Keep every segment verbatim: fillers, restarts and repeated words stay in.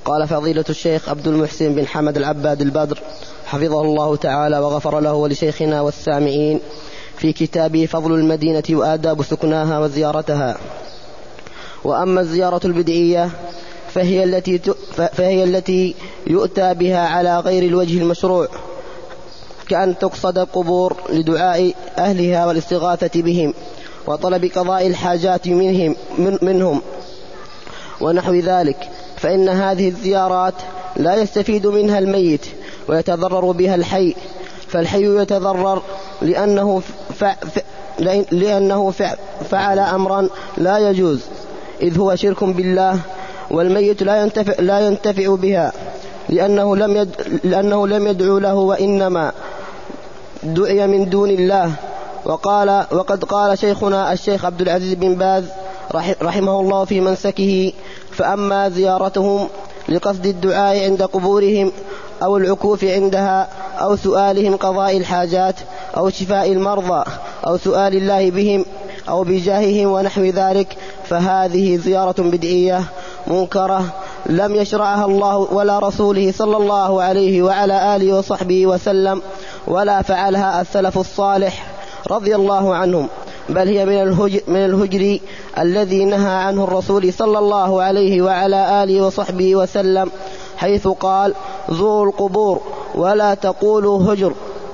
قال فضيلة الشيخ عبد المحسن بن حمد العباد البدر حفظه الله تعالى وغفر له ولشيخنا والسامعين في كتابه فضل المدينة وآداب سكناها وزيارتها: وأما الزيارة البدعية فهي التي, فهي التي يؤتى بها على غير الوجه المشروع، كأن تقصد القبور لدعاء أهلها والاستغاثة بهم وطلب قضاء الحاجات منهم, من منهم ونحو ذلك، فإن هذه الزيارات لا يستفيد منها الميت ويتضرر بها الحي، فالحي يتضرر لأنه, فع لأنه فع فعل أمرا لا يجوز إذ هو شرك بالله، والميت لا ينتفع, لا ينتفع بها لأنه لم, يد لأنه لم يدعو له وإنما دعي من دون الله. وقال وقد قال شيخنا الشيخ عبد العزيز بن باز رحمه الله في منسكه: فأما زيارتهم لقصد الدعاء عند قبورهم أو العكوف عندها أو سؤالهم قضاء الحاجات أو شفاء المرضى أو سؤال الله بهم أو بجاههم ونحو ذلك، فهذه زيارة بدعية منكرة لم يشرعها الله ولا رسوله صلى الله عليه وعلى آله وصحبه وسلم، ولا فعلها السلف الصالح رضي الله عنهم، بل هي من الهجر, من الهجر الذي نهى عنه الرسول صلى الله عليه وعلى آله وصحبه وسلم، حيث قال: زوروا القبور ولا تقولوا هجر.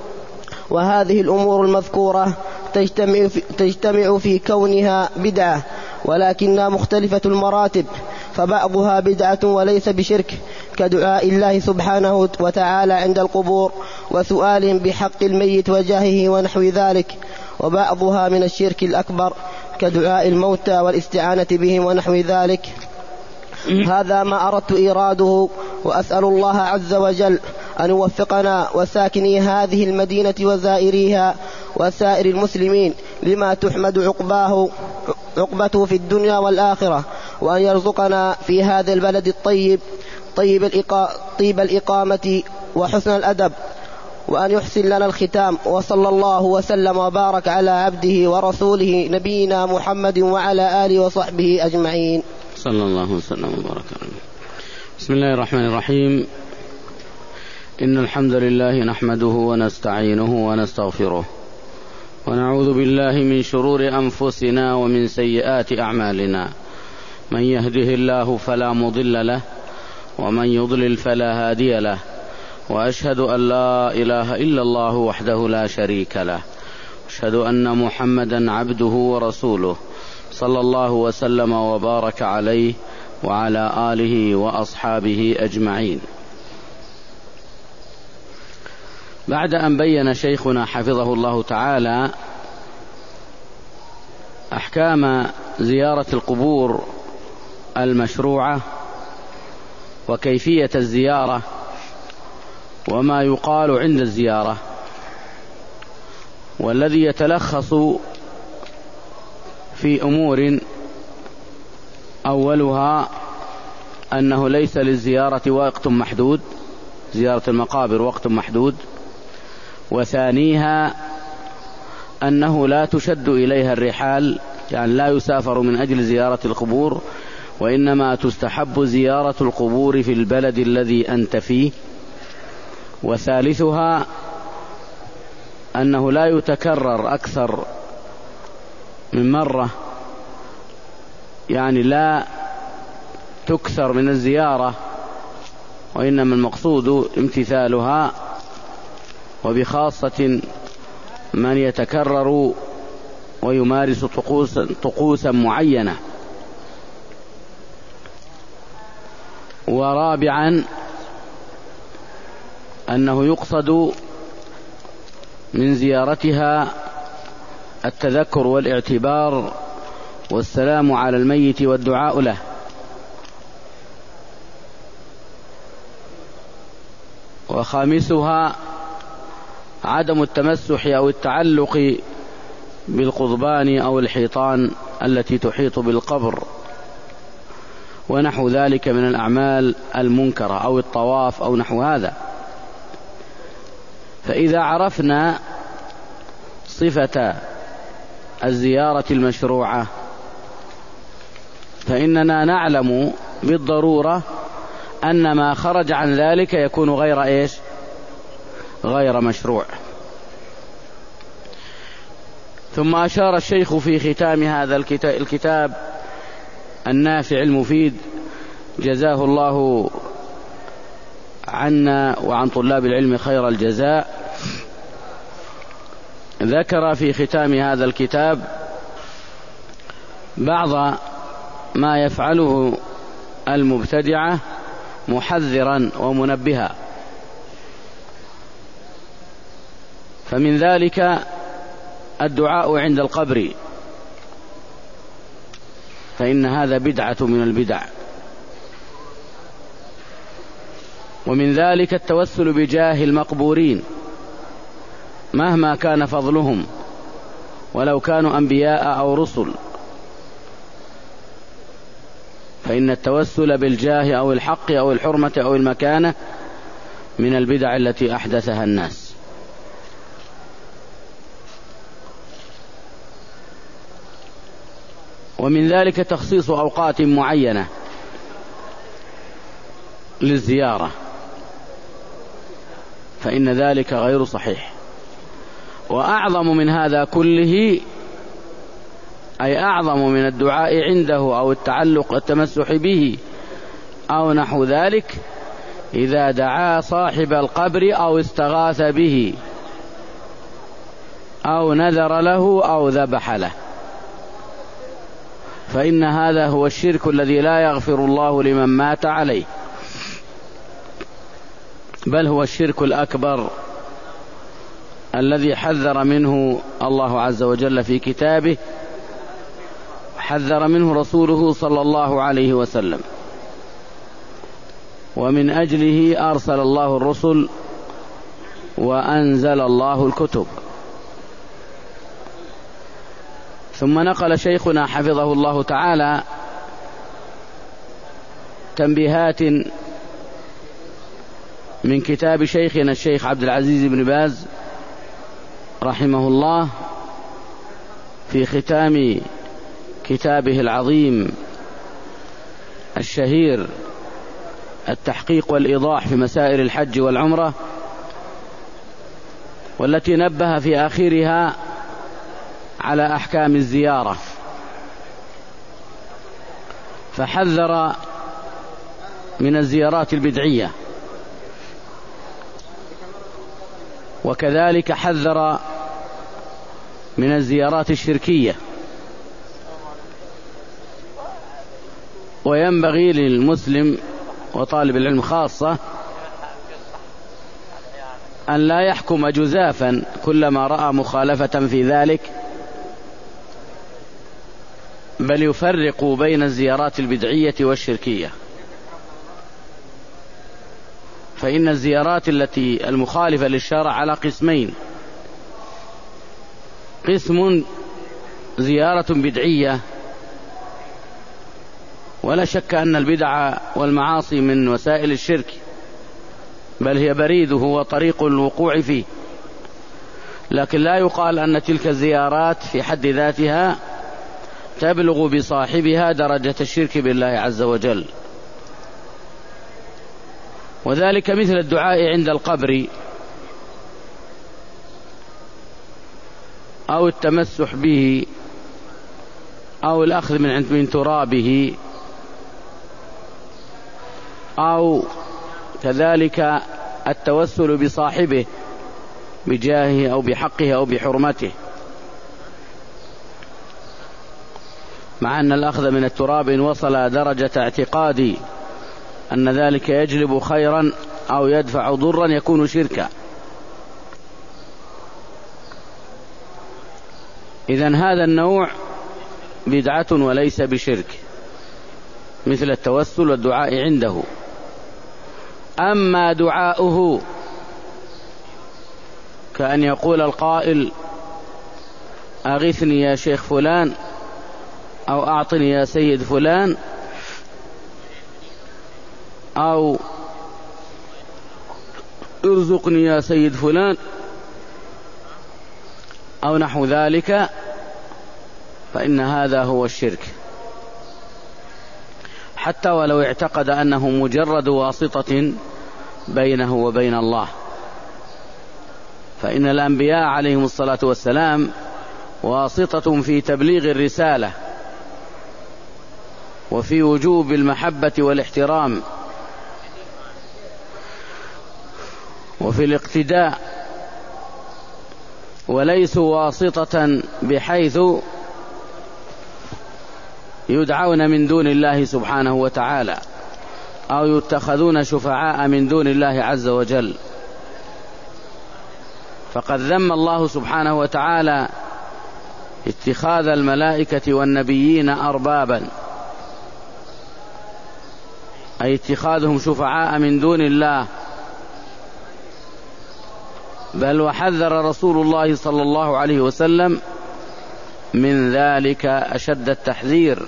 وهذه الأمور المذكورة تجتمع في, تجتمع في كونها بدعة، ولكنها مختلفة المراتب، فبعضها بدعة وليس بشرك، كدعاء الله سبحانه وتعالى عند القبور وسؤالهم بحق الميت وجاهه ونحو ذلك، وبعضها من الشرك الأكبر كدعاء الموتى والاستعانة بهم ونحو ذلك. هذا ما أردت إيراده، وأسأل الله عز وجل أن يوفقنا وساكني هذه المدينة وزائريها وسائر المسلمين لما تحمد عقباه عقبته في الدنيا والآخرة، وأن يرزقنا في هذا البلد الطيب طيب, الإقا... طيب الإقامة وحسن الأدب، وأن يحسن لنا الختام. وصلى الله وسلم وبارك على عبده ورسوله نبينا محمد وعلى آله وصحبه أجمعين. صلى الله وسلم وبارك عليه. بسم الله الرحمن الرحيم. إن الحمد لله نحمده ونستعينه ونستغفره، ونعوذ بالله من شرور أنفسنا ومن سيئات أعمالنا، من يهده الله فلا مضل له ومن يضلل فلا هادي له، وأشهد أن لا إله إلا الله وحده لا شريك له، أشهد أن محمدا عبده ورسوله صلى الله وسلم وبارك عليه وعلى آله وأصحابه أجمعين. بعد أن بين شيخنا حفظه الله تعالى أحكام زيارة القبور المشروعة وكيفية الزيارة وما يقال عند الزيارة، والذي يتلخص في أمور: أولها أنه ليس للزيارة وقت محدود، زيارة المقابر وقت محدود. وثانيها أنه لا تشد إليها الرحال، يعني لا يسافر من أجل زيارة القبور، وإنما تستحب زيارة القبور في البلد الذي أنت فيه. وثالثها أنه لا يتكرر أكثر من مرة، يعني لا تكثر من الزيارة، وإنما المقصود امتثالها، وبخاصة من يتكرر ويمارس طقوسا, طقوسا معينة. ورابعا أنه يقصد من زيارتها التذكر والاعتبار والسلام على الميت والدعاء له. وخامسها عدم التمسح أو التعلق بالقضبان أو الحيطان التي تحيط بالقبر ونحو ذلك من الأعمال المنكرة، أو الطواف أو نحو هذا. فإذا عرفنا صفة الزيارة المشروعة فإننا نعلم بالضرورة أن ما خرج عن ذلك يكون غير إيش؟ غير مشروع. ثم أشار الشيخ في ختام هذا الكتاب النافع المفيد جزاه الله عنا وعن طلاب العلم خير الجزاء، ذكر في ختام هذا الكتاب بعض ما يفعله المبتدعة محذرا ومنبها. فمن ذلك الدعاء عند القبر، فإن هذا بدعة من البدع. ومن ذلك التوسل بجاه المقبورين مهما كان فضلهم ولو كانوا أنبياء أو رسل، فإن التوسل بالجاه أو الحق أو الحرمة أو المكانة من البدع التي أحدثها الناس. ومن ذلك تخصيص أوقات معينة للزيارة، فإن ذلك غير صحيح. وأعظم من هذا كله، أي أعظم من الدعاء عنده أو التعلق التمسح به أو نحو ذلك، إذا دعا صاحب القبر أو استغاث به أو نذر له أو ذبح له، فإن هذا هو الشرك الذي لا يغفر الله لمن مات عليه، بل هو الشرك الأكبر الذي حذر منه الله عز وجل في كتابه، حذر منه رسوله صلى الله عليه وسلم، ومن أجله أرسل الله الرسل وأنزل الله الكتب. ثم نقل شيخنا حفظه الله تعالى تنبيهات من كتاب شيخنا الشيخ عبد العزيز بن باز رحمه الله في ختام كتابه العظيم الشهير التحقيق والإيضاح في مسائل الحج والعمرة، والتي نبه في آخرها على أحكام الزيارة، فحذر من الزيارات البدعية، وكذلك حذر من الزيارات الشركية. وينبغي للمسلم وطالب العلم خاصة أن لا يحكم جزافا كلما رأى مخالفة في ذلك، بل يفرق بين الزيارات البدعية والشركية. فإن الزيارات التي المخالفة للشرع على قسمين: قسم زيارة بدعية، ولا شك أن البدع والمعاصي من وسائل الشرك، بل هي بريده وطريق الوقوع فيه، لكن لا يقال أن تلك الزيارات في حد ذاتها تبلغ بصاحبها درجة الشرك بالله عز وجل. وذلك مثل الدعاء عند القبر أو التمسح به أو الأخذ من من ترابه، أو كذلك التوسل بصاحبه بجاهه أو بحقه أو بحرمته، مع أن الأخذ من التراب إن وصل درجة اعتقادي أن ذلك يجلب خيرا أو يدفع ضرا يكون شركا. إذن هذا النوع بدعة وليس بشرك، مثل التوسل والدعاء عنده. أما دعاؤه كأن يقول القائل: أغثني يا شيخ فلان، أو أعطني يا سيد فلان، أو ارزقني يا سيد فلان، أو نحو ذلك، فإن هذا هو الشرك، حتى ولو اعتقد أنه مجرد واسطة بينه وبين الله. فإن الأنبياء عليهم الصلاة والسلام واسطة في تبليغ الرسالة وفي وجوب المحبة والاحترام وفي الاقتداء، وليسوا واسطة بحيث يدعون من دون الله سبحانه وتعالى أو يتخذون شفعاء من دون الله عز وجل. فقد ذم الله سبحانه وتعالى اتخاذ الملائكة والنبيين أربابا، أي اتخاذهم شفعاء من دون الله، بل وحذر رسول الله صلى الله عليه وسلم من ذلك أشد التحذير،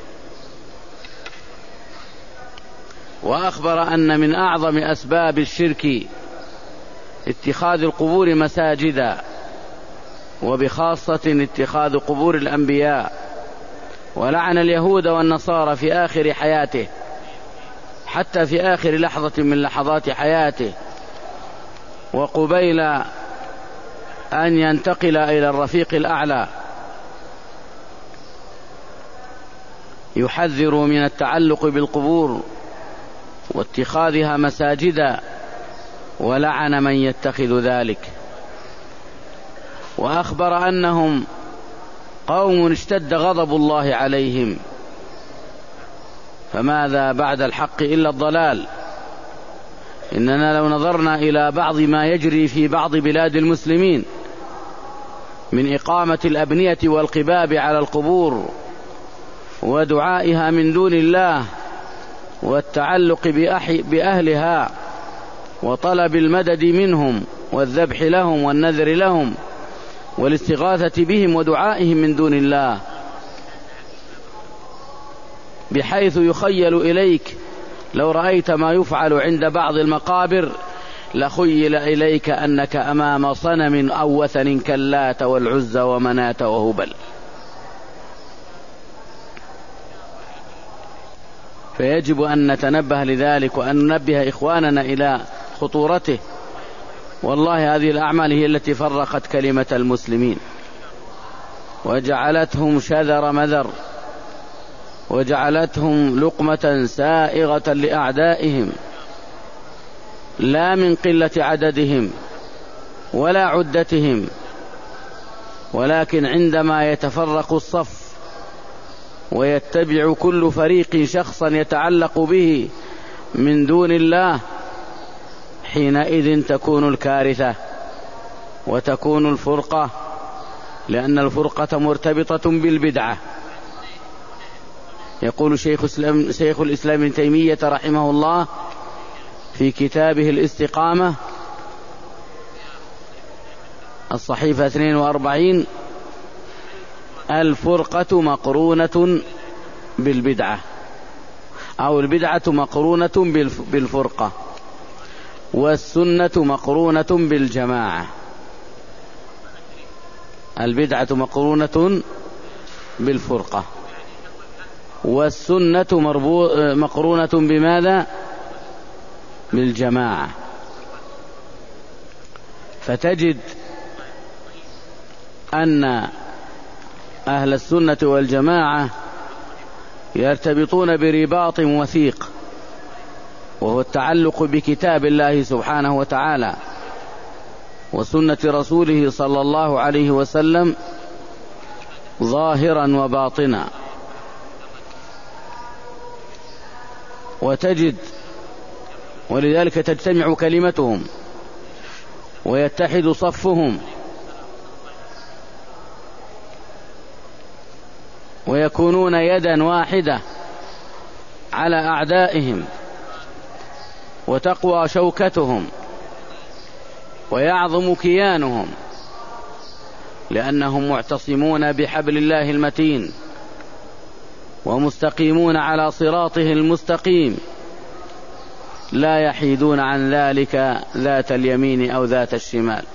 وأخبر أن من أعظم أسباب الشرك اتخاذ القبور مساجدا، وبخاصة اتخاذ قبور الأنبياء. ولعن اليهود والنصارى في آخر حياته، حتى في آخر لحظة من لحظات حياته وقبيل أن ينتقل إلى الرفيق الأعلى، يحذر من التعلق بالقبور واتخاذها مساجدا، ولعن من يتخذ ذلك. وأخبر أنهم قوم اشتد غضب الله عليهم، فماذا بعد الحق إلا الضلال. إننا لو نظرنا إلى بعض ما يجري في بعض بلاد المسلمين من إقامة الأبنية والقباب على القبور ودعائها من دون الله والتعلق بأهلها وطلب المدد منهم والذبح لهم والنذر لهم والاستغاثة بهم ودعائهم من دون الله، بحيث يخيل إليك لو رأيت ما يفعل عند بعض المقابر لخيل إليك أنك أمام صنم أو وثن كاللات والعزى ومناة وهبل. فيجب أن نتنبه لذلك وأن ننبه إخواننا إلى خطورته. والله هذه الأعمال هي التي فرقت كلمة المسلمين وجعلتهم شذر مذر، وجعلتهم لقمة سائغة لأعدائهم، لا من قلة عددهم ولا عدتهم، ولكن عندما يتفرق الصف ويتبع كل فريق شخصا يتعلق به من دون الله، حينئذ تكون الكارثة وتكون الفرقة، لأن الفرقة مرتبطة بالبدعة. يقول شيخ الإسلام, شيخ الإسلام ابن تيمية رحمه الله في كتابه الاستقامة الصحيفة اثنين وأربعين: الفرقة مقرونة بالبدعة، أو البدعة مقرونة بالفرقة، والسنة مقرونة بالجماعة. البدعة مقرونة بالفرقة، والسنة مقرونة بماذا؟ بالجماعة. فتجد أن أهل السنة والجماعة يرتبطون برباط وثيق، وهو التعلق بكتاب الله سبحانه وتعالى وسنة رسوله صلى الله عليه وسلم ظاهرا وباطنا. وتجد ولذلك تجتمع كلمتهم ويتحد صفهم ويكونون يدا واحدة على أعدائهم، وتقوى شوكتهم ويعظم كيانهم، لأنهم معتصمون بحبل الله المتين ومستقيمون على صراطه المستقيم، لا يحيدون عن ذلك ذات اليمين أو ذات الشمال،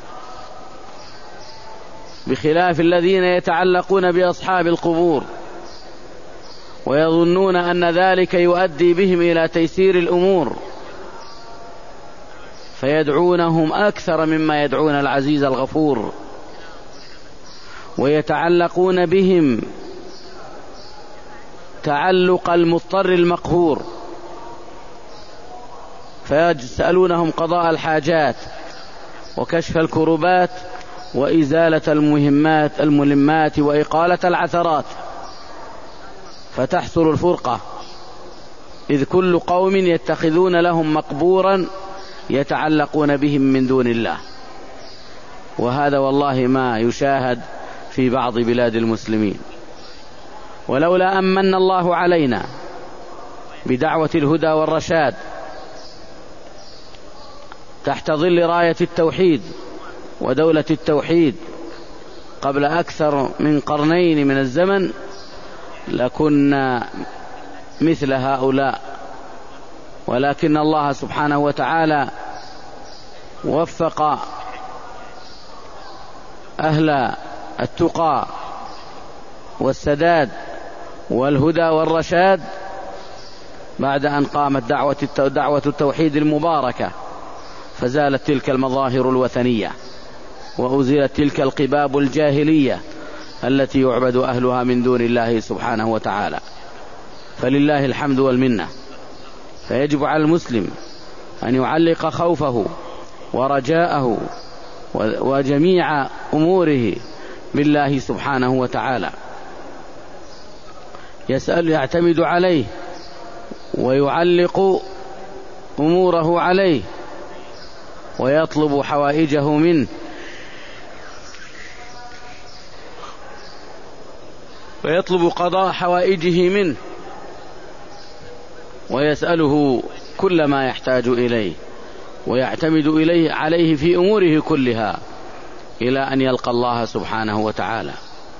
بخلاف الذين يتعلقون بأصحاب القبور ويظنون أن ذلك يؤدي بهم إلى تيسير الأمور، فيدعونهم أكثر مما يدعون العزيز الغفور، ويتعلقون بهم تعلق المضطر المقهور، فيسألونهم قضاء الحاجات وكشف الكربات وإزالة المهمات الملمات وإقالة العثرات، فتحصل الفرقة، إذ كل قوم يتخذون لهم مقبورا يتعلقون بهم من دون الله. وهذا والله ما يشاهد في بعض بلاد المسلمين. ولولا أن من الله علينا بدعوة الهدى والرشاد تحت ظل راية التوحيد ودولة التوحيد قبل أكثر من قرنين من الزمن لكنا مثل هؤلاء، ولكن الله سبحانه وتعالى وفق أهل التقى والسداد والهدى والرشاد بعد أن قامت دعوة دعوة التوحيد المباركة، فزالت تلك المظاهر الوثنية وأزيلت تلك القباب الجاهلية التي يعبد أهلها من دون الله سبحانه وتعالى. فلله الحمد والمنة. فيجب على المسلم أن يعلق خوفه ورجاءه وجميع أموره بالله سبحانه وتعالى، يسأل يعتمد عليه ويعلق أموره عليه ويطلب حوائجه منه، ويطلب قضاء حوائجه منه، ويسأله كل ما يحتاج إليه، ويعتمد إليه عليه في أموره كلها إلى أن يلقى الله سبحانه وتعالى.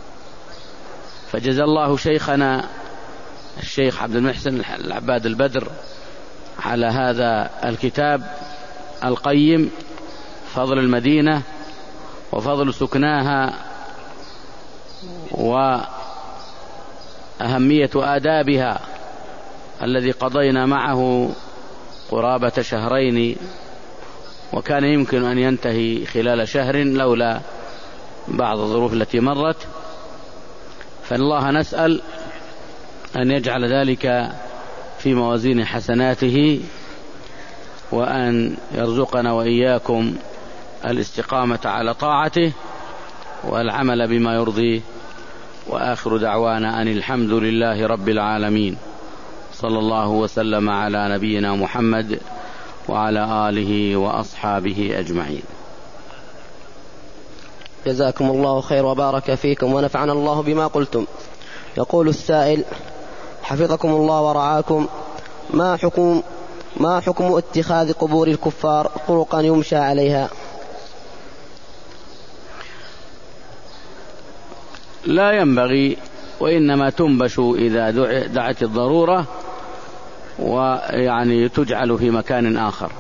فجزى الله شيخنا الشيخ عبد المحسن العباد البدر على هذا الكتاب القيم، فضل المدينة وفضل سكناها وأهمية آدابها، الذي قضينا معه قرابة شهرين، وكان يمكن أن ينتهي خلال شهر لولا بعض الظروف التي مرت. فالله نسأل أن يجعل ذلك في موازين حسناته، وأن يرزقنا وإياكم الاستقامة على طاعته والعمل بما يرضيه. وآخر دعوانا أن الحمد لله رب العالمين، صلى الله وسلم على نبينا محمد وعلى آله وأصحابه أجمعين. جزاكم الله خير وبارك فيكم ونفعنا الله بما قلتم. يقول السائل حفظكم الله ورعاكم: ما حكم ما حكم اتخاذ قبور الكفار طرقا يمشى عليها؟ لا ينبغي، وإنما تنبش إذا دعت الضرورة، ويعني تجعل في مكان آخر.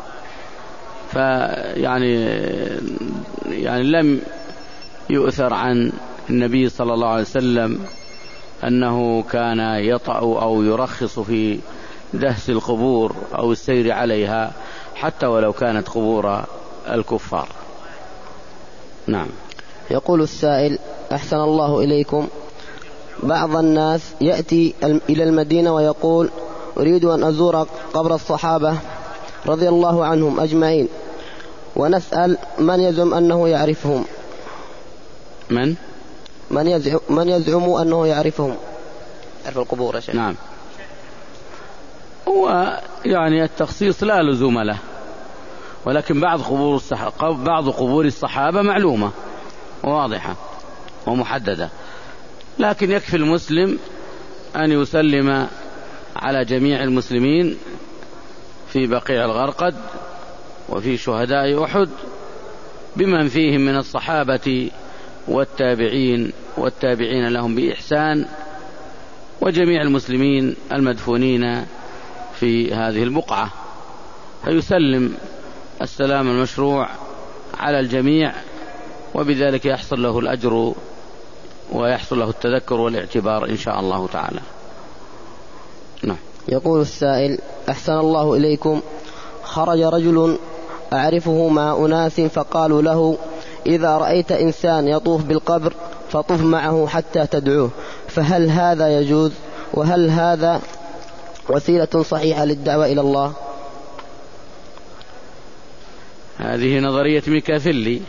فيعني يعني لم يؤثر عن النبي صلى الله عليه وسلم أنه كان يطأ أو يرخص في دهس القبور أو السير عليها حتى ولو كانت قبور الكفار. نعم. يقول السائل: أحسن الله إليكم، بعض الناس يأتي إلى المدينة ويقول: أريد أن أزور قبر الصحابة رضي الله عنهم أجمعين، ونسأل من يزعم أنه يعرفهم. من؟ من يزعم, من يزعم أنه يعرفهم، يعرف القبور يا شيخ. نعم. هو يعني التخصيص لا لزوم له، ولكن بعض قبور الصحابة بعض قبور الصحابة معلومة واضحة ومحددة، لكن يكفي المسلم أن يسلم على جميع المسلمين في بقيع الغرقد وفي شهداء أحد بمن فيهم من الصحابة والتابعين والتابعين لهم بإحسان، وجميع المسلمين المدفونين في هذه البقعة، فيسلم السلام المشروع على الجميع، وبذلك يحصل له الأجر ويحصل له التذكر والاعتبار إن شاء الله تعالى. نعم. يقول السائل: أحسن الله إليكم، خرج رجل أعرفه مع أناس فقالوا له: إذا رأيت إنسان يطوف بالقبر فطف معه حتى تدعوه، فهل هذا يجوز؟ وهل هذا وسيلة صحيحة للدعوة إلى الله؟ هذه نظرية ميكافيلي،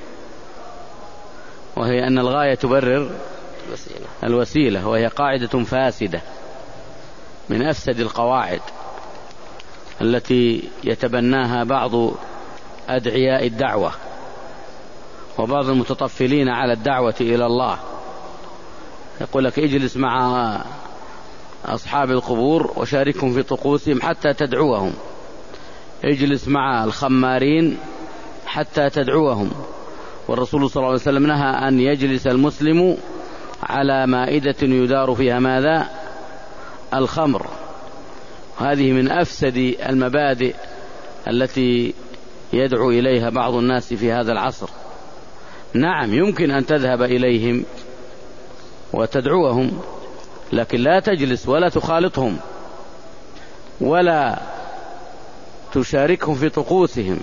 وهي أن الغاية تبرر الوسيلة، وهي قاعدة فاسدة من أفسد القواعد التي يتبناها بعض أدعياء الدعوة وبعض المتطفلين على الدعوة إلى الله. يقول لك: اجلس مع أصحاب القبور وشاركهم في طقوسهم حتى تدعوهم، اجلس مع الخمارين حتى تدعوهم. والرسول صلى الله عليه وسلم نهى أن يجلس المسلم على مائدة يدار فيها ماذا؟ الخمر. هذه من أفسد المبادئ التي يدعو إليها بعض الناس في هذا العصر. نعم، يمكن أن تذهب إليهم وتدعوهم، لكن لا تجلس ولا تخالطهم ولا تشاركهم في طقوسهم.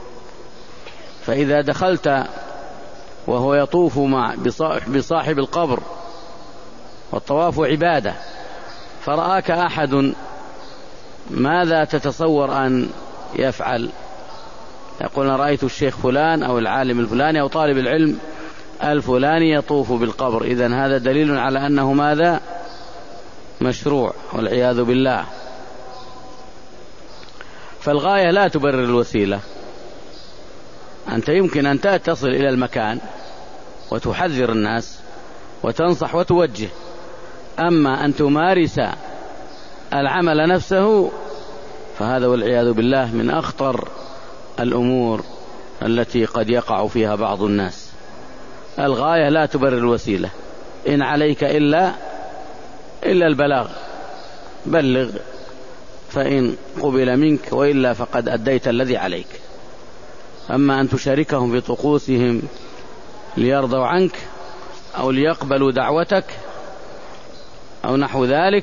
فإذا دخلت وهو يطوف مع بصاحب القبر، والطواف عبادة، فرآك أحد، ماذا تتصور أن يفعل؟ يقول: رأيت الشيخ فلان أو العالم الفلاني أو طالب العلم الفلاني يطوف بالقبر، إذن هذا دليل على أنه ماذا؟ مشروع، والعياذ بالله. فالغاية لا تبرر الوسيلة. أنت يمكن أن تصل إلى المكان وتحذر الناس وتنصح وتوجه، أما أن تمارس العمل نفسه فهذا والعياذ بالله من أخطر الأمور التي قد يقع فيها بعض الناس. الغاية لا تبرر الوسيلة. إن عليك إلا إلا البلاغ، بلغ فإن قبل منك، وإلا فقد أديت الذي عليك. أما أن تشاركهم في طقوسهم ليرضوا عنك أو ليقبلوا دعوتك أو نحو ذلك،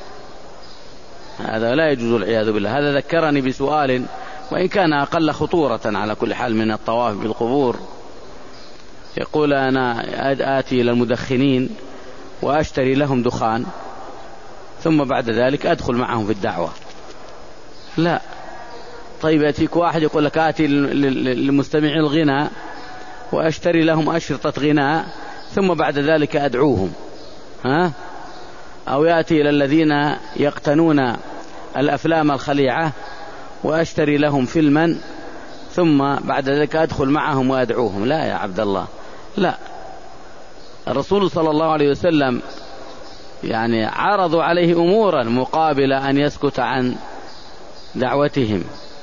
هذا لا يجوز، العياذ بالله. هذا ذكرني بسؤال، وإن كان أقل خطورة على كل حال من الطواف بالقبور. يقول: أنا آتي إلى المدخنين وأشتري لهم دخان، ثم بعد ذلك أدخل معهم في الدعوة. لا. طيب، يأتيك واحد يقول لك: آتي للمستمعين الغناء وأشتري لهم أشرطة غناء، ثم بعد ذلك أدعوهم، ها؟ أو يأتي إلى الذين يقتنون الأفلام الخليعة وأشتري لهم فيلما، ثم بعد ذلك أدخل معهم وأدعوهم. لا يا عبد الله، لا. الرسول صلى الله عليه وسلم يعني عرضوا عليه أمورا مقابل أن يسكت عن دعوتهم.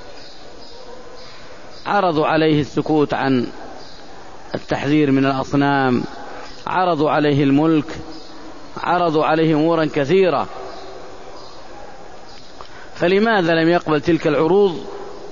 عرضوا عليه السكوت عن التحذير من الأصنام، عرضوا عليه الملك، عرضوا عليه أمورا كثيرة، فلماذا لم يقبل تلك العروض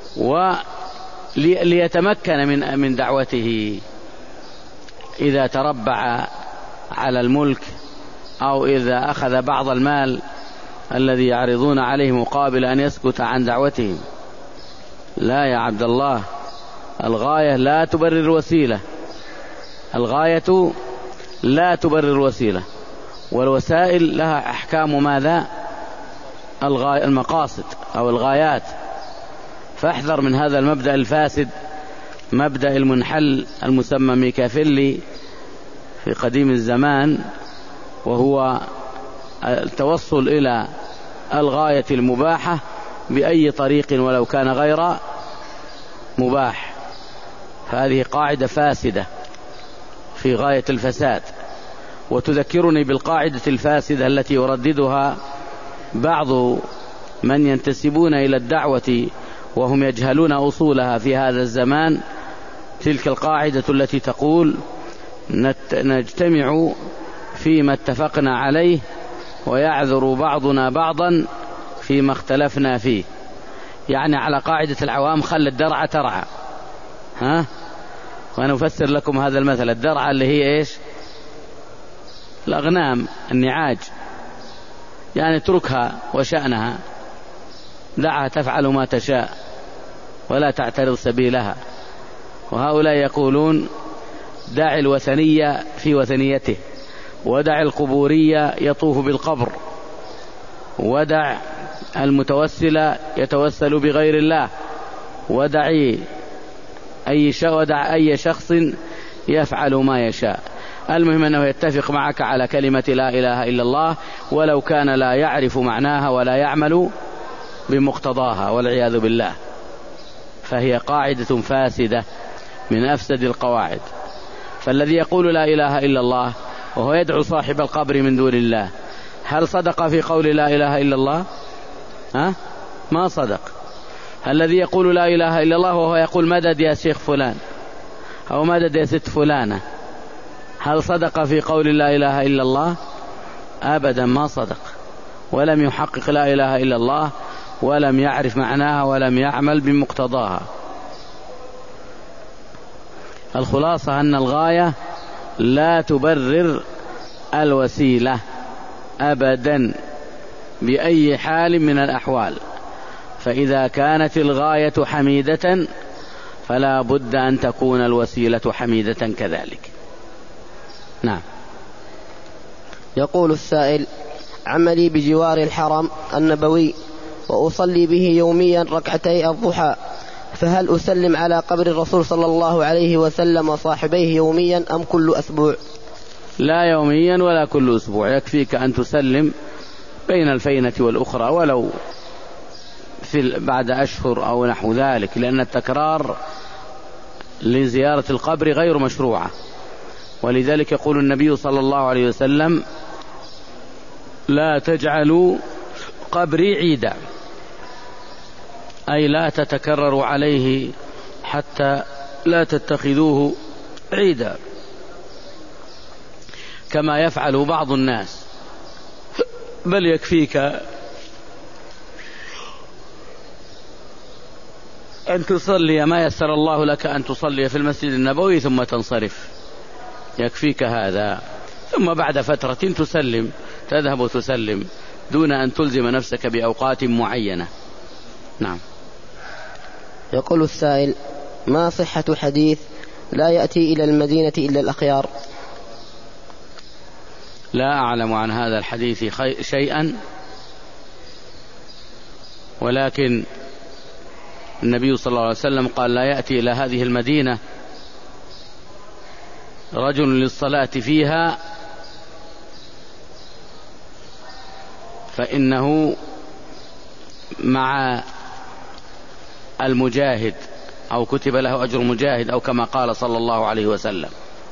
وليتمكن من من دعوته؟ إذا تربع على الملك أو إذا أخذ بعض المال الذي يعرضون عليه مقابل أن يسكت عن دعوتهم. لا يا عبد الله، الغاية لا تبرر الوسيلة. الغاية لا تبرر الوسيلة، والوسائل لها أحكام ماذا؟ الغاية، المقاصد أو الغايات. فاحذر من هذا المبدأ الفاسد، مبدأ المنحل المسمى ميكافيلي في قديم الزمان، وهو التوصل إلى الغاية المباحة بأي طريق ولو كان غير مباح. فهذه قاعدة فاسدة في غاية الفساد، وتذكرني بالقاعدة الفاسدة التي يرددها بعض من ينتسبون إلى الدعوة وهم يجهلون أصولها في هذا الزمان. تلك القاعدة التي تقول: نجتمع فيما اتفقنا عليه ويعذر بعضنا بعضا فيما اختلفنا فيه. يعني على قاعدة العوام: خل الدرعة ترعى. ها؟ وأنا أفسر لكم هذا المثل. الدرعة اللي هي إيش؟ الأغنام، النعاج. يعني اتركها وشأنها، دعها تفعل ما تشاء ولا تعترض سبيلها. وهؤلاء يقولون دع الوثنية في وثنيته، ودع القبورية يطوف بالقبر، ودع المتوسل يتوسل بغير الله، ودع أي, ودع أي شخص يفعل ما يشاء. المهم أنه يتفق معك على كلمة لا إله إلا الله ولو كان لا يعرف معناها ولا يعمل بمقتضاها والعياذ بالله، فهي قاعدة فاسدة من أفسد القواعد. فالذي يقول لا إله إلا الله وهو يدعو صاحب القبر من دون الله، هل صدق في قول لا إله إلا الله؟ ها؟ ما صدق. الذي يقول لا إله إلا الله وهو يقول مدد يا شيخ فلان أو مدد يا ست فلانة، هل صدق في قول لا إله إلا الله؟ أبدا ما صدق، ولم يحقق لا إله إلا الله ولم يعرف معناها ولم يعمل بمقتضاها. الخلاصة أن الغاية لا تبرر الوسيلة أبدا بأي حال من الأحوال، فإذا كانت الغاية حميدة فلا بد أن تكون الوسيلة حميدة كذلك. نعم. يقول السائل: عملي بجوار الحرم النبوي وأصلي به يوميا ركعتي الضحى، فهل أسلم على قبر الرسول صلى الله عليه وسلم وصاحبيه يوميا أم كل أسبوع؟ لا يوميا ولا كل أسبوع، يكفيك أن تسلم بين الفينة والأخرى ولو في بعد أشهر أو نحو ذلك، لأن التكرار لزيارة القبر غير مشروعة. ولذلك يقول النبي صلى الله عليه وسلم: لا تجعلوا قبري عيدا، أي لا تتكرروا عليه حتى لا تتخذوه عيدا كما يفعل بعض الناس، بل يكفيك أن تصلي ما يسر الله لك أن تصلي في المسجد النبوي ثم تنصرف، يكفيك هذا، ثم بعد فترة تسلم، تذهب وتسلم دون أن تلزم نفسك بأوقات معينة. نعم. يقول السائل: ما صحة حديث لا يأتي إلى المدينة إلا الأخيار؟ لا أعلم عن هذا الحديث شيئا، ولكن النبي صلى الله عليه وسلم قال: لا يأتي إلى هذه المدينة رجل للصلاة فيها فإنه مع المجاهد، أو كتب له أجر مجاهد، أو كما قال صلى الله عليه وسلم.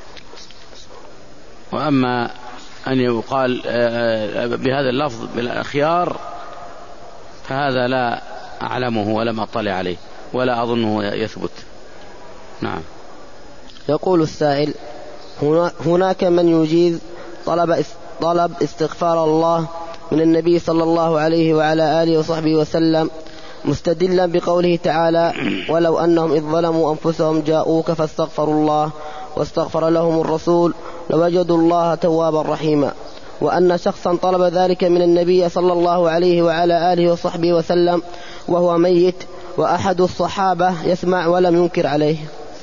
وأما أن يقال بهذا اللفظ بالأخيار فهذا لا أعلمه ولم أطلع عليه ولا أظنه يثبت. نعم. يقول السائل: هناك من يجيز طلب طلب استغفار الله من النبي صلى الله عليه وعلى آله وصحبه وسلم مستدلا بقوله تعالى: ولو أنهم إذ ظلموا أنفسهم جاءوك فاستغفروا الله واستغفر لهم الرسول لوجدوا الله توابا رحيما، وأن شخصا طلب ذلك من النبي صلى الله عليه وعلى آله وصحبه وسلم وهو ميت، وأحد الصحابة يسمع ولم ينكر عليه.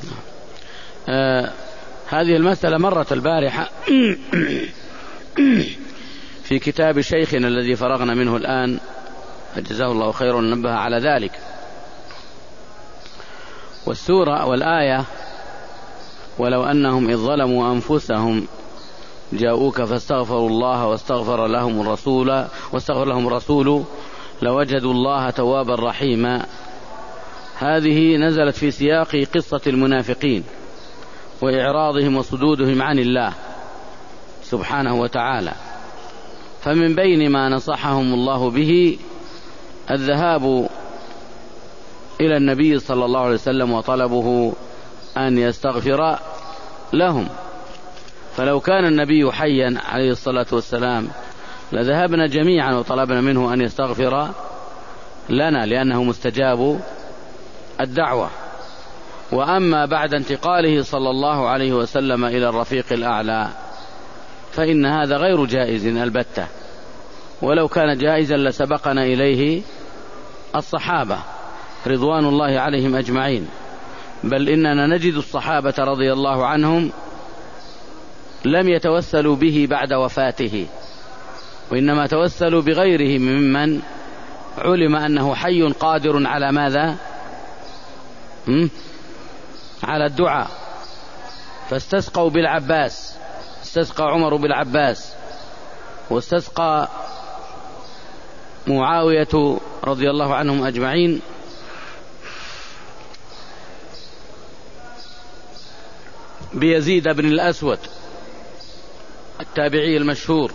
آه هذه المسألة مرت البارحة في كتاب شيخنا الذي فرغنا منه الآن، جزاه الله خيرا، نبه على ذلك. والسورة والآية: ولو أنهم إذ ظلموا أنفسهم جاءوك فاستغفروا الله واستغفر لهم الرسول واستغفر لهم الرسول لوجدوا الله توابا رحيما، هذه نزلت في سياق قصة المنافقين وإعراضهم وصدودهم عن الله سبحانه وتعالى. فمن بين ما نصحهم الله به الذهاب إلى النبي صلى الله عليه وسلم وطلبه أن يستغفر لهم، فلو كان النبي حيا عليه الصلاة والسلام لذهبنا جميعا وطلبنا منه أن يستغفر لنا، لأنه مستجاب الدعوة. وأما بعد انتقاله صلى الله عليه وسلم إلى الرفيق الأعلى فإن هذا غير جائز البتة، ولو كان جائزا لسبقنا إليه الصحابة رضوان الله عليهم أجمعين، بل إننا نجد الصحابة رضي الله عنهم لم يتوسلوا به بعد وفاته، وإنما توسلوا بغيره ممن علم أنه حي قادر على ماذا؟ على الدعاء. فاستسقوا بالعباس، استسقى عمر بالعباس، واستسقى معاوية رضي الله عنهم أجمعين بيزيد بن الأسود التابعي المشهور،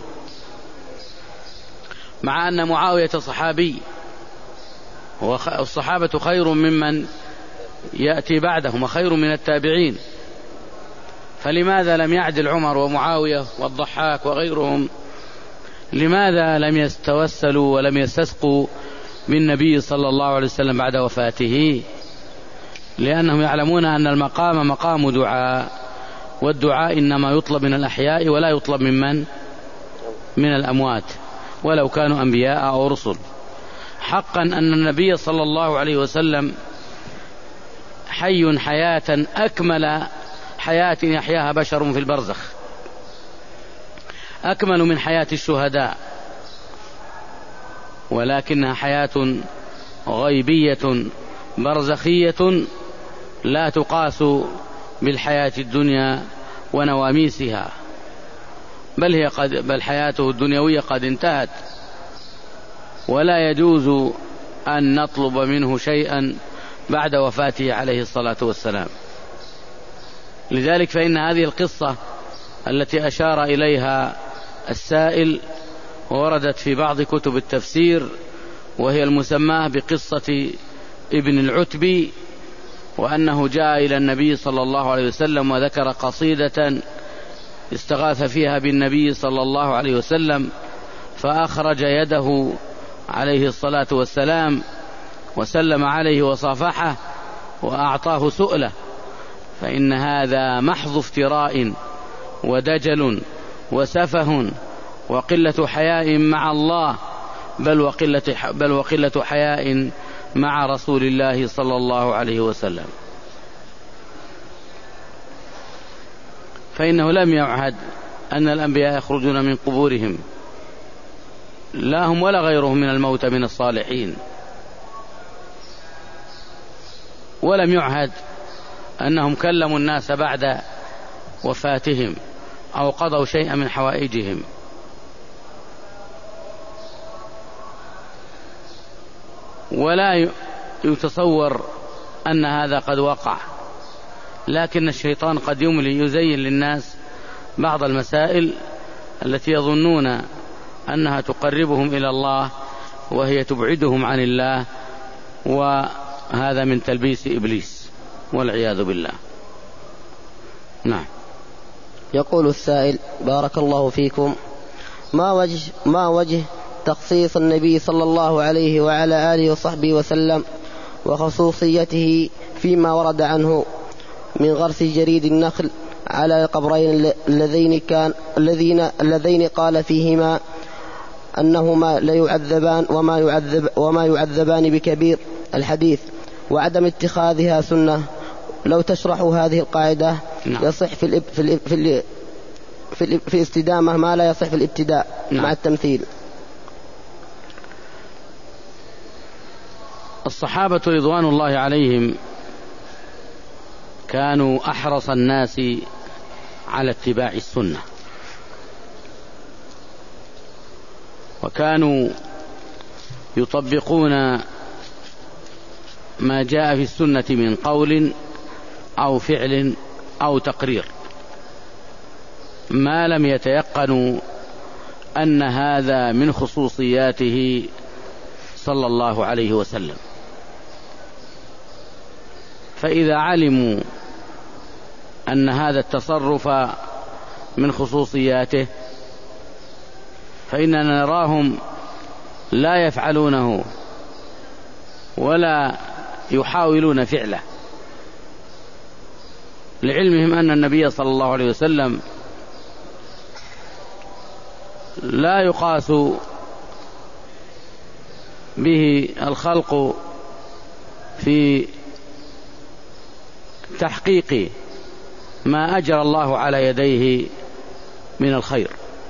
مع أن معاوية صحابي، والصحابة خير ممن يأتي بعدهم وخير من التابعين، فلماذا لم يعدل عمر ومعاوية والضحاك وغيرهم؟ لماذا لم يتوسلوا ولم يستسقوا بالنبي صلى الله عليه وسلم بعد وفاته؟ لأنهم يعلمون أن المقام مقام دعاء، والدعاء إنما يطلب من الأحياء ولا يطلب ممن من الأموات ولو كانوا أنبياء أو رسل. حقا أن النبي صلى الله عليه وسلم حي حياة أكمل حياة يحياها بشر في البرزخ، أكمل من حياة الشهداء، ولكنها حياة غيبية برزخية لا تقاس بالحياة الدنيا ونواميسها، بل هي قد بل حياته الدنيوية قد انتهت، ولا يجوز أن نطلب منه شيئا بعد وفاته عليه الصلاة والسلام. لذلك فإن هذه القصة التي أشار إليها السائل ووردت في بعض كتب التفسير، وهي المسماة بقصة ابن العتبي، وأنه جاء إلى النبي صلى الله عليه وسلم وذكر قصيدة استغاث فيها بالنبي صلى الله عليه وسلم، فأخرج يده عليه الصلاة والسلام وسلم عليه وصافحه وأعطاه سؤله، فإن هذا محض افتراء ودجل وسفه وقلة حياء مع الله، بل وقلة, بل وقلة حياء مع رسول الله صلى الله عليه وسلم. فإنه لم يعهد أن الأنبياء يخرجون من قبورهم، لا هم ولا غيرهم من الموتى من الصالحين، ولم يعهد أنهم كلموا الناس بعد وفاتهم أو قضوا شيئا من حوائجهم. ولا يتصور أن هذا قد وقع، لكن الشيطان قد يملي يزين للناس بعض المسائل التي يظنون أنها تقربهم إلى الله وهي تبعدهم عن الله، وهذا من تلبيس إبليس والعياذ بالله. نعم. يقول السائل: بارك الله فيكم، ما وجه ما وجه تخصيص النبي صلى الله عليه وعلى آله وصحبه وسلم وخصوصيته فيما ورد عنه من غرس جريد النخل على القبرين اللذين كان الذين اللذين قال فيهما أنهما لا يعذبان وما يعذب وما يعذبان بكبير الحديث، وعدم اتخاذها سنة؟ لو تشرحوا هذه القاعدة. نعم. يصح في الاب في الاب في الاب في, الاب في الاستدامة ما لا يصح في الابتداء. نعم. مع التمثيل. الصحابة رضوان الله عليهم كانوا أحرص الناس على اتباع السنة، وكانوا يطبقون ما جاء في السنة من قول أو فعل أو تقرير، ما لم يتيقنوا أن هذا من خصوصياته صلى الله عليه وسلم. فإذا علموا أن هذا التصرف من خصوصياته فإننا نراهم لا يفعلونه ولا يحاولون فعله، لعلمهم أن النبي صلى الله عليه وسلم لا يقاس به الخلق في تحقيق ما أجرى الله على يديه من الخير.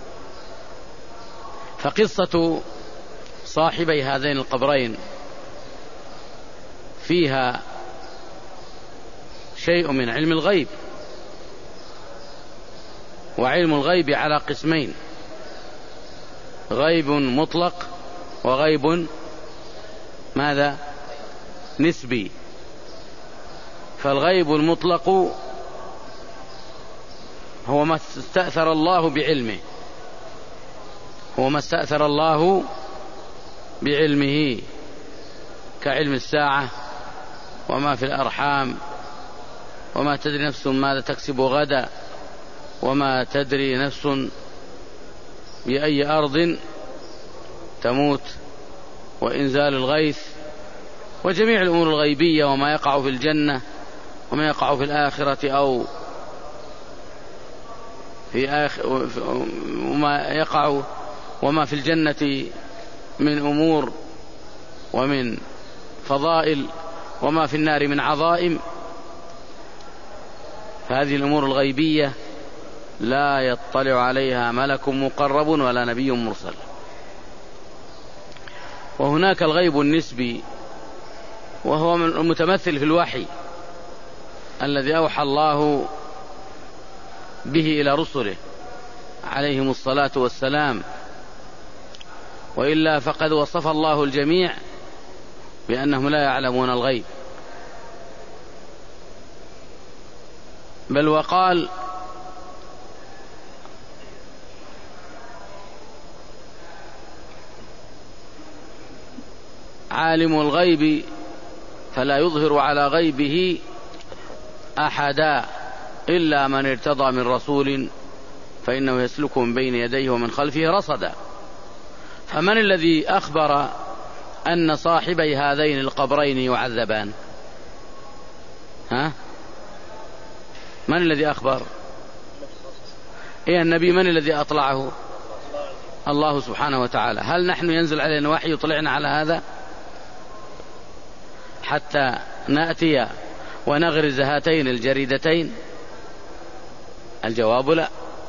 فقصة صاحبي هذين القبرين فيها شيء من علم الغيب، وعلم الغيب على قسمين: غيب مطلق وغيب ماذا؟ نسبي. فالغيب المطلق هو ما استأثر الله بعلمه، هو ما استأثر الله بعلمه كعلم الساعة وما في الأرحام، وما تدري نفس ماذا تكسب غدا، وما تدري نفس بأي أرض تموت، وإنزال الغيث، وجميع الأمور الغيبية، وما يقع في الجنة وما يقع في الآخرة أو في آخر، وما يقع وما في الجنة من أمور ومن فضائل، وما في النار من عظائم. فهذه الأمور الغيبية لا يطلع عليها ملك مقرب ولا نبي مرسل. وهناك الغيب النسبي، وهو المتمثل في الوحي الذي أوحى الله به إلى رسله عليهم الصلاة والسلام، وإلا فقد وصف الله الجميع بأنهم لا يعلمون الغيب، بل وقال: عالم الغيب فلا يظهر على غيبه أحدا إلا من ارتضى من رسول فإنه يسلك من بين يديه ومن خلفه رصدا. فمن الذي أخبر أن صاحبي هذين القبرين يعذبان؟ ها؟ من الذي أخبر؟ إيه النبي؟ من الذي أطلعه؟ الله سبحانه وتعالى. هل نحن ينزل علينا وحي يطلعنا على هذا حتى نأتي ونغرز هاتين الجريدتين؟ الجواب لا.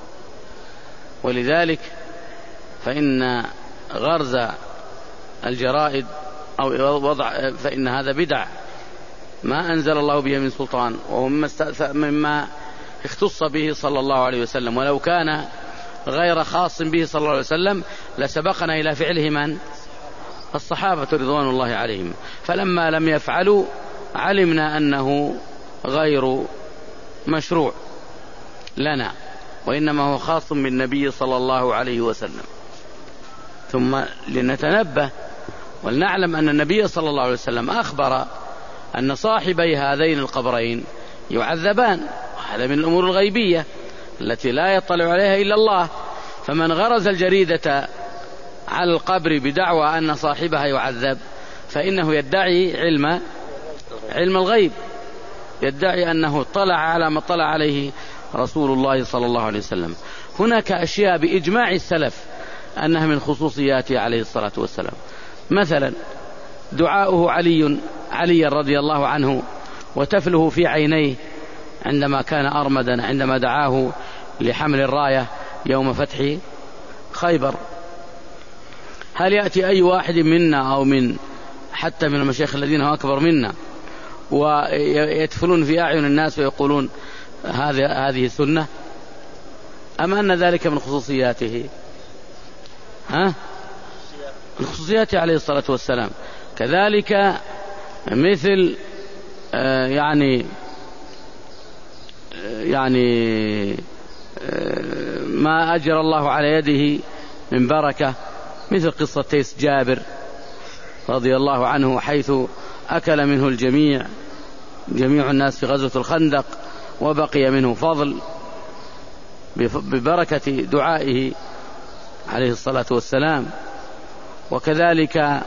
ولذلك فإن غرز الجرائد أو وضع فإن هذا بدع ما أنزل الله به من سلطان، وهو مما اختص به صلى الله عليه وسلم. ولو كان غير خاص به صلى الله عليه وسلم لسبقنا إلى فعله من؟ الصحابة رضوان الله عليهم. فلما لم يفعلوا علمنا أنه غير مشروع لنا، وإنما هو خاص بالنبي صلى الله عليه وسلم. ثم لنتنبه ولنعلم أن النبي صلى الله عليه وسلم أخبر أن صاحبي هذين القبرين يعذبان، وهذا من الأمور الغيبية التي لا يطلع عليها إلا الله. فمن غرز الجريدة على القبر بدعوى أن صاحبها يعذب فإنه يدعي علم علم الغيب، يدعي أنه اطلع على ما اطلع عليه رسول الله صلى الله عليه وسلم. هناك أشياء بإجماع السلف أنها من خصوصياته عليه الصلاة والسلام. مثلا دعاؤه علي علي رضي الله عنه وتفله في عينيه عندما كان أرمدا، عندما دعاه لحمل الراية يوم فتح خيبر. هل يأتي أي واحد منا أو من حتى من المشايخ الذين هم أكبر منا ويتفلون في أعين الناس ويقولون هذه هذه سنة؟ أم أن ذلك من خصوصياته؟ ها؟ من خصوصياته عليه الصلاة والسلام. كذلك مثل آه يعني آه يعني آه ما أجرى الله على يده من بركة، مثل قصة تيس جابر رضي الله عنه، حيث أكل منه الجميع جميع الناس في غزوة الخندق، وبقي منه فضل ببركة دعائه عليه الصلاة والسلام. وكذلك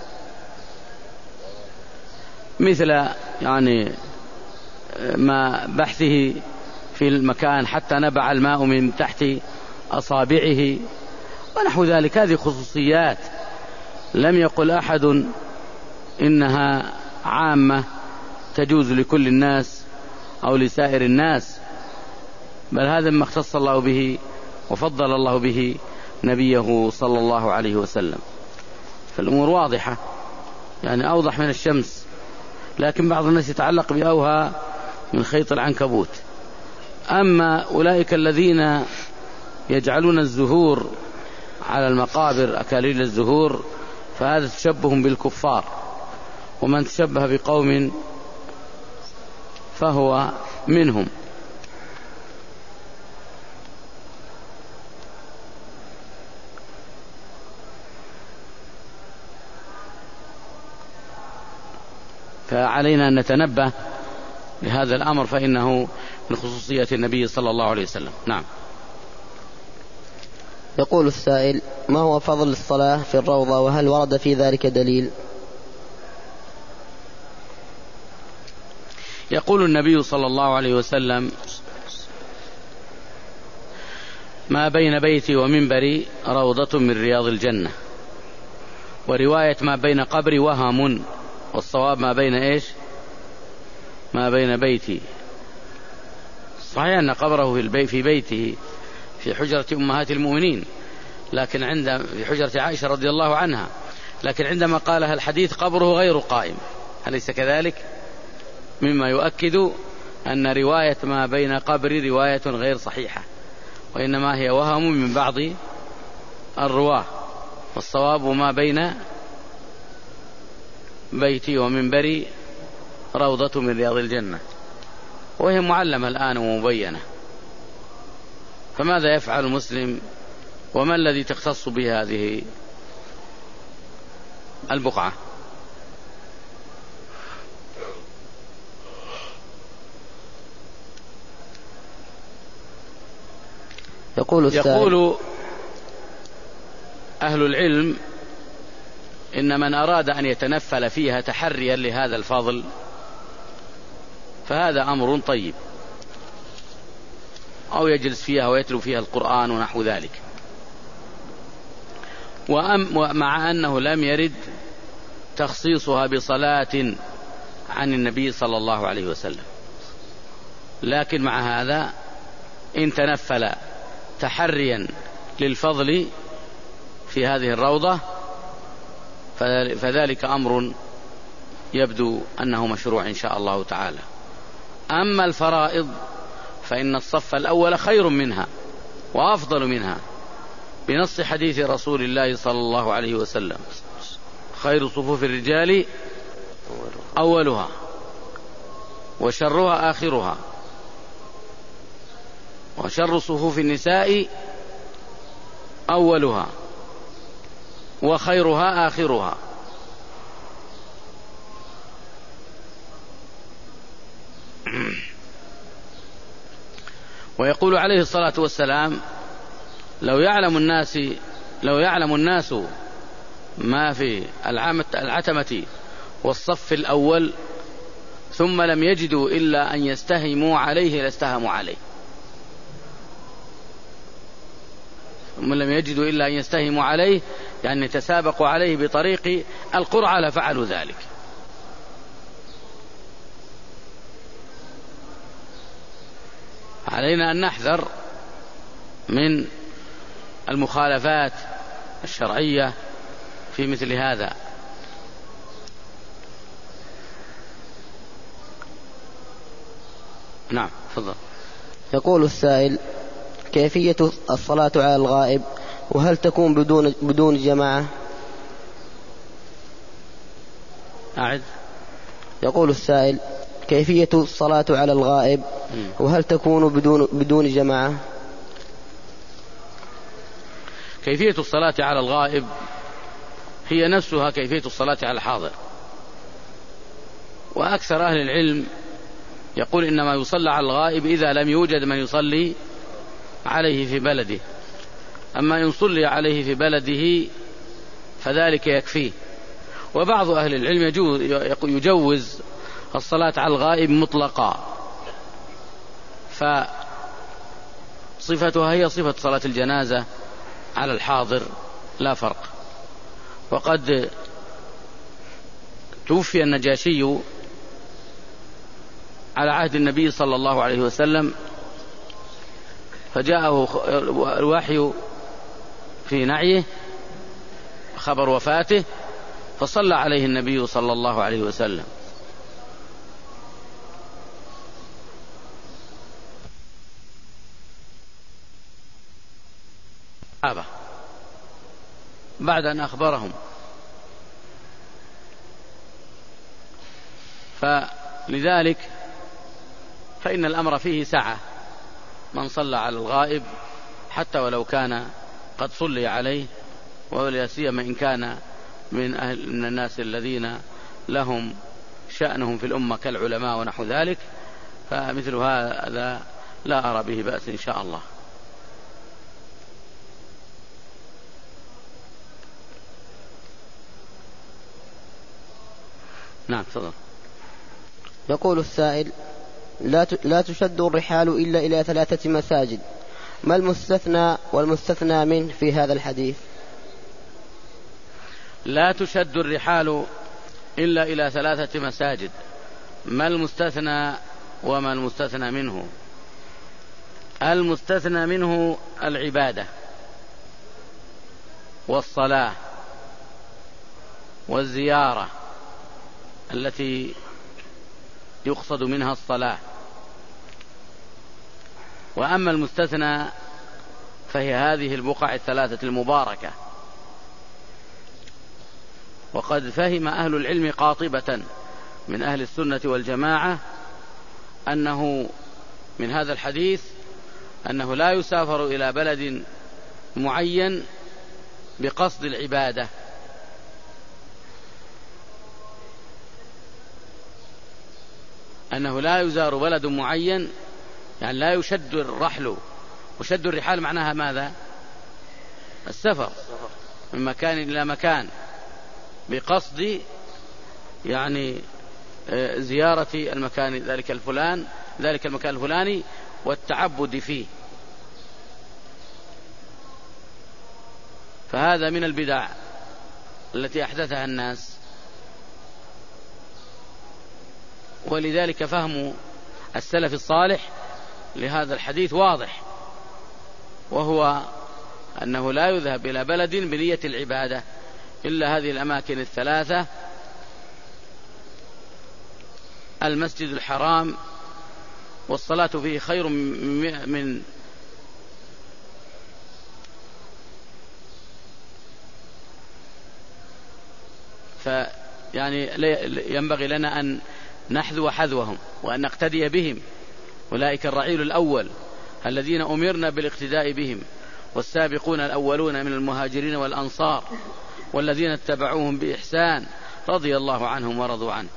مثل يعني ما بحثه في المكان حتى نبع الماء من تحت أصابعه ونحو ذلك. هذه خصوصيات لم يقل أحد إنها عامة تجوز لكل الناس أو لسائر الناس، بل هذا ما اختص الله به وفضل الله به نبيه صلى الله عليه وسلم. فالأمور واضحة، يعني أوضح من الشمس، لكن بعض الناس يتعلق بأوها من خيط العنكبوت. أما أولئك الذين يجعلون الزهور على المقابر أكاليل الزهور فهذا تشبه بالكفار، ومن تشبه بقوم فهو منهم. فعلينا أن نتنبه لهذا الأمر، فإنه من خصوصية النبي صلى الله عليه وسلم. نعم. يقول السائل: ما هو فضل الصلاة في الروضة، وهل ورد في ذلك دليل؟ يقول النبي صلى الله عليه وسلم: ما بين بيتي ومنبري روضة من رياض الجنة. ورواية ما بين قبري وهم، والصواب ما بين إيش؟ ما بين بيتي. صحيح أن قبره في بيته في حجرة أمهات المؤمنين، لكن عند في حجرة عائشة رضي الله عنها، لكن عندما قالها الحديث قبره غير قائم، أليس كذلك؟ مما يؤكد أن رواية ما بين قبري رواية غير صحيحة، وإنما هي وهم من بعض الرواه، والصواب ما بين بيتي ومنبري روضة من رياض الجنة، وهي معلمة الآن ومبينة. فماذا يفعل المسلم، وما الذي تختص به هذه البقعة؟ يقول, يقول أهل العلم: إن من أراد أن يتنفل فيها تحريا لهذا الفضل فهذا أمر طيب، أو يجلس فيها ويتلو فيها القرآن ونحو ذلك. ومع أنه لم يرد تخصيصها بصلاة عن النبي صلى الله عليه وسلم، لكن مع هذا إن تنفل تحريا للفضل في هذه الروضة فذلك أمر يبدو أنه مشروع إن شاء الله تعالى. أما الفرائض فإن الصف الأول خير منها وأفضل منها، بنص حديث رسول الله صلى الله عليه وسلم: خير صفوف الرجال أولها وشرها آخرها، وشر صفوف النساء أولها وخيرها آخرها. ويقول عليه الصلاة والسلام: لو يعلم الناس لو يعلم الناس ما في العتمة والصف الأول ثم لم يجدوا إلا أن يستهموا عليه لاستهموا عليه ثم لم يجدوا إلا أن يستهموا عليه يعني يتسابقوا عليه بطريق القرعة لفعلوا ذلك. علينا أن نحذر من المخالفات الشرعية في مثل هذا. نعم، تفضل. يقول السائل: كيفية الصلاة على الغائب، وهل تكون بدون بدون جماعة؟ أعد. يقول السائل: كيفية الصلاة على الغائب، وهل تكون بدون بدون جماعة؟ كيفية الصلاة على الغائب هي نفسها كيفية الصلاة على الحاضر، وأكثر أهل العلم يقول إنما يصلى على الغائب إذا لم يوجد من يصلي عليه في بلده، أما إن صلي عليه في بلده فذلك يكفيه. وبعض أهل العلم يجوز الصلاة على الغائب مطلقا، فصفتها هي صفة صلاة الجنازة على الحاضر لا فرق. وقد توفي النجاشي على عهد النبي صلى الله عليه وسلم، فجاءه الوحي في نعيه خبر وفاته، فصلى عليه النبي صلى الله عليه وسلم. بعد أن أخبرهم، فلذلك فإن الأمر فيه سعة، من صلى على الغائب حتى ولو كان قد صلي عليه، ولا سيما إن كان من أهل من الناس الذين لهم شأنهم في الأمة كالعلماء ونحو ذلك، فمثل هذا لا أرى به بأس إن شاء الله. نعم تفضل. يقول السائل: لا تشد الرحال إلا إلى ثلاثة مساجد، ما المستثنى والمستثنى منه في هذا الحديث؟ لا تشد الرحال إلا إلى ثلاثة مساجد، ما المستثنى وما المستثنى منه؟ المستثنى منه العبادة والصلاة والزيارة التي يقصد منها الصلاة. وأما المستثنى فهي هذه البقع الثلاثة المباركة. وقد فهم أهل العلم قاطبة من أهل السنة والجماعة أنه من هذا الحديث أنه لا يسافر إلى بلد معين بقصد العبادة، أنه لا يزار بلد معين، يعني لا يشد الرحل. وشد الرحال معناها ماذا؟ السفر من مكان إلى مكان بقصد يعني زيارة المكان ذلك الفلان ذلك المكان الفلاني والتعبد فيه. فهذا من البدع التي أحدثها الناس، ولذلك فهم السلف الصالح لهذا الحديث واضح، وهو أنه لا يذهب إلى بلد بنية العبادة إلا هذه الأماكن الثلاثة: المسجد الحرام، والصلاة فيه خير من فيعني ينبغي لنا أن نحذو حذوهم وأن نقتدي بهم. أولئك الرعيل الأول الذين أمرنا بالاقتداء بهم، والسابقون الأولون من المهاجرين والأنصار والذين اتبعوهم بإحسان رضي الله عنهم ورضوا عنه.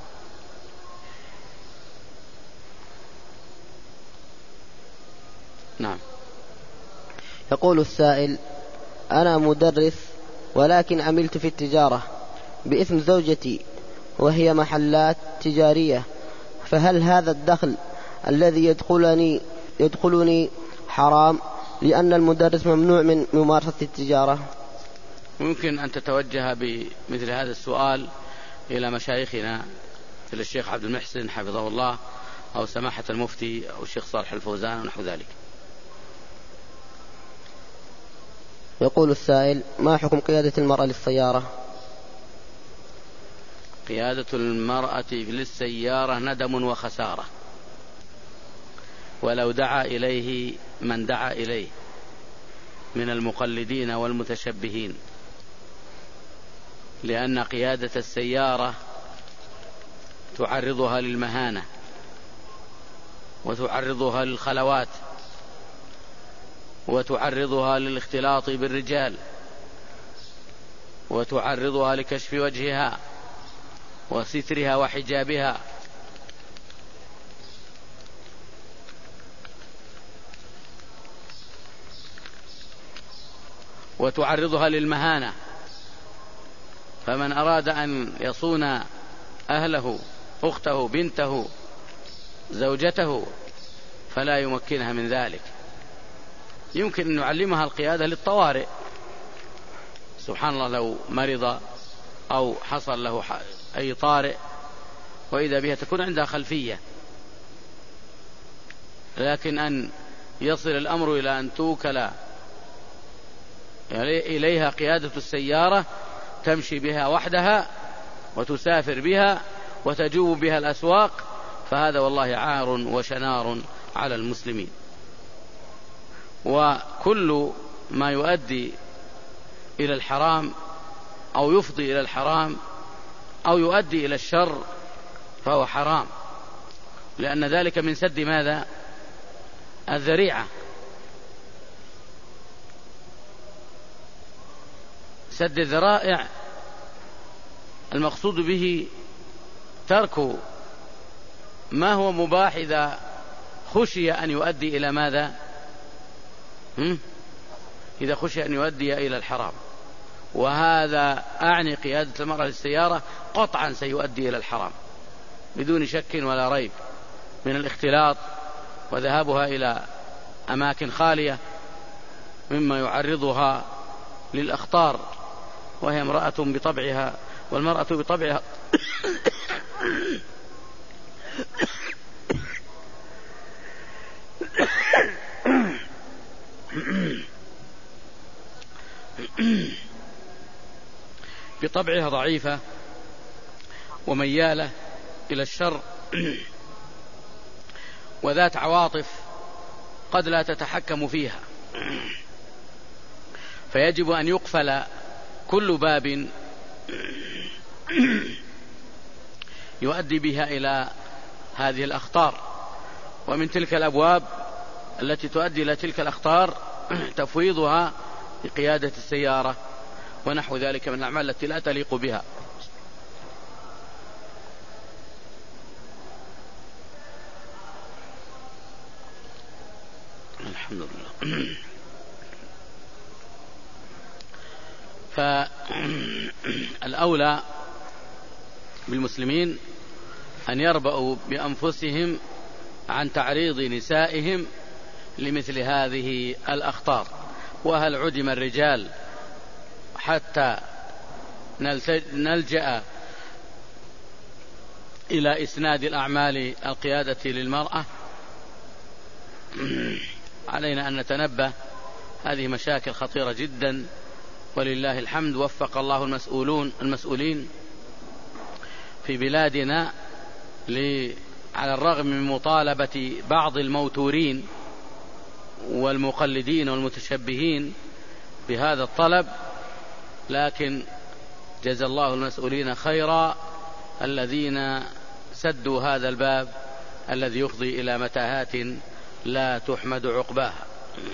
نعم. يقول السائل: أنا مدرس ولكن عملت في التجارة باسم زوجتي وهي محلات تجارية، فهل هذا الدخل الذي يدخلني يدخلني حرام لأن المدرس ممنوع من ممارسة التجارة؟ ممكن أن تتوجه بمثل هذا السؤال إلى مشايخنا مثل الشيخ عبد المحسن حفظه الله، أو سماحة المفتي، أو الشيخ صالح الفوزان ونحو ذلك. يقول السائل: ما حكم قيادة المرأة للسيارة؟ قيادة المرأة للسيارة ندم وخسارة، ولو دعا إليه من دعا إليه من المقلدين والمتشبهين، لأن قيادة السيارة تعرضها للمهانة وتعرضها للخلوات وتعرضها للاختلاط بالرجال وتعرضها لكشف وجهها وسترها وحجابها، وتعرضها للمهانة. فمن أراد أن يصون أهله، أخته، بنته، زوجته، فلا يمكنها من ذلك. يمكن أن نعلمها القيادة للطوارئ. سبحان الله، لو مرض أو حصل له أي طارئ، وإذا بها تكون عندها خلفية. لكن أن يصل الأمر إلى أن توكل إليها قيادة السيارة تمشي بها وحدها وتسافر بها وتجوب بها الأسواق، فهذا والله عار وشنار على المسلمين. وكل ما يؤدي إلى الحرام أو يفضي إلى الحرام أو يؤدي إلى الشر فهو حرام، لأن ذلك من سد ماذا؟ الذريعة. سد الذرائع المقصود به ترك ما هو مباح إذا خشي أن يؤدي إلى ماذا؟ هم؟ إذا خشي أن يؤدي إلى الحرام، وهذا أعني قيادة المرأة للسيارة قطعا سيؤدي إلى الحرام بدون شك ولا ريب، من الاختلاط وذهابها إلى أماكن خالية مما يعرضها للأخطار، وهي امرأة بطبعها، والمرأة بطبعها بطبعها ضعيفة وميالة إلى الشر وذات عواطف قد لا تتحكم فيها، فيجب أن يقفل كل باب يؤدي بها إلى هذه الأخطار. ومن تلك الأبواب التي تؤدي إلى تلك الأخطار تفويضها لقيادة السيارة ونحو ذلك من الأعمال التي لا تليق بها. الحمد لله. فالأولى بالمسلمين أن يربأوا بأنفسهم عن تعريض نسائهم لمثل هذه الأخطار. وهل عدم الرجال حتى نلجأ إلى إسناد الأعمال القيادة للمرأة؟ علينا أن نتنبه، هذه مشاكل خطيرة جدا، ولله الحمد وفق الله المسؤولون المسؤولين في بلادنا على الرغم من مطالبة بعض الموتورين والمقلدين والمتشبهين بهذا الطلب، لكن جزى الله المسؤولين خيرا الذين سدوا هذا الباب الذي يفضي إلى متاهات لا تحمد عقباها.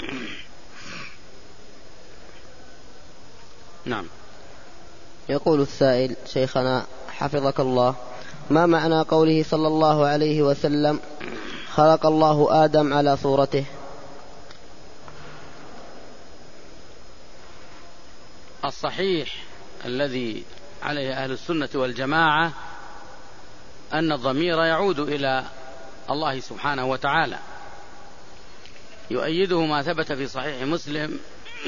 نعم. يقول السائل: شيخنا حفظك الله، ما معنى قوله صلى الله عليه وسلم: خلق الله آدم على صورته؟ الصحيح الذي عليه أهل السنة والجماعة أن الضمير يعود إلى الله سبحانه وتعالى، يؤيده ما ثبت في صحيح مسلم: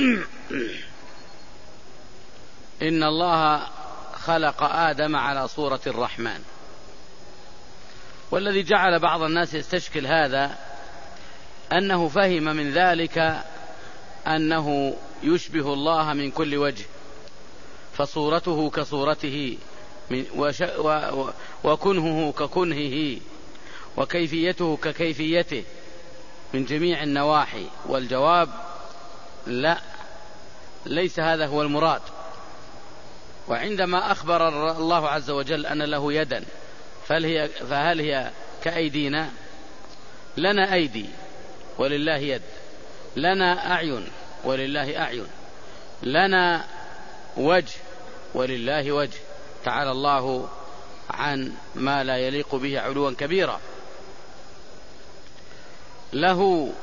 إن الله خلق آدم على صورة الرحمن. والذي جعل بعض الناس يستشكل هذا أنه فهم من ذلك أنه يشبه الله من كل وجه، فصورته كصورته وكنهه ككنهه وكيفيته ككيفيته من جميع النواحي. والجواب: لا، ليس هذا هو المراد. وعندما أخبر الله عز وجل أن له يدا، فهل هي كأيدينا؟ لنا أيدي ولله يد، لنا أعين ولله أعين، لنا وجه ولله وجه، تعالى الله عن ما لا يليق به علوا كبيرا. له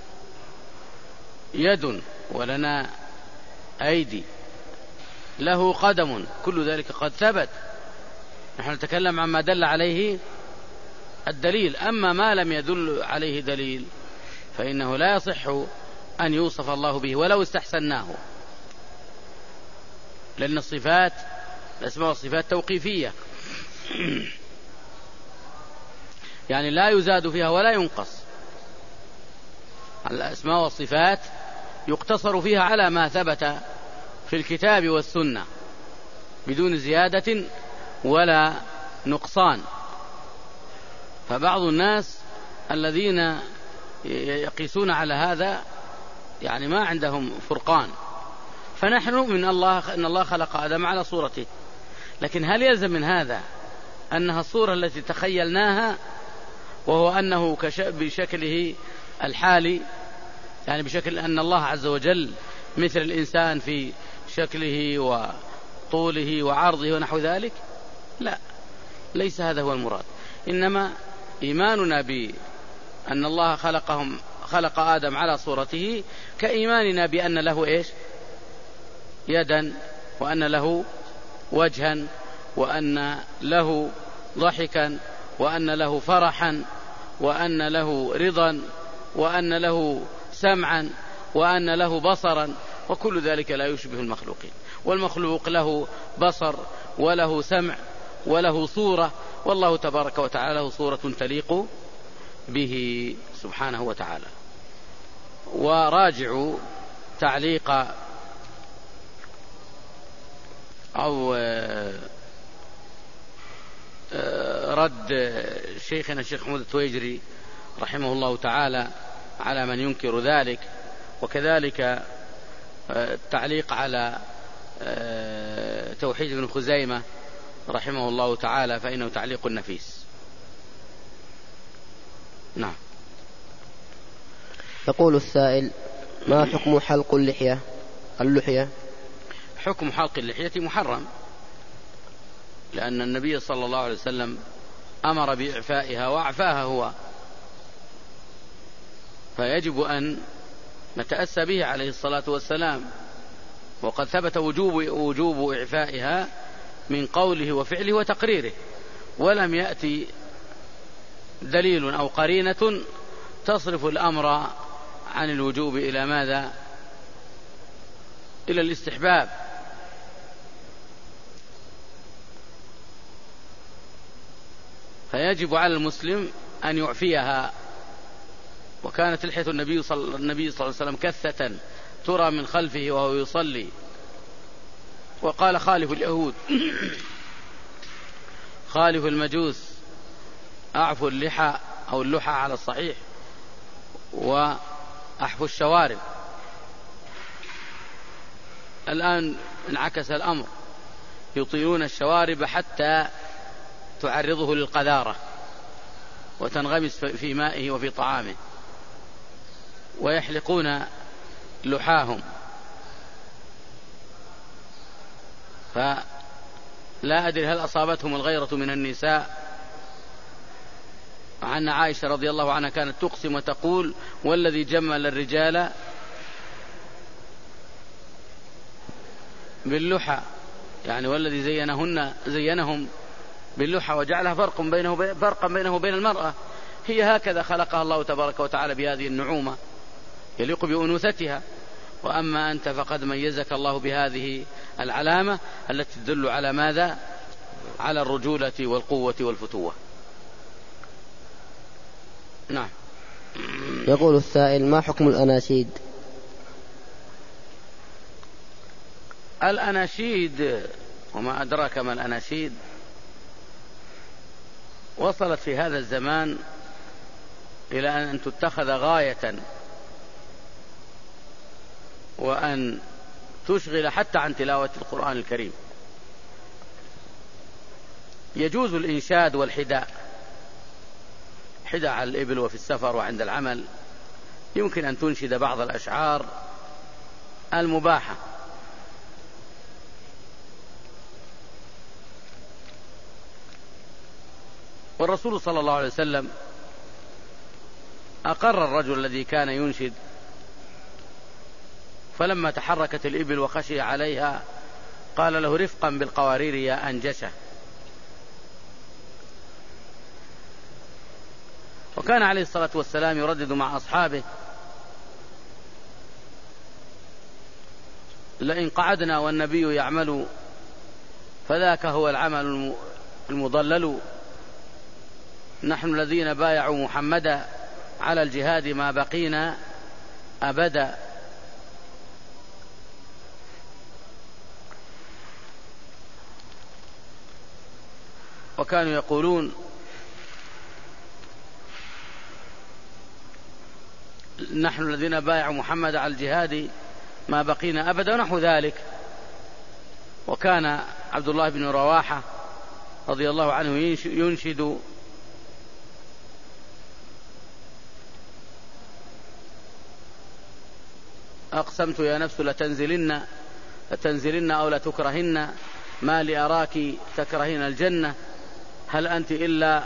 يد ولنا أيدي، له قدم، كل ذلك قد ثبت. نحن نتكلم عما دل عليه الدليل، أما ما لم يدل عليه دليل فإنه لا يصح أن يوصف الله به ولو استحسناه، لأن الصفات الأسماء والصفات توقيفية، يعني لا يزاد فيها ولا ينقص. الأسماء والصفات يقتصر فيها على ما ثبت في الكتاب والسنة بدون زيادة ولا نقصان. فبعض الناس الذين يقيسون على هذا يعني ما عندهم فرقان. فنحن من الله أن الله خلق آدم على صورته، لكن هل يلزم من هذا أنها الصورة التي تخيلناها، وهو أنه بشكله الحالي، يعني بشكل أن الله عز وجل مثل الإنسان في شكله وطوله وعرضه ونحو ذلك؟ لا، ليس هذا هو المراد. إنما إيماننا بأن الله خلقهم خلق آدم على صورته كإيماننا بأن له إيش؟ يدا، وأن له وجها، وأن له ضحكا، وأن له فرحا، وأن له رضا، وأن له سمعا، وأن له بصرا، وكل ذلك لا يشبه المخلوقين. والمخلوق له بصر وله سمع وله صورة، والله تبارك وتعالى له صورة تليق به سبحانه وتعالى. وراجعوا تعليق أو رد شيخنا الشيخ محمود التويجري رحمه الله تعالى على من ينكر ذلك، وكذلك التعليق على توحيد ابن خزيمة رحمه الله تعالى، فإنه تعليق نفيس. نعم. يقول السائل: ما حكم حلق اللحية اللحية حكم حلق اللحية محرم، لأن النبي صلى الله عليه وسلم أمر بإعفائها وأعفاها هو، فيجب أن نتأسى به عليه الصلاة والسلام. وقد ثبت وجوب, وجوب إعفائها من قوله وفعله وتقريره، ولم يأتي دليل أو قرينة تصرف الأمر عن الوجوب إلى ماذا؟ إلى الاستحباب. فيجب على المسلم أن يعفيها. وكانت لحية النبي صلى الله عليه وسلم كثة ترى من خلفه وهو يصلي. وقال: خالف اليهود خالف المجوس، أعفوا اللحى أو اللحى على الصحيح، وأحفوا الشوارب. الآن انعكس الأمر، يطيلون الشوارب حتى تعرضه للقذارة وتنغمس في مائه وفي طعامه، ويحلقون لحاهم. فلا أدري هل أصابتهم الغيرة من النساء. عن عائشة رضي الله عنها كانت تقسم وتقول: والذي جمل الرجال باللحى، يعني والذي زينهن زينهم باللحى وجعلها فرق بينه فرقا بينه وبين المرأة. هي هكذا خلقها الله تبارك وتعالى بهذه النعومة يليق بأنوثتها. وأما أنت فقد ميزك الله بهذه العلامة التي تدل على ماذا؟ على الرجولة والقوة والفتوة. نعم. يقول السائل: ما حكم الأناشيد؟ الأناشيد وما أدراك ما الأناشيد، وصلت في هذا الزمان إلى أن تتخذ غاية، وأن تشغل حتى عن تلاوة القرآن الكريم. يجوز الإنشاد والحداء، حداء على الإبل وفي السفر وعند العمل، يمكن أن تنشد بعض الأشعار المباحة. والرسول صلى الله عليه وسلم أقر الرجل الذي كان ينشد، فلما تحركت الإبل وخشي عليها قال له: رفقا بالقوارير يا أنجشة. وكان عليه الصلاة والسلام يردد مع أصحابه: لئن قعدنا والنبي يعمل فذاك هو العمل المضلل. نحن الذين بايعوا محمدا على الجهاد ما بقينا أبدا. وكانوا يقولون نحن الذين بايعوا محمد على الجهاد ما بقينا أبدا ونحو ذلك. وكان عبد الله بن رواحة رضي الله عنه ينشد أقسمت يا نفس لتنزلن لتنزلن أو لتكرهن ما لأراك تكرهين الجنة هل أنت إلا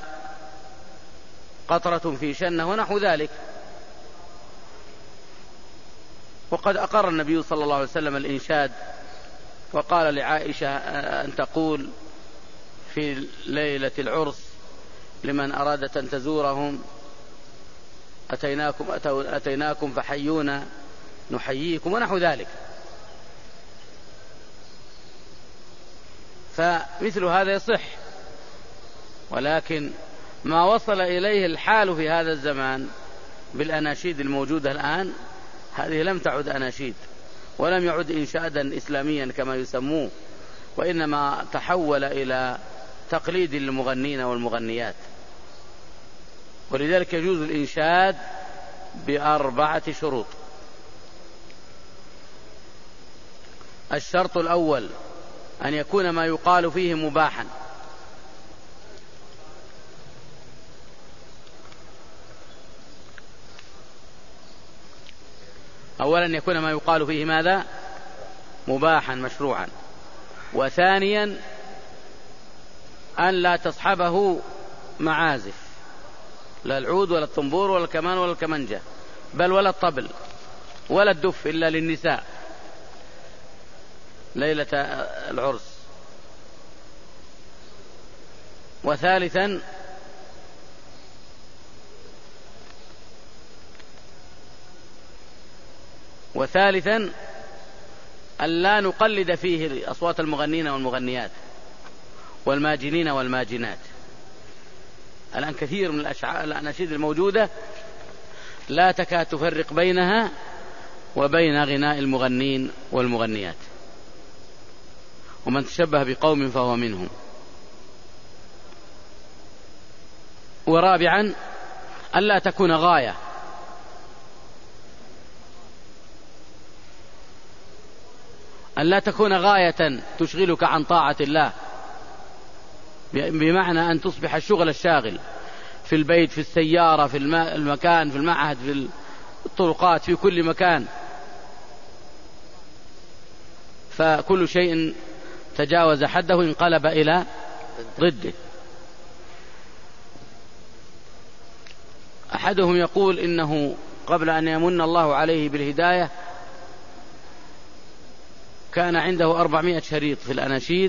قطرة في شنة ونحو ذلك. وقد أقر النبي صلى الله عليه وسلم الإنشاد وقال لعائشة أن تقول في ليلة العرس لمن أرادت أن تزورهم أتيناكم, أتيناكم فحيونا نحييكم ونحو ذلك. فمثل هذا يصح، ولكن ما وصل إليه الحال في هذا الزمان بالأناشيد الموجودة الآن هذه لم تعد أناشيد ولم يعد إنشادا إسلاميا كما يسموه، وإنما تحول إلى تقليد للمغنين والمغنيات. ولذلك يجوز الإنشاد بأربعة شروط. الشرط الأول أن يكون ما يقال فيه مباحا، أولا يكون ما يقال فيه ماذا؟ مباحا مشروعا. وثانيا أن لا تصحبه معازف، لا العود ولا الطنبور ولا الكمان ولا الكمنجة بل ولا الطبل ولا الدف إلا للنساء ليلة العرس. وثالثا وثالثا أن لا نقلد فيه أصوات المغنين والمغنيات والماجنين والماجنات. الآن كثير من الأناشيد الموجودة لا تكاد تفرق بينها وبين غناء المغنين والمغنيات، ومن تشبه بقوم فهو منهم. ورابعا ألا تكون غاية، ألا تكون غاية تشغلك عن طاعة الله، بمعنى أن تصبح الشغل الشاغل في البيت في السيارة في المكان في المعهد في الطرقات في كل مكان، فكل شيء تجاوز حده انقلب إلى ضده. أحدهم يقول إنه قبل أن يمن الله عليه بالهداية كان عنده أربعمائة شريط في الأناشيد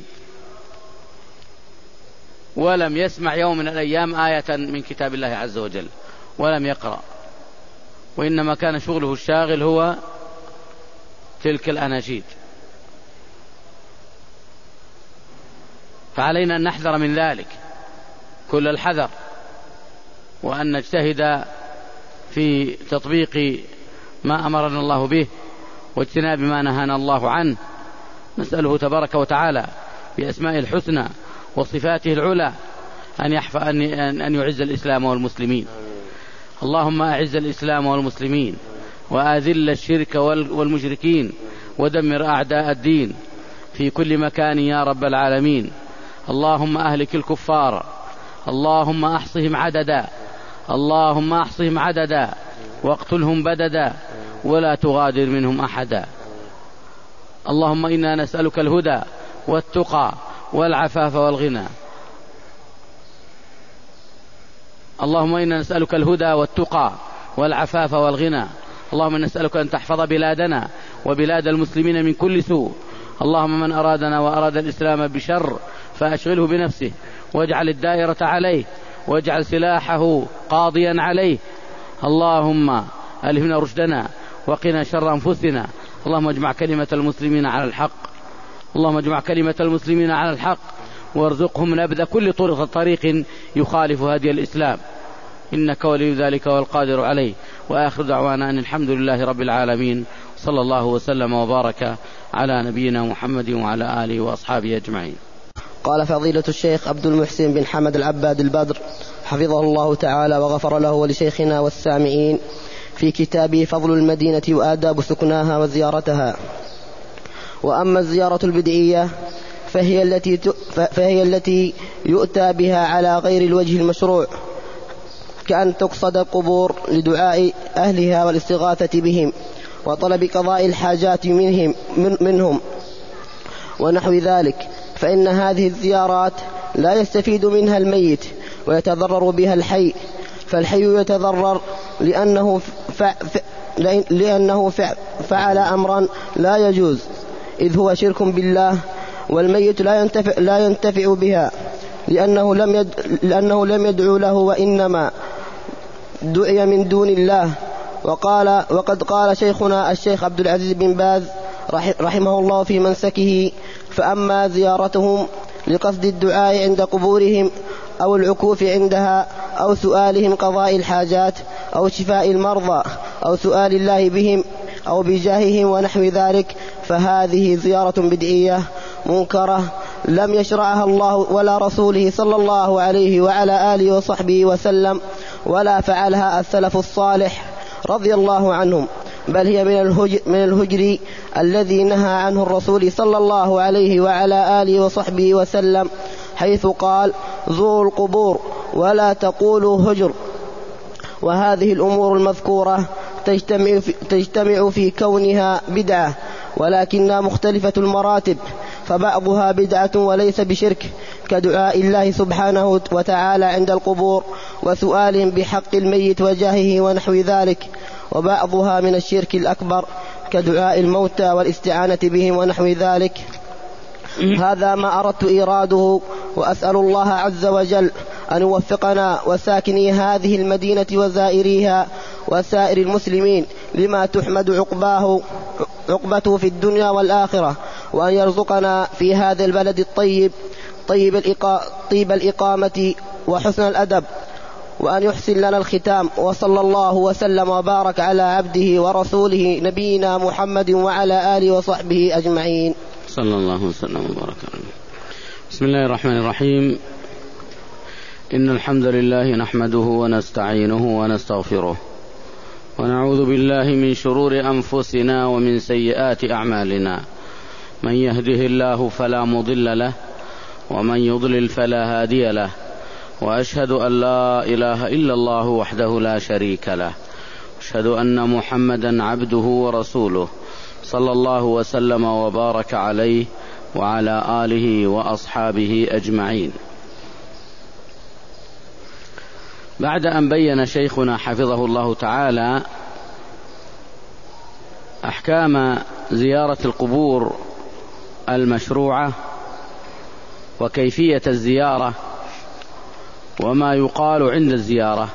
ولم يسمع يوم من الأيام آية من كتاب الله عز وجل ولم يقرأ، وإنما كان شغله الشاغل هو تلك الأناشيد. فعلينا أن نحذر من ذلك كل الحذر، وأن نجتهد في تطبيق ما أمرنا الله به واجتناب ما نهانا الله عنه. نسأله تبارك وتعالى بأسمائه الحسنى وصفاته العلى أن يحفظ أن يعز الإسلام والمسلمين. اللهم أعز الإسلام والمسلمين وأذل الشرك والمشركين ودمر أعداء الدين في كل مكان يا رب العالمين. اللهم أهلك الكفار، اللهم أحصهم عددا، اللهم أحصهم عددا واقتلهم بددا ولا تغادر منهم أحدا. اللهم إنا نسألك الهدى والتقى والعفاف والغنى. اللهم إنا نسألك الهدى والتقى والعفاف والغنى. اللهم نسألك أن تحفظ بلادنا وبلاد المسلمين من كل سوء. اللهم من أرادنا وأراد الإسلام بشر فأشغله بنفسه واجعل الدائرة عليه واجعل سلاحه قاضيا عليه. اللهم ألهمنا رشدنا وقنا شر أنفسنا. اللهم اجمع كلمة المسلمين على الحق. اللهم اجمع كلمة المسلمين على الحق وارزقهم نبذ كل طرق طريق يخالف هدي الإسلام، إنك ولي ذلك والقادر عليه. وآخر دعوانا أن الحمد لله رب العالمين، صلى الله وسلم وبارك على نبينا محمد وعلى آله وأصحابه أجمعين. قال فضيلة الشيخ عبد المحسن بن حمد العباد البدر حفظه الله تعالى وغفر له ولشيخنا والسامعين في كتابه فضل المدينة وآداب سكناها وزيارتها: وأما الزيارة البدعية فهي التي فهي التي يؤتى بها على غير الوجه المشروع، كأن تقصد القبور لدعاء أهلها والاستغاثة بهم وطلب قضاء الحاجات منهم, من منهم ونحو ذلك، فإن هذه الزيارات لا يستفيد منها الميت ويتضرر بها الحي، فالحي يتضرر لأنه, فع لأنه فعل أمرا لا يجوز إذ هو شرك بالله، والميت لا ينتفع, لا ينتفع بها لأنه لم, يد لأنه لم يدعو له وإنما دعي من دون الله. وقال وقد قال شيخنا الشيخ عبد العزيز بن باز رحمه الله في منسكه: فأما زيارتهم لقصد الدعاء عند قبورهم أو العكوف عندها أو سؤالهم قضاء الحاجات أو شفاء المرضى أو سؤال الله بهم أو بجاههم ونحو ذلك، فهذه زيارة بدعية منكرة لم يشرعها الله ولا رسوله صلى الله عليه وعلى آله وصحبه وسلم، ولا فعلها السلف الصالح رضي الله عنهم، بل هي من الهجر, من الهجر الذي نهى عنه الرسول صلى الله عليه وعلى آله وصحبه وسلم، حيث قال: زوروا القبور ولا تقولوا هجر. وهذه الأمور المذكورة تجتمع في, تجتمع في كونها بدعة، ولكنها مختلفة المراتب، فبعضها بدعة وليس بشرك، كدعاء الله سبحانه وتعالى عند القبور وسؤالهم بحق الميت وجاهه ونحو ذلك، وبعضها من الشرك الأكبر كدعاء الموتى والاستعانة بهم ونحو ذلك. هذا ما أردت إيراده، وأسأل الله عز وجل أن يوفقنا وساكني هذه المدينة وزائريها وسائر المسلمين لما تحمد عقباه عقبته في الدنيا والآخرة، وأن يرزقنا في هذا البلد الطيب طيب, الإقا... طيب الإقامة وحسن الأدب، وأن يحسن لنا الختام. وصلى الله وسلم وبارك على عبده ورسوله نبينا محمد وعلى آله وصحبه أجمعين. صلى الله وسلم وبارك عليه. بسم الله الرحمن الرحيم. إن الحمد لله نحمده ونستعينه ونستغفره، ونعوذ بالله من شرور أنفسنا ومن سيئات أعمالنا، من يهده الله فلا مضل له ومن يضلل فلا هادي له، وأشهد أن لا إله إلا الله وحده لا شريك له، أشهد أن محمدا عبده ورسوله، صلى الله وسلم وبارك عليه وعلى آله وأصحابه أجمعين. بعد أن بين شيخنا حفظه الله تعالى أحكام زيارة القبور المشروعة وكيفية الزيارة وما يقال عند الزيارة،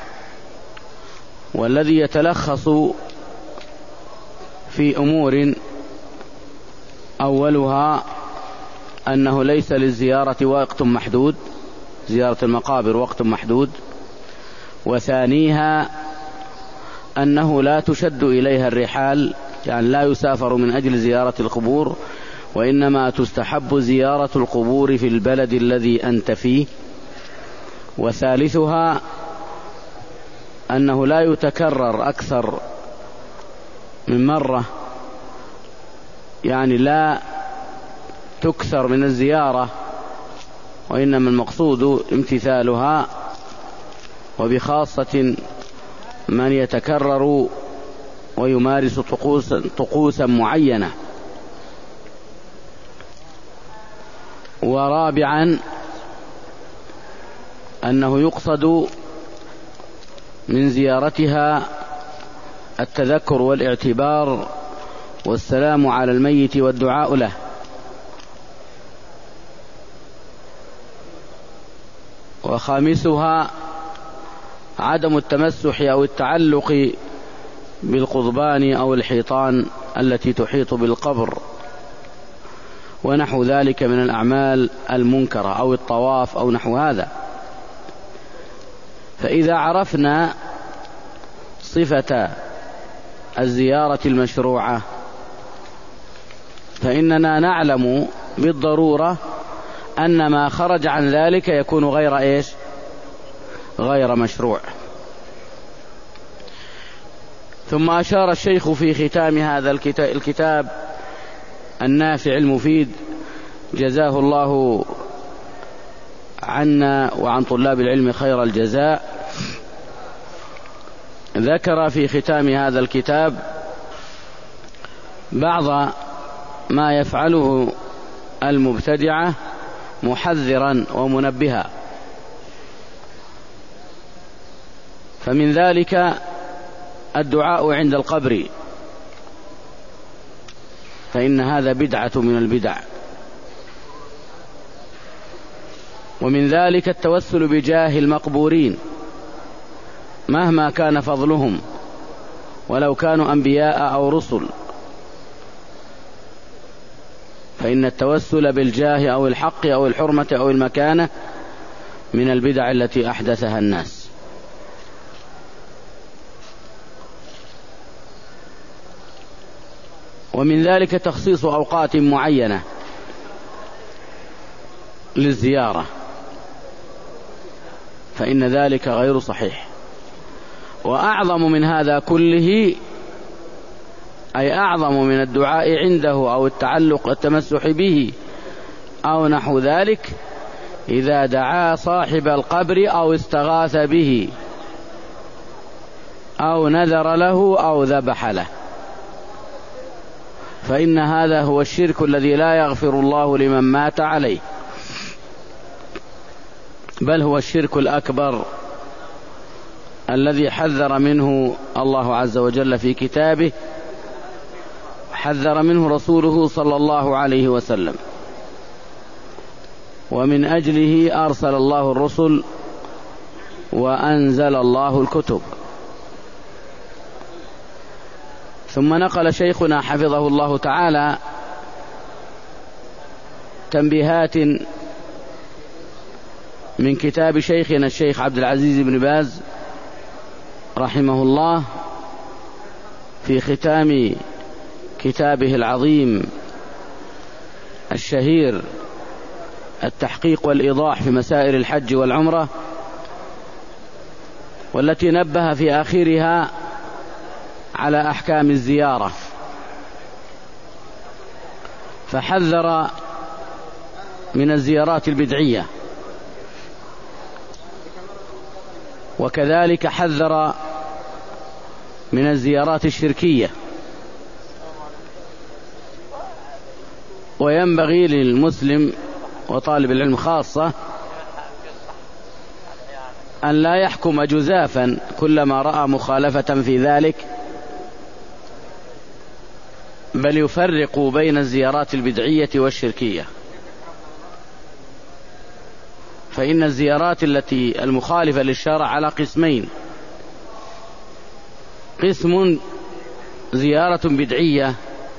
والذي يتلخص في أمور: أولها أنه ليس للزيارة وقت محدود، زيارة المقابر وقت محدود. وثانيها أنه لا تشد إليها الرحال، يعني لا يسافر من أجل زيارة القبور، وإنما تستحب زيارة القبور في البلد الذي أنت فيه. وثالثها أنه لا يتكرر أكثر من مرة، يعني لا تكثر من الزيارة، وإنما المقصود امتثالها، وبخاصة من يتكرر ويمارس طقوسا, طقوسا معينة. ورابعا أنه يقصد من زيارتها التذكر والاعتبار والسلام على الميت والدعاء له. وخامسها عدم التمسح أو التعلق بالقضبان أو الحيطان التي تحيط بالقبر. ونحو ذلك من الأعمال المنكرة أو الطواف أو نحو هذا. فإذا عرفنا صفة الزيارة المشروعة فإننا نعلم بالضرورة أن ما خرج عن ذلك يكون غير إيش؟ غير مشروع. ثم أشار الشيخ في ختام هذا الكتاب النافع المفيد جزاه الله عنا وعن طلاب العلم خير الجزاء، ذكر في ختام هذا الكتاب بعض ما يفعله المبتدعة محذرا ومنبها. فمن ذلك الدعاء عند القبر، فإن هذا بدعة من البدع. ومن ذلك التوسل بجاه المقبورين مهما كان فضلهم ولو كانوا أنبياء أو رسل، فإن التوسل بالجاه أو الحق أو الحرمة أو المكانة من البدع التي أحدثها الناس. ومن ذلك تخصيص أوقات معينة للزيارة، فإن ذلك غير صحيح. وأعظم من هذا كله، أي أعظم من الدعاء عنده أو التعلق التمسح به أو نحو ذلك، إذا دعا صاحب القبر أو استغاث به أو نذر له أو ذبح له، فإن هذا هو الشرك الذي لا يغفر الله لمن مات عليه، بل هو الشرك الأكبر الذي حذر منه الله عز وجل في كتابه، حذر منه رسوله صلى الله عليه وسلم، ومن أجله أرسل الله الرسل وأنزل الله الكتب. ثم نقل شيخنا حفظه الله تعالى تنبيهات من كتاب شيخنا الشيخ عبد العزيز بن باز رحمه الله في ختام كتابه العظيم الشهير التحقيق والإيضاح في مسائل الحج والعمرة، والتي نبه في آخرها على أحكام الزيارة، فحذر من الزيارات البدعية، وكذلك حذر من الزيارات الشركية. وينبغي للمسلم وطالب العلم خاصة أن لا يحكم جزافا كلما رأى مخالفة في ذلك، بل يفرق بين الزيارات البدعية والشركية. فإن الزيارات التي المخالفة للشرع على قسمين: قسم زيارة بدعية،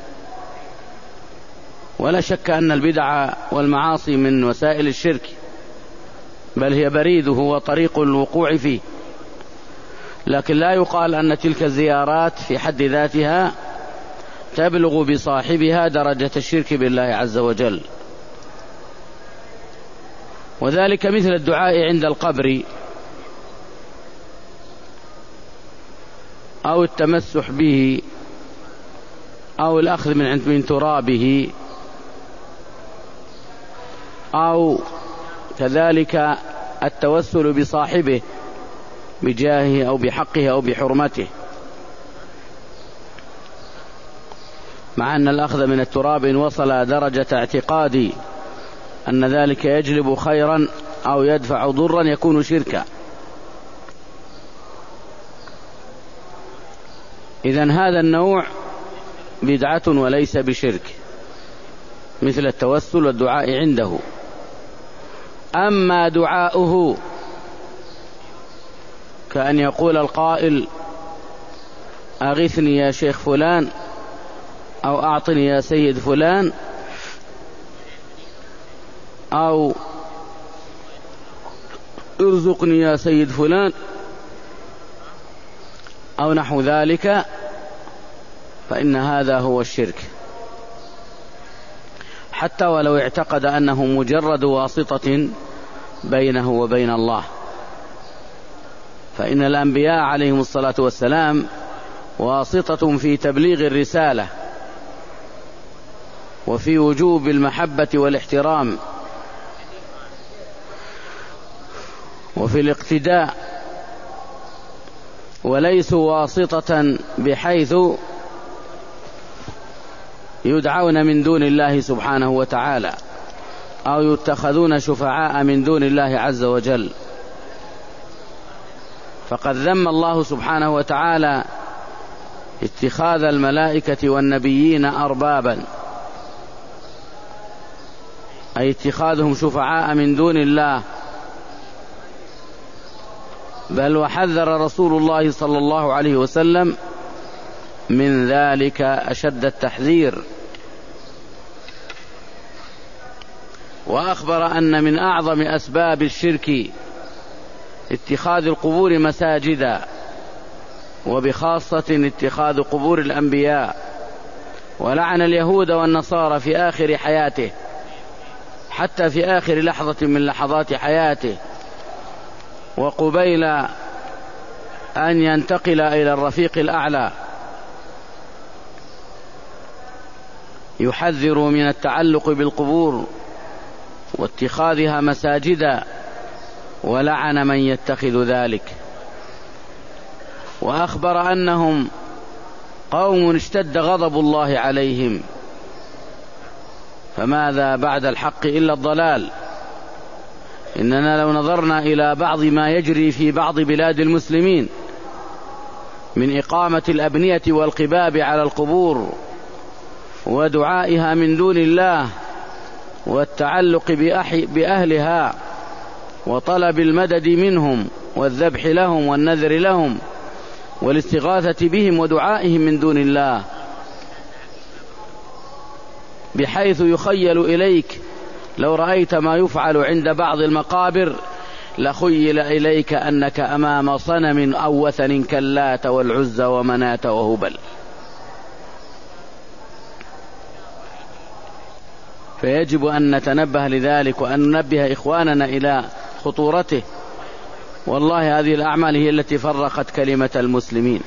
ولا شك أن البدع والمعاصي من وسائل الشرك، بل هي بريده وطريق الوقوع فيه، لكن لا يقال أن تلك الزيارات في حد ذاتها تبلغ بصاحبها درجة الشرك بالله عز وجل. وذلك مثل الدعاء عند القبر أو التمسح به أو الأخذ من من ترابه، أو كذلك التوسل بصاحبه بجاهه أو بحقه أو بحرمته، مع أن الأخذ من التراب إن وصل درجة اعتقادي أن ذلك يجلب خيرا أو يدفع ضرا يكون شركا. إذن هذا النوع بدعة وليس بشرك، مثل التوسل والدعاء عنده. أما دعاؤه كأن يقول القائل: أغثني يا شيخ فلان، أو أعطني يا سيد فلان، أو ارزقني يا سيد فلان أو نحو ذلك، فإن هذا هو الشرك، حتى ولو اعتقد أنه مجرد واسطة بينه وبين الله. فإن الأنبياء عليهم الصلاة والسلام واسطة في تبليغ الرسالة وفي وجوب المحبة والاحترام وفي الاقتداء، وليسوا واسطة بحيث يدعون من دون الله سبحانه وتعالى أو يتخذون شفعاء من دون الله عز وجل. فقد ذم الله سبحانه وتعالى اتخاذ الملائكة والنبيين أربابا، أي اتخاذهم شفعاء من دون الله، بل وحذر رسول الله صلى الله عليه وسلم من ذلك أشد التحذير، وأخبر أن من أعظم أسباب الشرك اتخاذ القبور مساجدا، وبخاصة اتخاذ قبور الأنبياء، ولعن اليهود والنصارى في آخر حياته، حتى في آخر لحظة من لحظات حياته وقبيل أن ينتقل إلى الرفيق الأعلى، يحذر من التعلق بالقبور واتخاذها مساجدا، ولعن من يتخذ ذلك. وأخبر أنهم قوم اشتد غضب الله عليهم، فماذا بعد الحق إلا الضلال. إننا لو نظرنا إلى بعض ما يجري في بعض بلاد المسلمين من إقامة الأبنية والقباب على القبور ودعائها من دون الله والتعلق بأهلها وطلب المدد منهم والذبح لهم والنذر لهم والاستغاثة بهم ودعائهم من دون الله، بحيث يخيل إليك لو رأيت ما يفعل عند بعض المقابر لخيل إليك أنك أمام صنم أو وثن كاللات والعزى ومناة وهبل. فيجب أن نتنبه لذلك وأن ننبه إخواننا إلى خطورته. والله هذه الأعمال هي التي فرقت كلمة المسلمين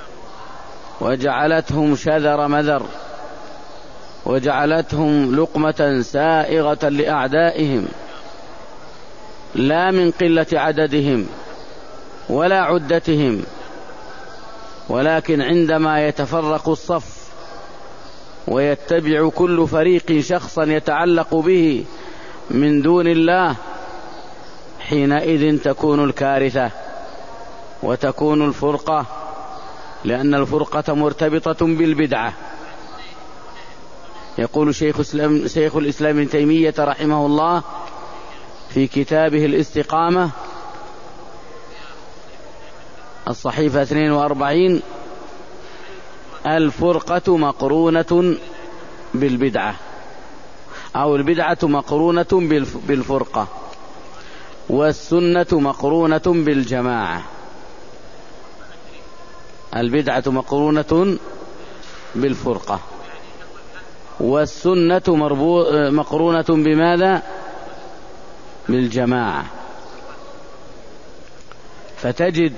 وجعلتهم شذر مذر، وجعلتهم لقمة سائغة لأعدائهم، لا من قلة عددهم ولا عدتهم، ولكن عندما يتفرق الصف ويتبع كل فريق شخصا يتعلق به من دون الله، حينئذ تكون الكارثة وتكون الفرقة، لأن الفرقة مرتبطة بالبدعة. يقول شيخ الإسلام, شيخ الإسلام ابن تيمية رحمه الله في كتابه الاستقامة الصحيفة اثنين وأربعين: الفرقة مقرونة بالبدعة، أو البدعة مقرونة بالفرقة، والسنة مقرونة بالجماعة. البدعة مقرونة بالفرقة، والسنة مقرونة بماذا؟ بالجماعة. فتجد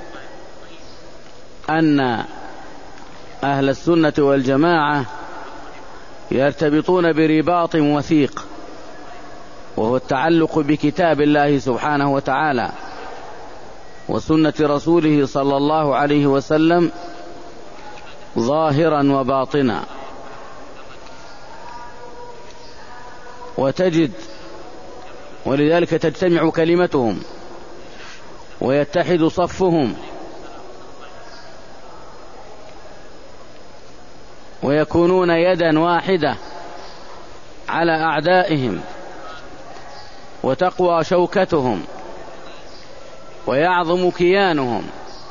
أن أهل السنة والجماعة يرتبطون برباط وثيق، وهو التعلق بكتاب الله سبحانه وتعالى وسنة رسوله صلى الله عليه وسلم ظاهرا وباطنا. وتجد ولذلك تجتمع كلمتهم ويتحد صفهم ويكونون يدا واحدة على أعدائهم، وتقوى شوكتهم ويعظم كيانهم،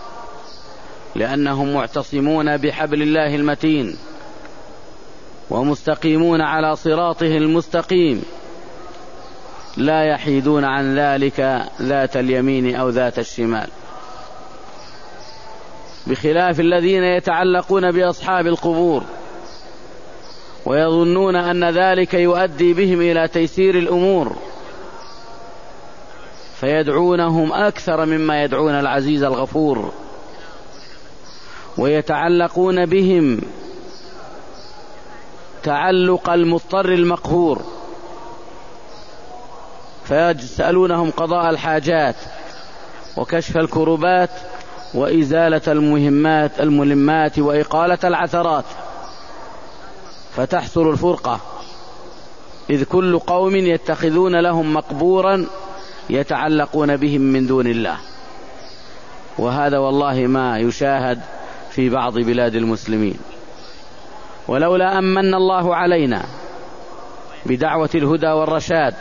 لأنهم معتصمون بحبل الله المتين ومستقيمون على صراطه المستقيم، لا يحيدون عن ذلك ذات اليمين أو ذات الشمال، بخلاف الذين يتعلقون بأصحاب القبور ويظنون أن ذلك يؤدي بهم إلى تيسير الأمور، فيدعونهم أكثر مما يدعون العزيز الغفور، ويتعلقون بهم تعلق المضطر المقهور، فيسألونهم قضاء الحاجات وكشف الكربات وإزالة المهمات الملمات وإقالة العثرات، فتحصل الفرقة، إذ كل قوم يتخذون لهم مقبورا يتعلقون بهم من دون الله. وهذا والله ما يشاهد في بعض بلاد المسلمين. ولولا أن من الله علينا بدعوة الهدى والرشاد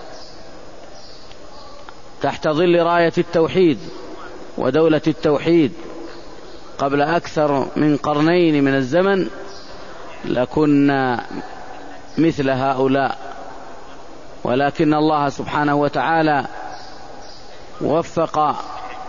تحت ظل راية التوحيد ودولة التوحيد قبل أكثر من قرنين من الزمن لكنا مثل هؤلاء، ولكن الله سبحانه وتعالى وفق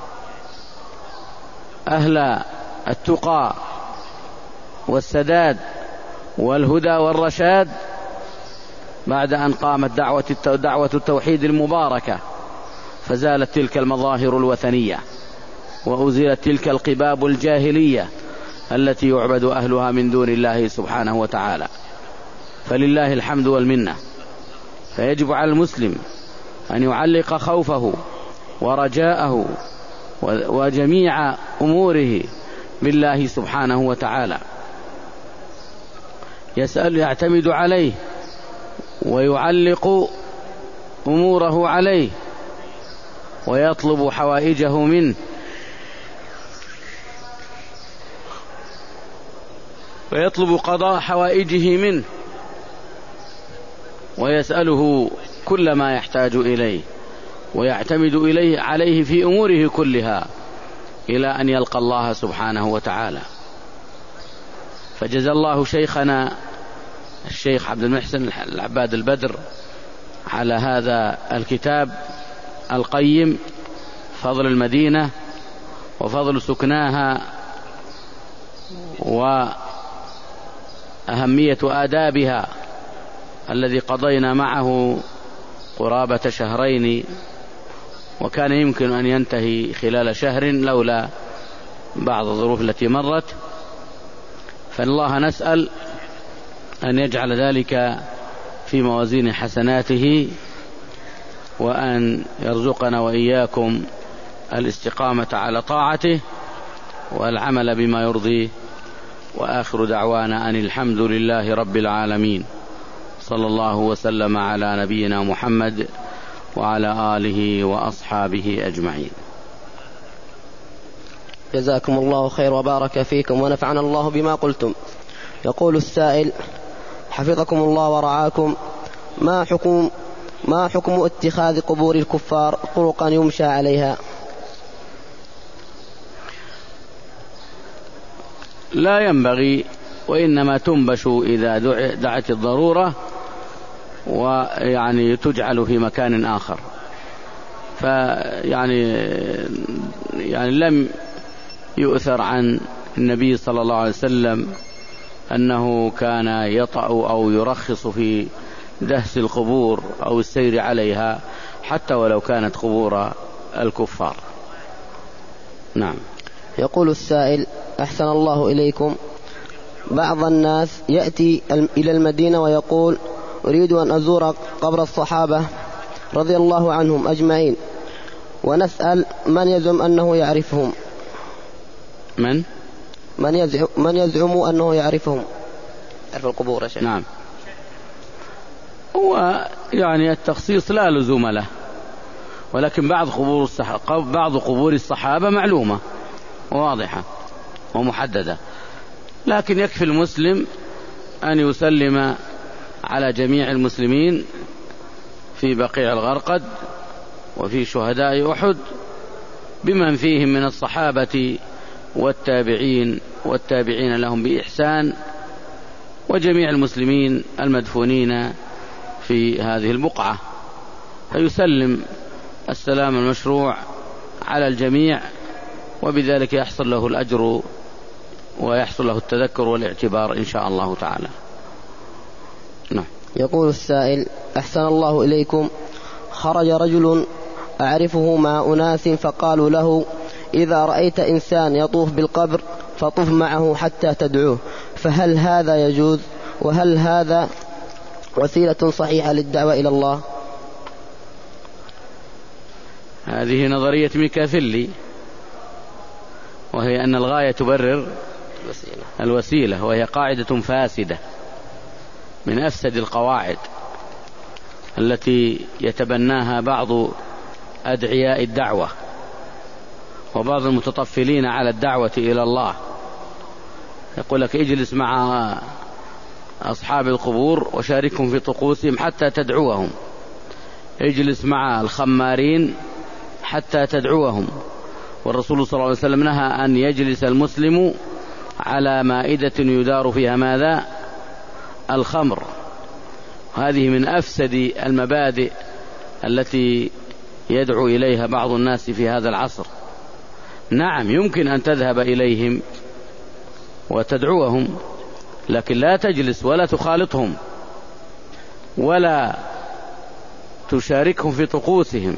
أهل التقى والسداد والهدى والرشاد بعد أن قامت دعوة دعوة التوحيد المباركة، فزالت تلك المظاهر الوثنية وأزيلت تلك القباب الجاهلية التي يعبد أهلها من دون الله سبحانه وتعالى. فلله الحمد والمنة. فيجب على المسلم أن يعلق خوفه ورجاءه وجميع أموره بالله سبحانه وتعالى، يسأل يعتمد عليه ويعلق أموره عليه ويطلب حوائجه منه، ويطلب قضاء حوائجه منه، ويسأله كل ما يحتاج إليه ويعتمد إليه عليه في أموره كلها إلى أن يلقى الله سبحانه وتعالى. فجزى الله شيخنا الشيخ عبد المحسن العباد البدر على هذا الكتاب القيم، فضل المدينة وفضل سكناها وأهمية آدابها، الذي قضينا معه قرابة شهرين، وكان يمكن أن ينتهي خلال شهر لولا بعض الظروف التي مرت. فالله نسأل أن يجعل ذلك في موازين حسناته، وأن يرزقنا وإياكم الاستقامة على طاعته والعمل بما يرضيه. وآخر دعوانا أن الحمد لله رب العالمين، صلى الله وسلم على نبينا محمد وعلى آله وأصحابه أجمعين. جزاكم الله خير وبارك فيكم ونفعنا الله بما قلتم. يقول السائل حفظكم الله ورعاكم: ما حكم ما حكم اتخاذ قبور الكفار طرقا يمشى عليها؟ لا ينبغي، وإنما تنبش إذا دعت الضرورة، ويعني تجعل في مكان آخر. فيعني يعني لم يؤثر عن النبي صلى الله عليه وسلم أنه كان يطأ أو يرخص في دهس القبور أو السير عليها حتى ولو كانت قبور الكفار. نعم. يقول السائل: أحسن الله إليكم، بعض الناس يأتي إلى المدينة ويقول: أريد أن أزور قبر الصحابة رضي الله عنهم أجمعين، ونسأل من يزعم أنه يعرفهم. من؟ من يزعم, من يزعم أنه يعرفهم، يعرف القبور يا شيخ. نعم. هو يعني التخصيص لا لزوم له، ولكن بعض قبور الصحابة بعض قبور الصحابة معلومة واضحة ومحددة، لكن يكفي المسلم أن يسلم على جميع المسلمين في بقيع الغرقد وفي شهداء أحد بمن فيهم من الصحابة والتابعين والتابعين لهم بإحسان، وجميع المسلمين المدفونين في هذه البقعة. فيسلم السلام المشروع على الجميع، وبذلك يحصل له الأجر ويحصل له التذكر والاعتبار إن شاء الله تعالى. نعم. يقول السائل: أحسن الله إليكم، خرج رجل أعرفه مع أناس فقالوا له: إذا رأيت إنسان يطوف بالقبر فطف معه حتى تدعوه، فهل هذا يجوز؟ وهل هذا وسيلة صحيحة للدعوة إلى الله؟ هذه نظرية ميكافيلي، وهي أن الغاية تبرر الوسيلة، وهي قاعدة فاسدة من أفسد القواعد التي يتبناها بعض أدعياء الدعوة وبعض المتطفلين على الدعوة إلى الله. يقول لك: اجلس مع أصحاب القبور وشاركهم في طقوسهم حتى تدعوهم، اجلس مع الخمارين حتى تدعوهم. والرسول صلى الله عليه وسلم نهى أن يجلس المسلم على مائدة يدار فيها ماذا؟ الخمر. هذه من أفسد المبادئ التي يدعو إليها بعض الناس في هذا العصر. نعم، يمكن أن تذهب إليهم وتدعوهم، لكن لا تجلس ولا تخالطهم ولا تشاركهم في طقوسهم.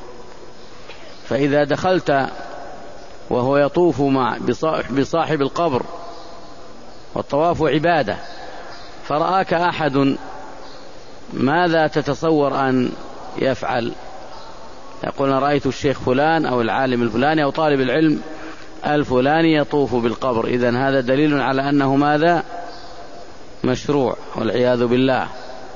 فإذا دخلت وهو يطوف مع بصاحب القبر، والطواف عبادة، فرآك أحد، ماذا تتصور أن يفعل؟ يقول: رأيت الشيخ فلان أو العالم الفلاني أو طالب العلم الفلاني يطوف بالقبر، إذن هذا دليل على أنه ماذا؟ مشروع، والعياذ بالله.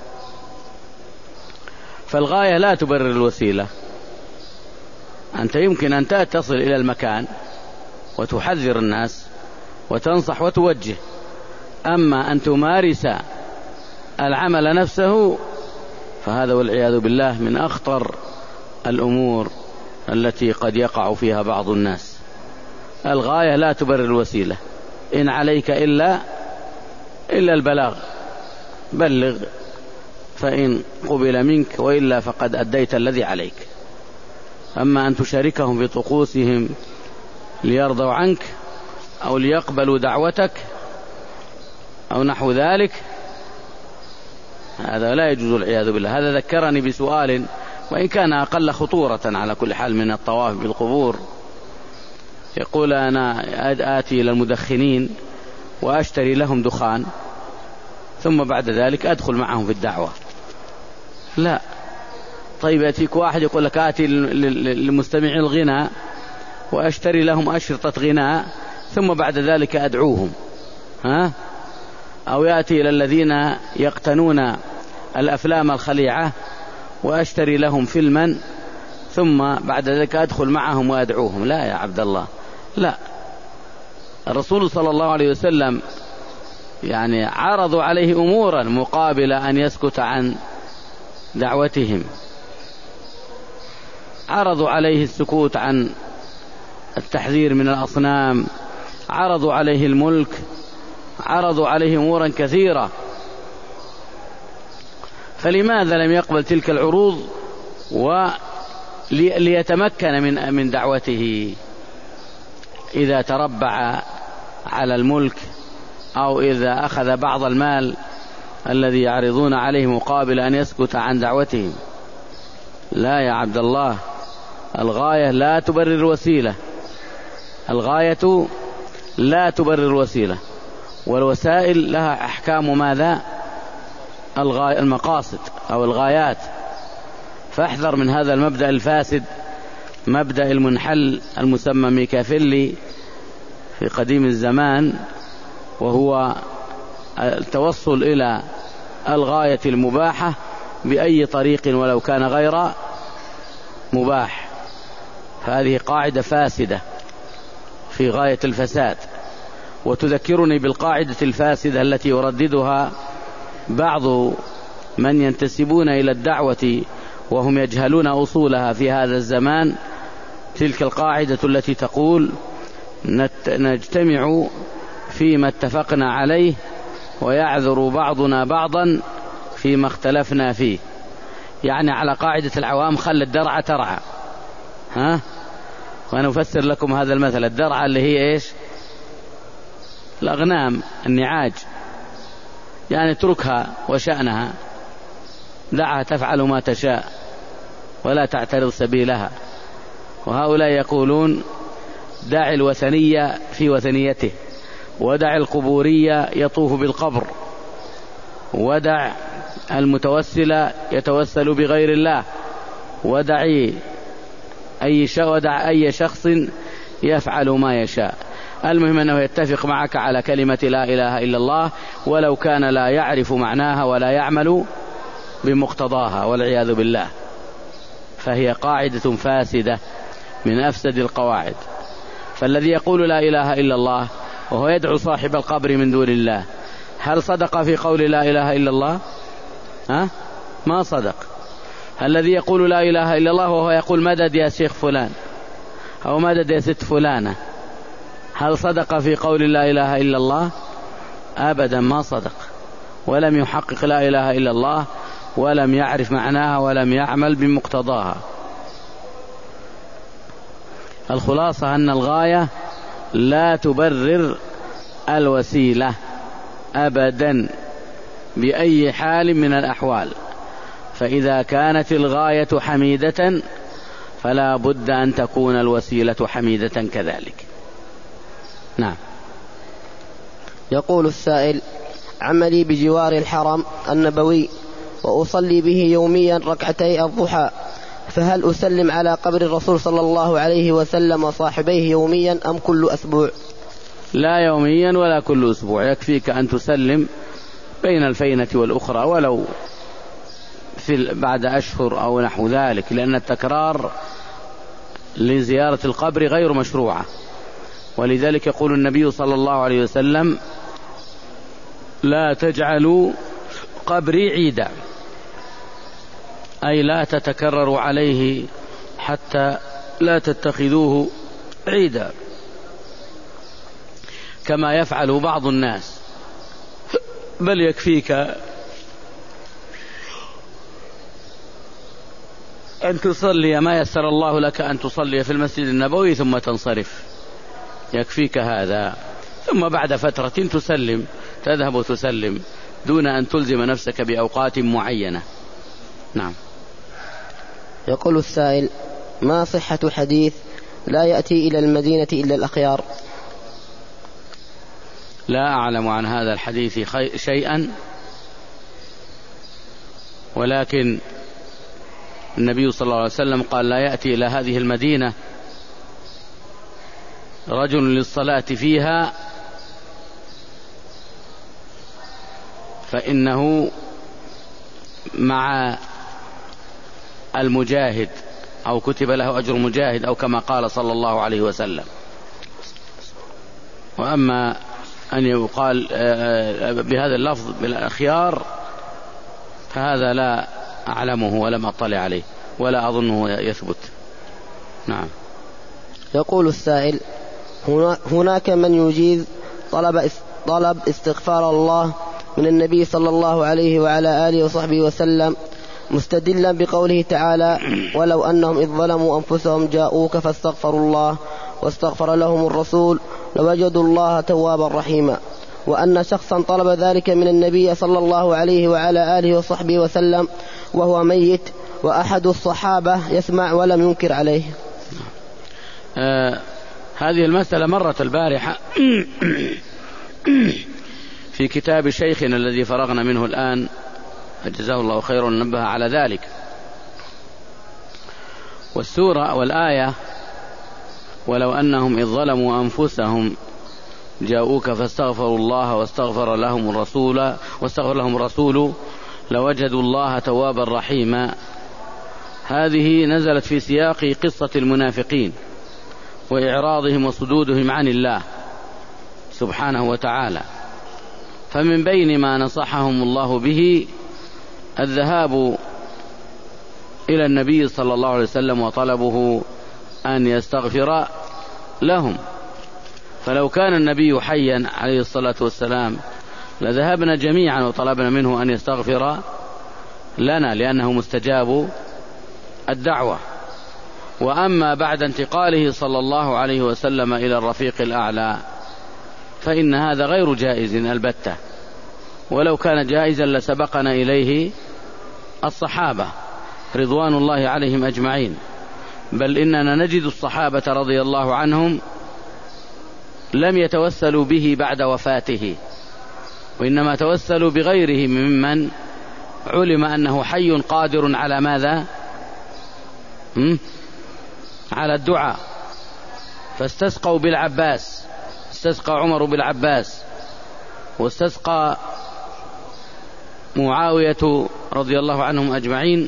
فالغاية لا تبرر الوسيلة. أنت يمكن أن تصل إلى المكان وتحذر الناس وتنصح وتوجه، أما أن تمارس العمل نفسه فهذا والعياذ بالله من أخطر الأمور التي قد يقع فيها بعض الناس. الغاية لا تبرر الوسيلة. إن عليك إلا إلا البلاغ، بلغ فإن قبل منك، وإلا فقد أديت الذي عليك. أما أن تشاركهم في طقوسهم ليرضوا عنك أو ليقبلوا دعوتك أو نحو ذلك، هذا لا يجوز والعياذ بالله. هذا ذكرني بسؤال، وإن كان أقل خطورة على كل حال من الطواف بالقبور. يقول: أنا آتي إلى المدخنين وأشتري لهم دخان، ثم بعد ذلك أدخل معهم في الدعوة. لا. طيب، يأتيك واحد يقول لك: آتي للمستمعين الغناء وأشتري لهم أشرطة غناء، ثم بعد ذلك أدعوهم. ها؟ أو يأتي إلى الذين يقتنون الأفلام الخليعة وأشتري لهم فيلما، ثم بعد ذلك أدخل معهم وأدعوهم. لا يا عبد الله، لا. الرسول صلى الله عليه وسلم يعني عرضوا عليه أمورا مقابل أن يسكت عن دعوتهم. عرضوا عليه السكوت عن التحذير من الأصنام، عرضوا عليه الملك، عرضوا عليه أمورا كثيرة، فلماذا لم يقبل تلك العروض وليتمكن من من دعوته؟ إذا تربع على الملك أو إذا أخذ بعض المال الذي يعرضون عليه مقابل أن يسكت عن دعوتهم. لا يا عبد الله، الغاية لا تبرر الوسيلة. الغاية لا تبرر الوسيلة، والوسائل لها أحكام ماذا؟ الغاية، المقاصد أو الغايات. فاحذر من هذا المبدأ الفاسد، مبدأ المنحل المسمى ميكافيلي في قديم الزمان، وهو التوصل إلى الغاية المباحة بأي طريق ولو كان غير مباح. فهذه قاعدة فاسدة في غاية الفساد، وتذكرني بالقاعدة الفاسدة التي يرددها بعض من ينتسبون إلى الدعوة وهم يجهلون أصولها في هذا الزمان. تلك القاعدة التي تقول: نجتمع فيما اتفقنا عليه ويعذر بعضنا بعضا فيما اختلفنا فيه. يعني على قاعدة العوام خل الدرعة ترعى، ها؟ وأنا أفسر لكم هذا المثل. الدرعة اللي هي إيش؟ الأغنام، النعاج، يعني اتركها وشأنها، دعها تفعل ما تشاء ولا تعترض سبيلها. وهؤلاء يقولون دع الوثنية في وثنيته، ودع القبورية يطوف بالقبر، ودع المتوسل يتوسل بغير الله، ودع أي, ودع أي شخص يفعل ما يشاء. المهم أنه يتفق معك على كلمة لا إله إلا الله ولو كان لا يعرف معناها ولا يعمل بمقتضاها والعياذ بالله، فهي قاعدة فاسدة من أفسد القواعد. فالذي يقول لا إله إلا الله وهو يدعو صاحب القبر من دون الله، هل صدق في قول لا إله إلا الله؟ ها؟ ما صدق. الذي يقول لا إله إلا الله وهو يقول مدد يا شيخ فلان أو مدد يا ست فلانة، هل صدق في قول لا إله إلا الله؟ أبدا ما صدق، ولم يحقق لا إله إلا الله ولم يعرف معناها ولم يعمل بمقتضاها. الخلاصة أن الغاية لا تبرر الوسيلة أبدا بأي حال من الأحوال، فإذا كانت الغاية حميدة فلا بد أن تكون الوسيلة حميدة كذلك. نعم. يقول السائل: عملي بجوار الحرم النبوي وأصلي به يوميا ركعتي الضحى، فهل أسلم على قبر الرسول صلى الله عليه وسلم وصاحبيه يوميا أم كل أسبوع؟ لا يوميا ولا كل أسبوع، يكفيك أن تسلم بين الفينة والأخرى ولو في بعد أشهر أو نحو ذلك، لأن التكرار لزيارة القبر غير مشروعة. ولذلك يقول النبي صلى الله عليه وسلم: لا تجعلوا قبري عيدا، أي لا تتكرروا عليه حتى لا تتخذوه عيدا كما يفعل بعض الناس، بل يكفيك أن تصلي ما يسر الله لك أن تصلي في المسجد النبوي ثم تنصرف، يكفيك هذا، ثم بعد فترة تسلم، تذهب وتسلم دون أن تلزم نفسك بأوقات معينة. نعم. يقول السائل: ما صحة حديث لا يأتي إلى المدينة إلا الأخيار؟ لا أعلم عن هذا الحديث شيئا، ولكن النبي صلى الله عليه وسلم قال: لا يأتي إلى هذه المدينة رجل للصلاة فيها فإنه مع المجاهد، أو كتب له أجر مجاهد، أو كما قال صلى الله عليه وسلم. وأما أن يقال بهذا اللفظ بالأخيار فهذا لا أعلمه ولم أطلع عليه ولا أظنه يثبت. نعم. يقول السائل: هناك من يجيز طلب طلب استغفار الله من النبي صلى الله عليه وعلى آله وصحبه وسلم مستدلا بقوله تعالى: ولو أنهم إذ ظلموا أنفسهم جاءوك فاستغفروا الله واستغفر لهم الرسول لوجدوا الله توابا رحيما، وأن شخصا طلب ذلك من النبي صلى الله عليه وعلى آله وصحبه وسلم وهو ميت، وأحد الصحابة يسمع ولم ينكر عليه. آه هذه المسألة مرت البارحة في كتاب شيخنا الذي فرغنا منه الآن، جزاه الله خيرا، نبه على ذلك. والسورة والآية: ولو أنهم إذ ظلموا أنفسهم جاءوك فاستغفروا الله واستغفر لهم الرسول واستغفر لهم الرسول لوجدوا الله توابا رحيما، هذه نزلت في سياق قصة المنافقين وإعراضهم وصدودهم عن الله سبحانه وتعالى. فمن بين ما نصحهم الله به الذهاب إلى النبي صلى الله عليه وسلم وطلبه أن يستغفر لهم، فلو كان النبي حيا عليه الصلاة والسلام لذهبنا جميعا وطلبنا منه أن يستغفر لنا لأنه مستجاب الدعوة. وأما بعد انتقاله صلى الله عليه وسلم إلى الرفيق الأعلى فإن هذا غير جائز البتة، ولو كان جائزا لسبقنا إليه الصحابة رضوان الله عليهم أجمعين، بل إننا نجد الصحابة رضي الله عنهم لم يتوسلوا به بعد وفاته، وإنما توسلوا بغيره ممن علم أنه حي قادر على ماذا؟ على الدعاء. فاستسقوا بالعباس، استسقى عمر بالعباس، واستسقى معاوية رضي الله عنهم أجمعين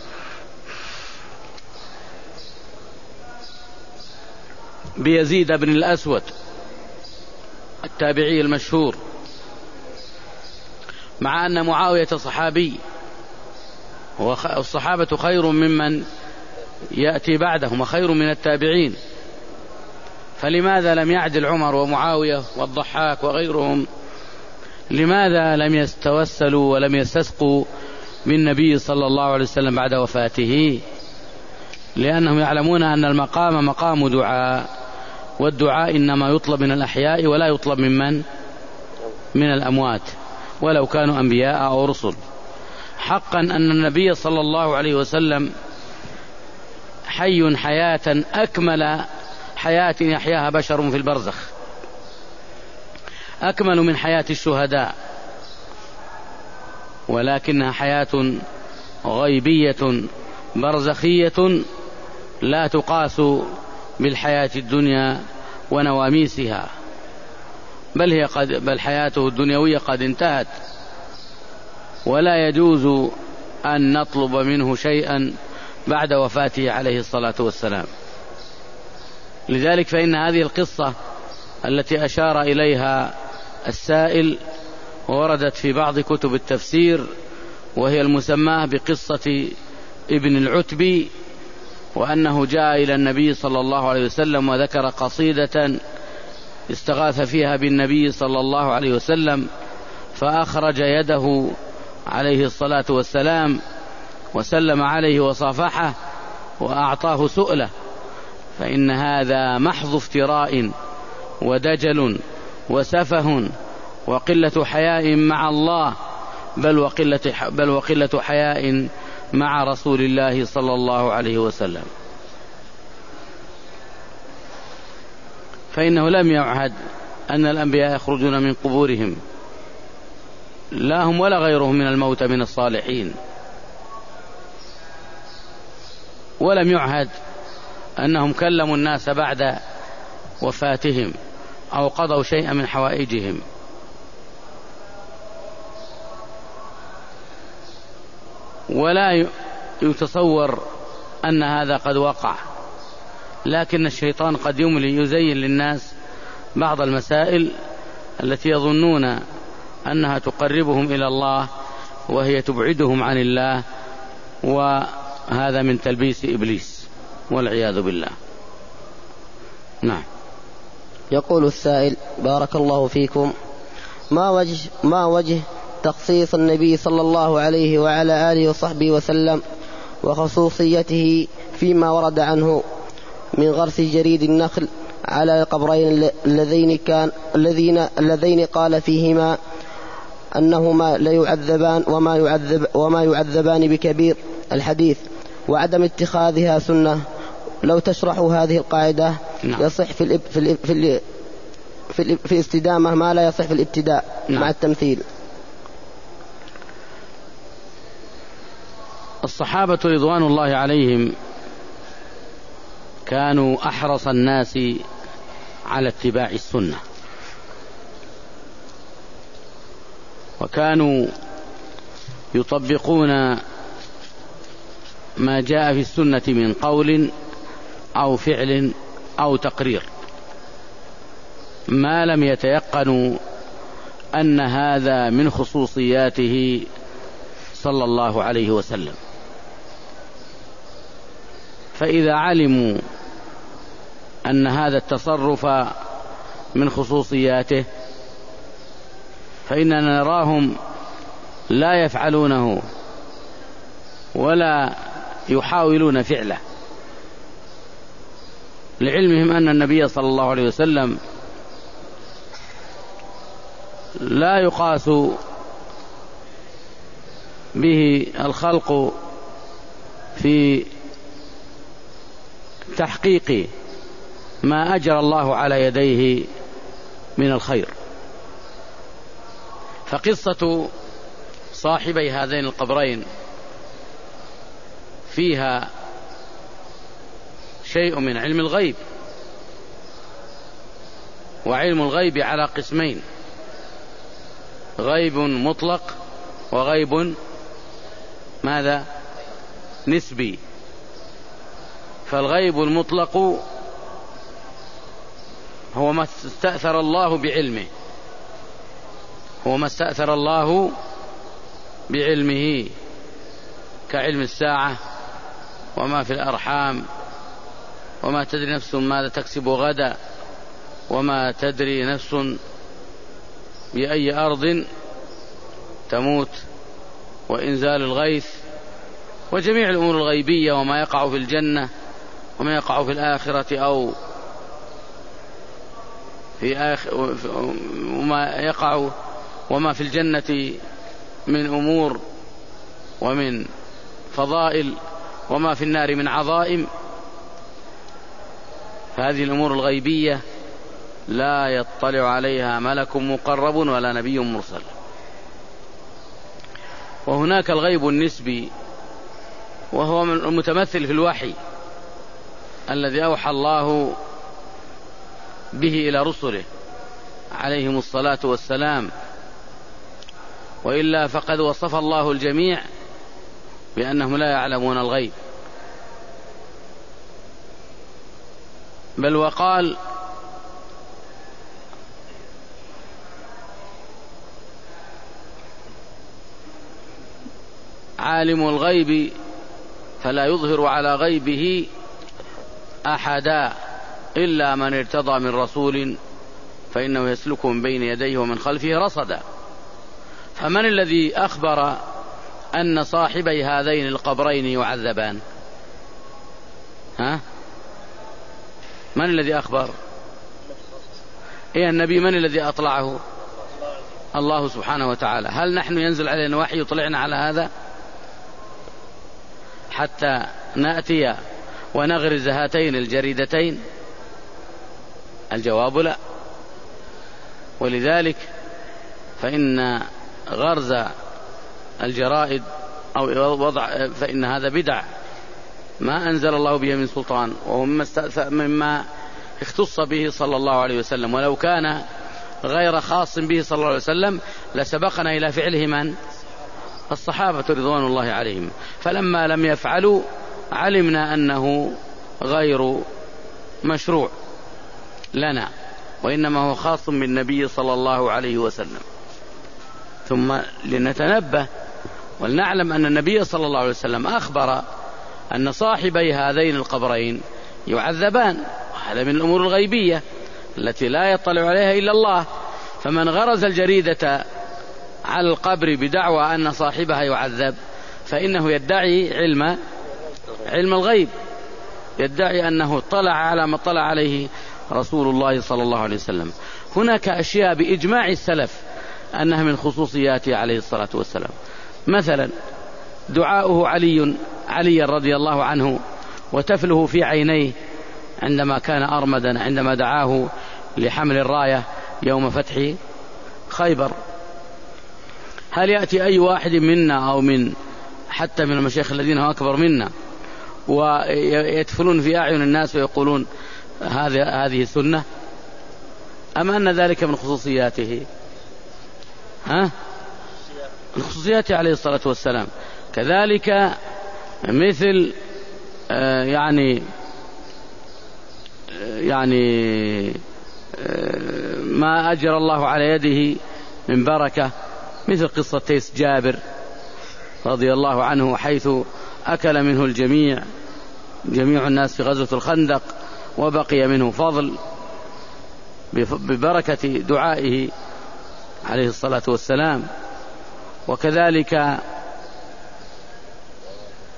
بيزيد بن الأسود التابعي المشهور، مع أن معاوية صحابي، والصحابة خير ممن يأتي بعدهم وخير من التابعين، فلماذا لم يعدل عمر ومعاوية والضحاك وغيرهم؟ لماذا لم يستوسلوا ولم يستسقوا بالنبي صلى الله عليه وسلم بعد وفاته؟ لأنهم يعلمون أن المقام مقام دعاء، والدعاء إنما يطلب من الأحياء ولا يطلب ممن من الأموات ولو كانوا أنبياء أو رسل. حقا أن النبي صلى الله عليه وسلم حي حياة أكمل حياة يحياها بشر في البرزخ، أكمل من حياة الشهداء، ولكنها حياة غيبية برزخية لا تقاس بالحياة الدنيا ونواميسها، بل هي قد بل حياته الدنيوية قد انتهت، ولا يجوز أن نطلب منه شيئا بعد وفاته عليه الصلاة والسلام. لذلك فإن هذه القصة التي أشار إليها السائل وردت في بعض كتب التفسير، وهي المسماة بقصة ابن العتبي، وأنه جاء إلى النبي صلى الله عليه وسلم وذكر قصيدة استغاث فيها بالنبي صلى الله عليه وسلم، فأخرج يده عليه الصلاة والسلام وسلم عليه وصافحه وأعطاه سؤله، فإن هذا محض افتراء ودجل وسفه وقلة حياء مع الله، بل وقلة, بل وقلة حياء مع رسول الله صلى الله عليه وسلم. فإنه لم يعهد أن الأنبياء يخرجون من قبورهم، لا هم ولا غيرهم من الموتى من الصالحين، ولم يعهد أنهم كلموا الناس بعد وفاتهم أو قضوا شيئا من حوائجهم. ولا يتصور أن هذا قد وقع، لكن الشيطان قد يملي يزين للناس بعض المسائل التي يظنون أنها تقربهم إلى الله وهي تبعدهم عن الله، وهذا من تلبيس إبليس والعياذ بالله. نعم. يقول السائل: بارك الله فيكم، ما وجه ما وجه تخصيص النبي صلى الله عليه وعلى آله وصحبه وسلم وخصوصيته فيما ورد عنه من غرس جريد النخل على القبرين اللذين كان الذين اللذين قال فيهما أنهما لا يعذبان وما يعذب وما يعذبان بكبير الحديث، وعدم اتخاذها سنة؟ لو تشرحوا هذه القاعدة. نعم. يصح في الاب في الاب في الاب في, الاب في الاستدامة ما لا يصح في الابتداء. نعم. مع التمثيل. الصحابة رضوان الله عليهم كانوا أحرص الناس على اتباع السنة، وكانوا يطبقون ما جاء في السنة من قول أو فعل أو تقرير، ما لم يتيقنوا أن هذا من خصوصياته صلى الله عليه وسلم. فإذا علموا أن هذا التصرف من خصوصياته فإننا نراهم لا يفعلونه ولا يحاولون فعله، لعلمهم أن النبي صلى الله عليه وسلم لا يقاس به الخلق في تحقيق ما أجرى الله على يديه من الخير. فقصة صاحبي هذين القبرين فيها شيء من علم الغيب، وعلم الغيب على قسمين: غيب مطلق وغيب ماذا؟ نسبي. فالغيب المطلق هو ما استأثر الله بعلمه، هو ما استأثر الله بعلمه، كعلم الساعة وما في الأرحام، وما تدري نفس ماذا تكسب غدا، وما تدري نفس بأي أرض تموت، وإنزال الغيث، وجميع الأمور الغيبية، وما يقع في الجنة وما يقع في الآخرة أو في آخر، وما يقع وما في الجنة من أمور ومن فضائل، وما في النار من عظائم. فهذه الأمور الغيبية لا يطلع عليها ملك مقرب ولا نبي مرسل. وهناك الغيب النسبي، وهو المتمثل في الوحي الذي أوحى الله به إلى رسله عليهم الصلاة والسلام، وإلا فقد وصف الله الجميع بأنهم لا يعلمون الغيب، بل وقال: عالم الغيب فلا يظهر على غيبه أحدا إلا من ارتضى من رسول فإنه يسلك من بين يديه ومن خلفه رصدا. فمن الذي أخبر أن صاحبي هذين القبرين يعذبان؟ ها؟ من الذي أخبر؟ إيه النبي؟ من الذي أطلعه؟ الله سبحانه وتعالى. هل نحن ينزل علينا وحي يطلعنا على هذا حتى نأتي ونغرز هاتين الجريدتين؟ الجواب لا. ولذلك فإن غرز الجرائد أو وضع فإن هذا بدع ما أنزل الله به من سلطان، وهو مما اختص به صلى الله عليه وسلم. ولو كان غير خاص به صلى الله عليه وسلم لسبقنا إلى فعله من؟ الصحابة رضوان الله عليهم. فلما لم يفعلوا علمنا أنه غير مشروع لنا، وإنما هو خاص بالنبي صلى الله عليه وسلم. ثم لنتنبه ولنعلم أن النبي صلى الله عليه وسلم أخبر أن صاحبي هذين القبرين يعذبان، وهذا من الأمور الغيبية التي لا يطلع عليها إلا الله. فمن غرز الجريدة على القبر بدعوى أن صاحبها يعذب فإنه يدعي علم علم الغيب، يدعي أنه اطلع على ما اطلع عليه رسول الله صلى الله عليه وسلم. هناك أشياء بإجماع السلف أنها من خصوصياته عليه الصلاة والسلام. مثلا دعاؤه علي علي رضي الله عنه وتفله في عينيه عندما كان أرمدا، عندما دعاه لحمل الراية يوم فتح خيبر. هل يأتي أي واحد منا أو من حتى من المشايخ الذين هم أكبر منا ويتفلون في أعين الناس ويقولون هذه هذه سنة؟ أم أن ذلك من خصوصياته؟ ها؟ من خصوصياته عليه الصلاة والسلام. كذلك مثل آه يعني آه يعني آه ما أجرى الله على يده من بركة، مثل قصة تيس جابر رضي الله عنه، حيث أكل منه الجميع جميع الناس في غزوة الخندق، وبقي منه فضل ببركة دعائه عليه الصلاة والسلام. وكذلك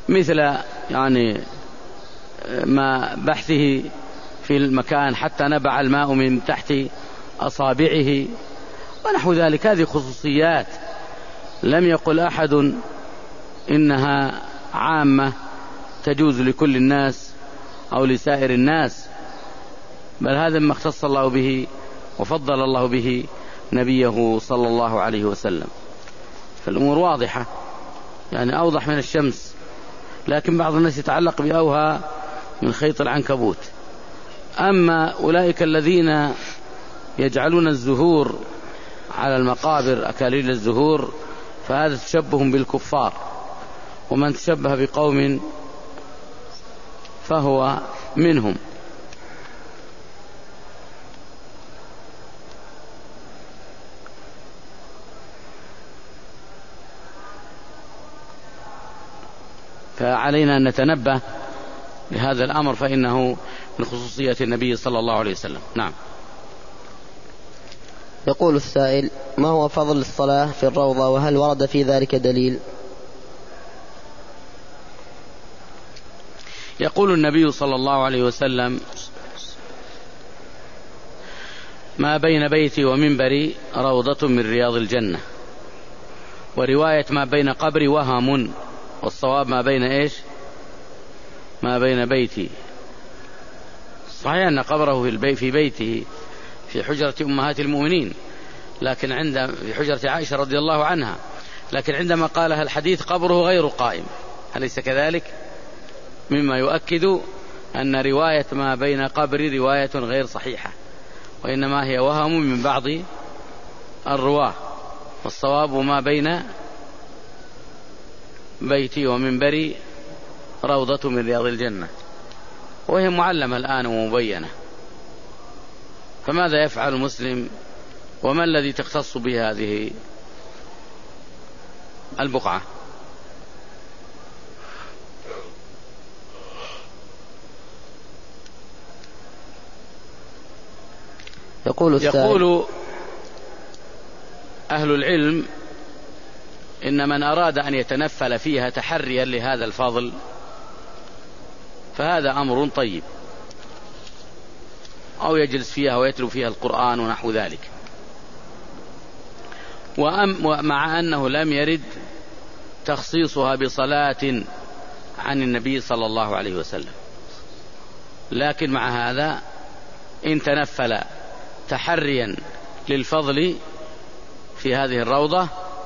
مثل يعني ما بحثه في المكان حتى نبع الماء من تحت أصابعه ونحو ذلك. هذه خصوصيات لم يقل أحد إنها عامة تجوز لكل الناس أو لسائر الناس، بل هذا ما اختص الله به وفضل الله به نبيه صلى الله عليه وسلم. فالأمور واضحة يعني أوضح من الشمس، لكن بعض الناس يتعلق بأوها من خيط العنكبوت. أما أولئك الذين يجعلون الزهور على المقابر أكاليل الزهور فهذا تشبه بالكفار، ومن تشبه بقوم فهو منهم. فعلينا أن نتنبه لهذا الأمر فإنه من خصوصية النبي صلى الله عليه وسلم. نعم. يقول السائل: ما هو فضل الصلاة في الروضة وهل ورد في ذلك دليل؟ يقول النبي صلى الله عليه وسلم: ما بين بيتي ومنبري روضة من رياض الجنة. ورواية ما بين قبري وهم، والصواب ما بين إيش؟ ما بين بيتي. صحيح أن قبره في, البي في بيته في حجرة أمهات المؤمنين، لكن عند في حجرة عائشة رضي الله عنها، لكن عندما قالها الحديث قبره غير قائم، أليس كذلك؟ مما يؤكد أن رواية ما بين قبري رواية غير صحيحة، وإنما هي وهم من بعض الرواة، والصواب ما بين بيتي ومنبري روضة من رياض الجنة، وهي معلمة الآن ومبينة. فماذا يفعل المسلم وما الذي تختص به هذه البقعة؟ يقول, يقول أهل العلم: إن من أراد أن يتنفل فيها تحريا لهذا الفضل فهذا أمر طيب، أو يجلس فيها ويتلو فيها القرآن ونحو ذلك. ومع أنه لم يرد تخصيصها بصلاة عن النبي صلى الله عليه وسلم، لكن مع هذا إن تنفل تحريا للفضل في هذه الروضة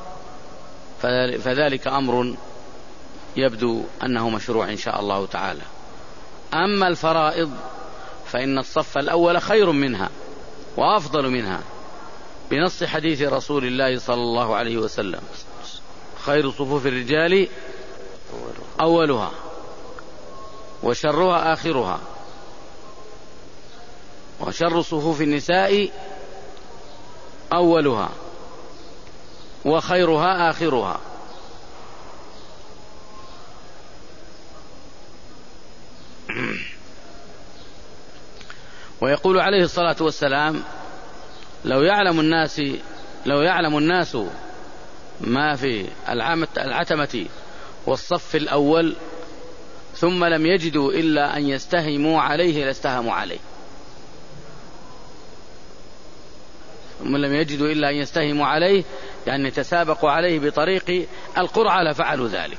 فذلك أمر يبدو أنه مشروع إن شاء الله تعالى. أما الفرائض فإن الصف الأول خير منها وأفضل منها، بنص حديث رسول الله صلى الله عليه وسلم: خير صفوف الرجال أولها وشرها آخرها، وشر صفوف النساء أولها وخيرها آخرها. ويقول عليه الصلاة والسلام: لو يعلم الناس لو يعلم الناس ما في العتمة والصف الأول ثم لم يجدوا إلا أن يستهموا عليه لاستهموا عليه ثم لم يجدوا إلا أن يستهموا عليه يعني تسابقوا عليه بطريق القرعة لفعلوا ذلك.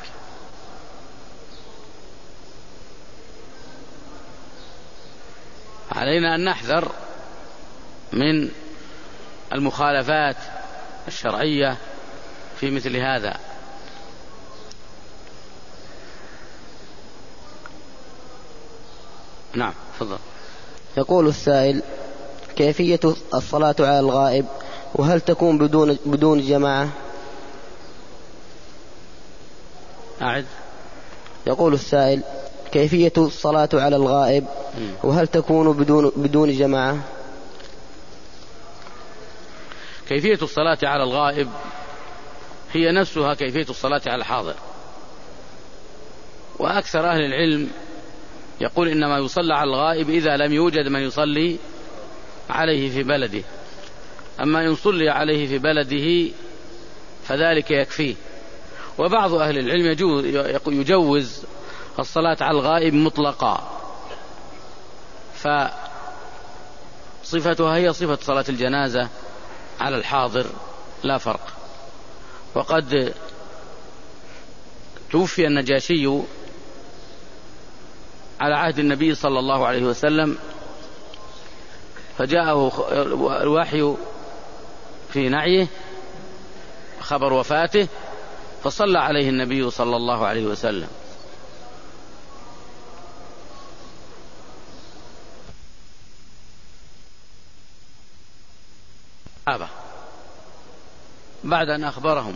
علينا أن نحذر من المخالفات الشرعية في مثل هذا. نعم، تفضل. يقول السائل: كيفية الصلاة على الغائب وهل تكون بدون بدون جماعة؟ أعد. يقول السائل: كيفية الصلاة على الغائب وهل تكون بدون بدون جماعة؟ كيفية الصلاة على الغائب هي نفسها كيفية الصلاة على الحاضر، وأكثر أهل العلم يقول إنما يصلى على الغائب إذا لم يوجد من يصلي عليه في بلده، أما إن صلي عليه في بلده فذلك يكفيه. وبعض أهل العلم يجوز الصلاة على الغائب مطلقا، فصفتها هي صفة صلاة الجنازة على الحاضر لا فرق. وقد توفي النجاشي على عهد النبي صلى الله عليه وسلم، فجاءه الوحي في نعيه خبر وفاته، فصلى عليه النبي صلى الله عليه وسلم. بعد أن أخبرهم،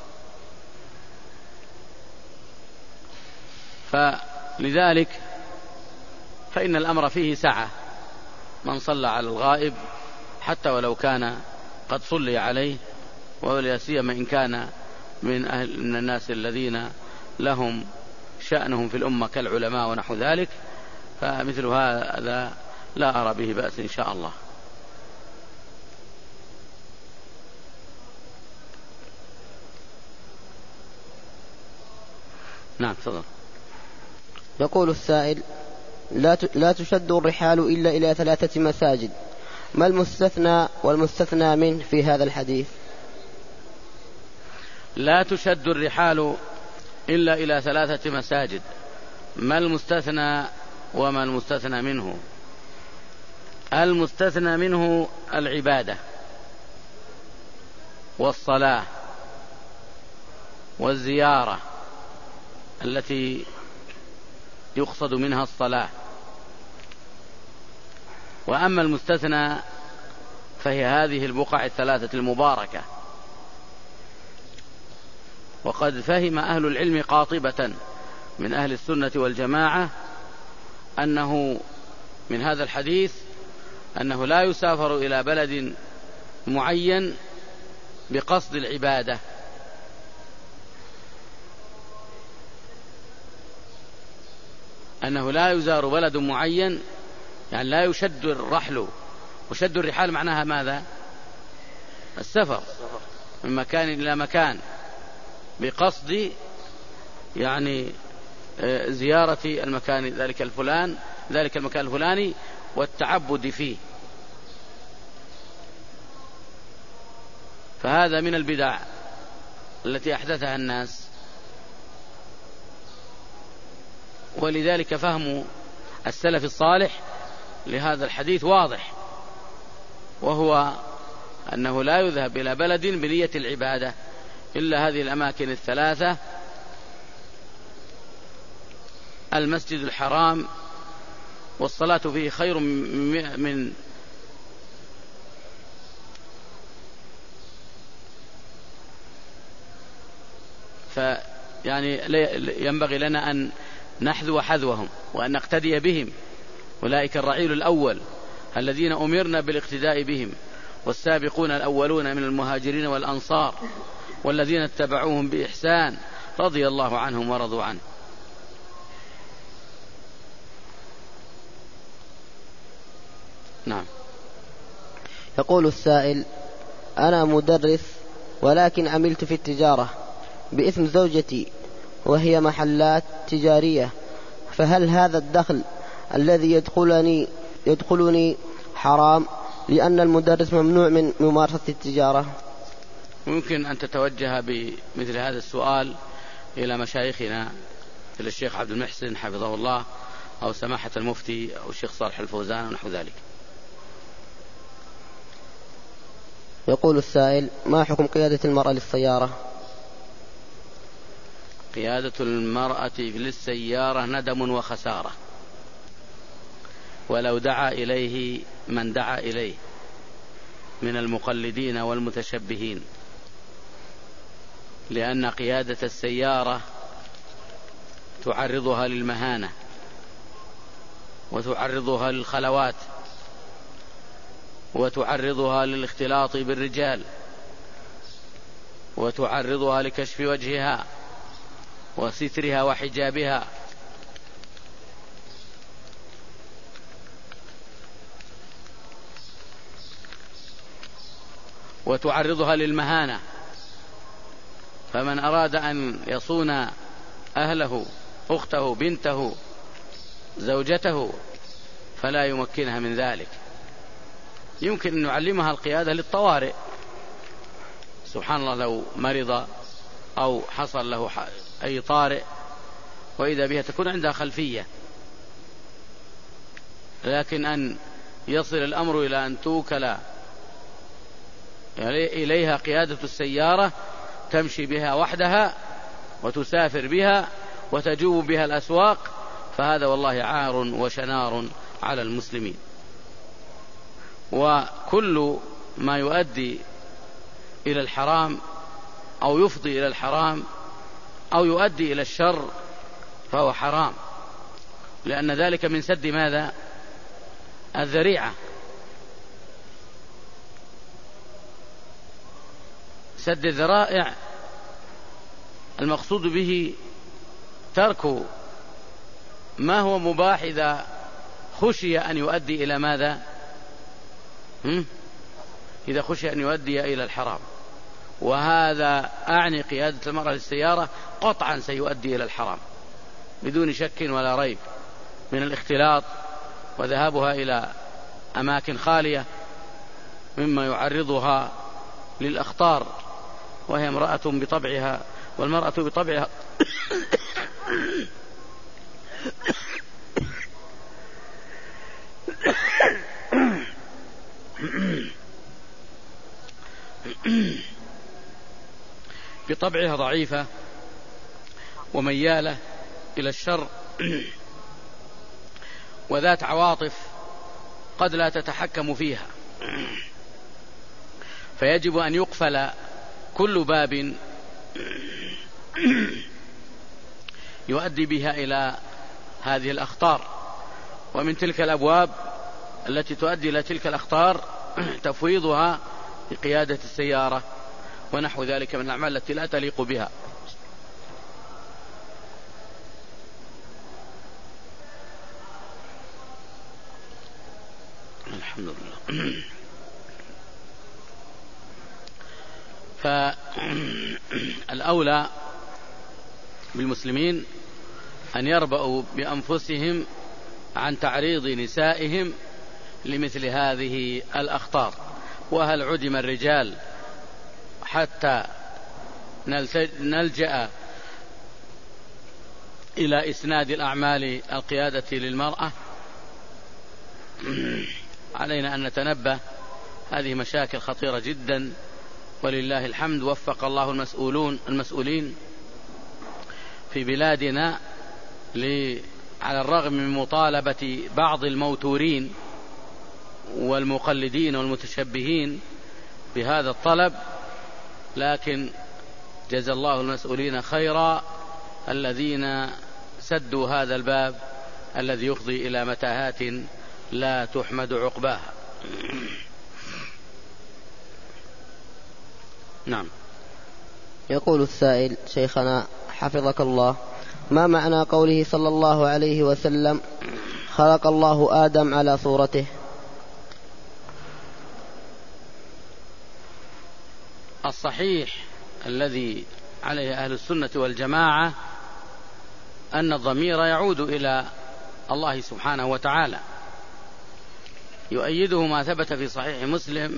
فلذلك فإن الأمر فيه سعة، من صلى على الغائب حتى ولو كان قد صلي عليه، ولا سيما إن كان من, أهل من الناس الذين لهم شأنهم في الأمة كالعلماء ونحو ذلك، فمثل هذا لا أرى به بأس إن شاء الله. نعم تفضل. يقول السائل: لا لا تشد الرحال إلا إلى ثلاثة مساجد، ما المستثنى والمستثنى منه في هذا الحديث؟ لا تشد الرحال إلا إلى ثلاثة مساجد، ما المستثنى وما المستثنى منه؟ المستثنى منه العبادة والصلاة والزيارة التي يقصد منها الصلاة. وأما المستثنى فهي هذه البقع الثلاثة المباركة. وقد فهم أهل العلم قاطبة من أهل السنة والجماعة أنه من هذا الحديث أنه لا يسافر إلى بلد معين بقصد العبادة، أنه لا يزار بلد معين، يعني لا يشد الرحل. وشد الرحال معناها ماذا؟ السفر من مكان إلى مكان بقصد يعني زيارة المكان ذلك الفلان ذلك المكان الفلاني والتعبد فيه. فهذا من البدع التي أحدثها الناس، ولذلك فهم السلف الصالح لهذا الحديث واضح، وهو أنه لا يذهب إلى بلد بنية العبادة إلا هذه الأماكن الثلاثة: المسجد الحرام، والصلاة فيه خير من فيعني ينبغي لنا أن نحذو حذوهم وأن نقتدي بهم. أولئك الرعيل الأول الذين أمرنا بالاقتداء بهم، والسابقون الأولون من المهاجرين والأنصار والذين اتبعوهم بإحسان رضي الله عنهم ورضوا عنه. نعم. يقول السائل: أنا مدرس ولكن عملت في التجارة باسم زوجتي وهي محلات تجارية، فهل هذا الدخل الذي يدخلني يدخلني حرام لأن المدرس ممنوع من ممارسة التجارة؟ ممكن أن تتوجه بمثل هذا السؤال إلى مشايخنا إلى الشيخ عبد المحسن حفظه الله، أو سماحة المفتي، أو الشيخ صالح الفوزان ونحو ذلك. يقول السائل: ما حكم قيادة المرأة للسيارة؟ قيادة المرأة للسيارة ندم وخسارة، ولو دعا إليه من دعا إليه من المقلدين والمتشبهين، لأن قيادة السيارة تعرضها للمهانة وتعرضها للخلوات وتعرضها للاختلاط بالرجال وتعرضها لكشف وجهها وسترها وحجابها، وتعرضها للمهانة. فمن أراد أن يصون أهله، أخته، بنته، زوجته، فلا يمكنها من ذلك. يمكن أن نعلمها القيادة للطوارئ، سبحان الله لو مرض أو حصل له أي طارئ وإذا بها تكون عندها خلفية، لكن أن يصل الأمر إلى أن توكل إليها قيادة السيارة تمشي بها وحدها وتسافر بها وتجوب بها الأسواق، فهذا والله عار وشنار على المسلمين. وكل ما يؤدي إلى الحرام أو يفضي إلى الحرام أو يؤدي إلى الشر فهو حرام، لأن ذلك من سد ماذا؟ الذريعة. سد الذرائع المقصود به ترك ما هو مباح إذا خشي أن يؤدي إلى ماذا؟ هم؟ إذا خشي أن يؤدي إلى الحرام، وهذا أعني قيادة المرأة للسيارة قطعا سيؤدي إلى الحرام بدون شك ولا ريب، من الاختلاط وذهابها إلى أماكن خالية مما يعرضها للأخطار، وهي امرأة بطبعها، والمرأة بطبعها بطبعها ضعيفة وميالة إلى الشر وذات عواطف قد لا تتحكم فيها، فيجب أن يقفل كل باب يؤدي بها إلى هذه الأخطار. ومن تلك الأبواب التي تؤدي إلى تلك الأخطار تفويضها بقيادة السيارة ونحو ذلك من الأعمال التي لا تليق بها. الحمد لله. فالأولى بالمسلمين أن يربأوا بأنفسهم عن تعريض نسائهم لمثل هذه الأخطار. وهل عدم الرجال حتى نلجأ إلى إسناد الأعمال القيادة للمرأة؟ علينا أن نتنبه، هذه مشاكل خطيرة جدا، ولله الحمد وفق الله المسؤولون المسؤولين في بلادنا على الرغم من مطالبة بعض الموتورين والمقلدين والمتشبهين بهذا الطلب، لكن جزى الله المسؤولين خيرا الذين سدوا هذا الباب الذي يفضي إلى متاهات لا تحمد عقباها. نعم. يقول السائل: شيخنا حفظك الله، ما معنى قوله صلى الله عليه وسلم: خلق الله آدم على صورته؟ الصحيح الذي عليه أهل السنة والجماعة أن الضمير يعود إلى الله سبحانه وتعالى، يؤيده ما ثبت في صحيح مسلم: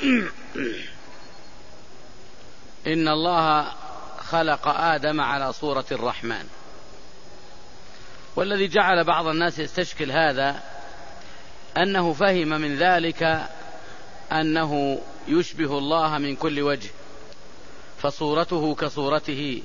إن الله خلق آدم على صورة الرحمن. والذي جعل بعض الناس يستشكل هذا أنه فهم من ذلك أنه يشبه الله من كل وجه، فصورته كصورته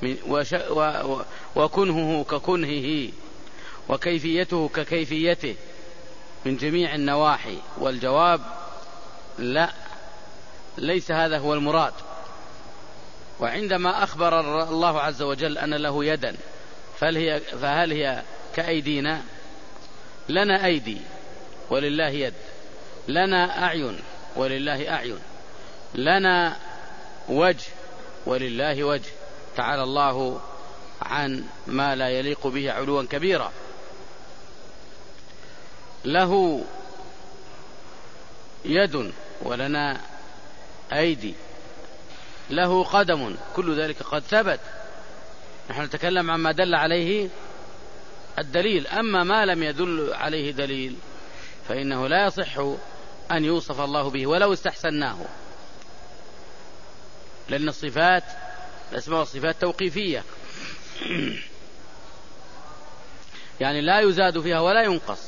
وكنهه ككنهه وكيفيته ككيفيته من جميع النواحي. والجواب: لا، ليس هذا هو المراد. وعندما أخبر الله عز وجل أن له يدا، فهل هي, فهل هي كأيدينا؟ لنا أيدي ولله يد، لنا أعين ولله أعين، لنا وجه ولله وجه، تعالى الله عن ما لا يليق به علوا كبيرا. له يد ولنا أيدي، له قدم، كل ذلك قد ثبت. نحن نتكلم عما دل عليه الدليل، أما ما لم يدل عليه دليل فإنه لا يصح أن يوصف الله به ولو استحسناه، لأن الصفات الأسماء والصفات توقيفية، يعني لا يزاد فيها ولا ينقص.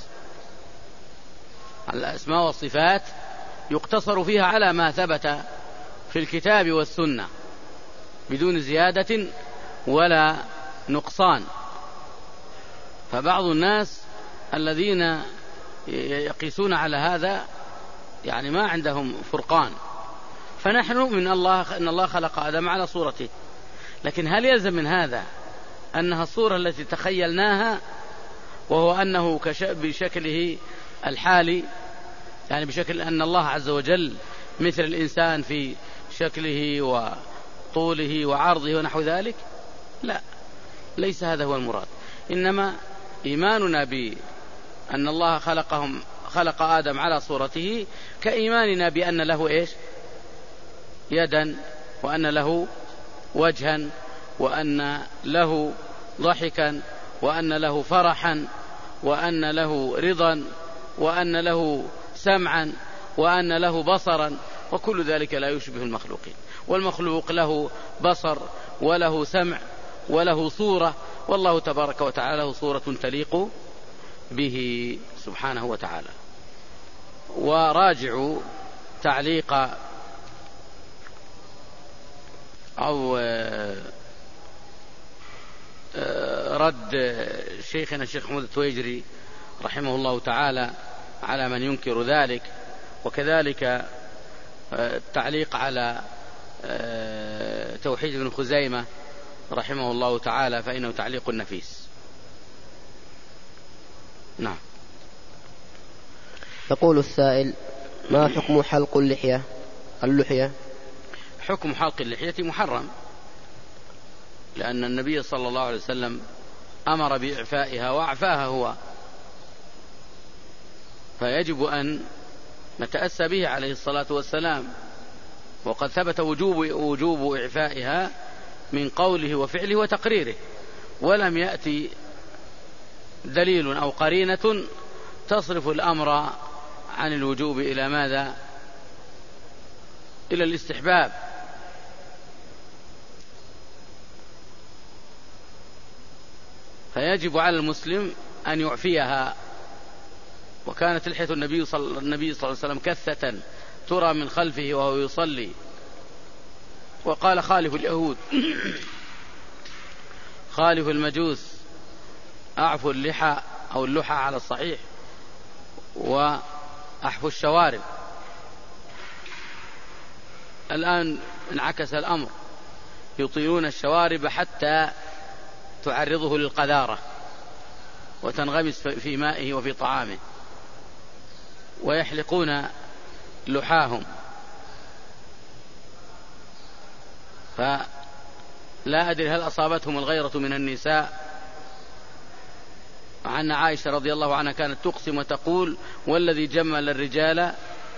الأسماء والصفات يقتصر فيها على ما ثبت في الكتاب والسنة بدون زيادة ولا نقصان. فبعض الناس الذين يقيسون على هذا يعني ما عندهم فرقان. فنحن من الله أن الله خلق آدم على صورته، لكن هل يلزم من هذا أنها الصورة التي تخيلناها، وهو أنه بشكله الحالي، يعني بشكل أن الله عز وجل مثل الإنسان في شكله وطوله وعرضه ونحو ذلك؟ لا، ليس هذا هو المراد. إنما إيماننا بأن الله خلقهم خلق آدم على صورته كإيماننا بأن له إيش؟ يدا، وأن له وجها، وأن له ضحكا، وأن له فرحا، وأن له رضا، وأن له سمعا، وأن له بصرا، وكل ذلك لا يشبه المخلوقين. والمخلوق له بصر وله سمع وله صورة، والله تبارك وتعالى له صورة تليق به سبحانه وتعالى. وراجعوا تعليق أو رد شيخنا الشيخ حمود التويجري رحمه الله تعالى على من ينكر ذلك، وكذلك التعليق على توحيد ابن خزيمة رحمه الله تعالى، فإنه تعليق نفيس. نعم. يقول السائل: ما حكم حلق اللحية اللحية حكم حلق اللحية محرم، لأن النبي صلى الله عليه وسلم أمر بإعفائها وأعفاها هو، فيجب أن نتأسى به عليه الصلاة والسلام. وقد ثبت وجوب, وجوب إعفائها من قوله وفعله وتقريره، ولم يأتي دليل أو قرينة تصرف الأمر عن الوجوب إلى ماذا؟ إلى الاستحباب. فيجب على المسلم أن يعفيها. وكانت لحية النبي صلى النبي صلى الله عليه وسلم كثة ترى من خلفه وهو يصلي. وقال: خالف اليهود خالف المجوس، أعفوا اللحى أو اللحى على الصحيح، وأحفوا الشوارب. الآن انعكس الأمر، يطيلون الشوارب حتى تعرضه للقذارة وتنغمس في مائه وفي طعامه، ويحلقون لحاهم. فلا أدري هل أصابتهم الغيرة من النساء. عن عائشة رضي الله عنها كانت تقسم وتقول: والذي جمل الرجال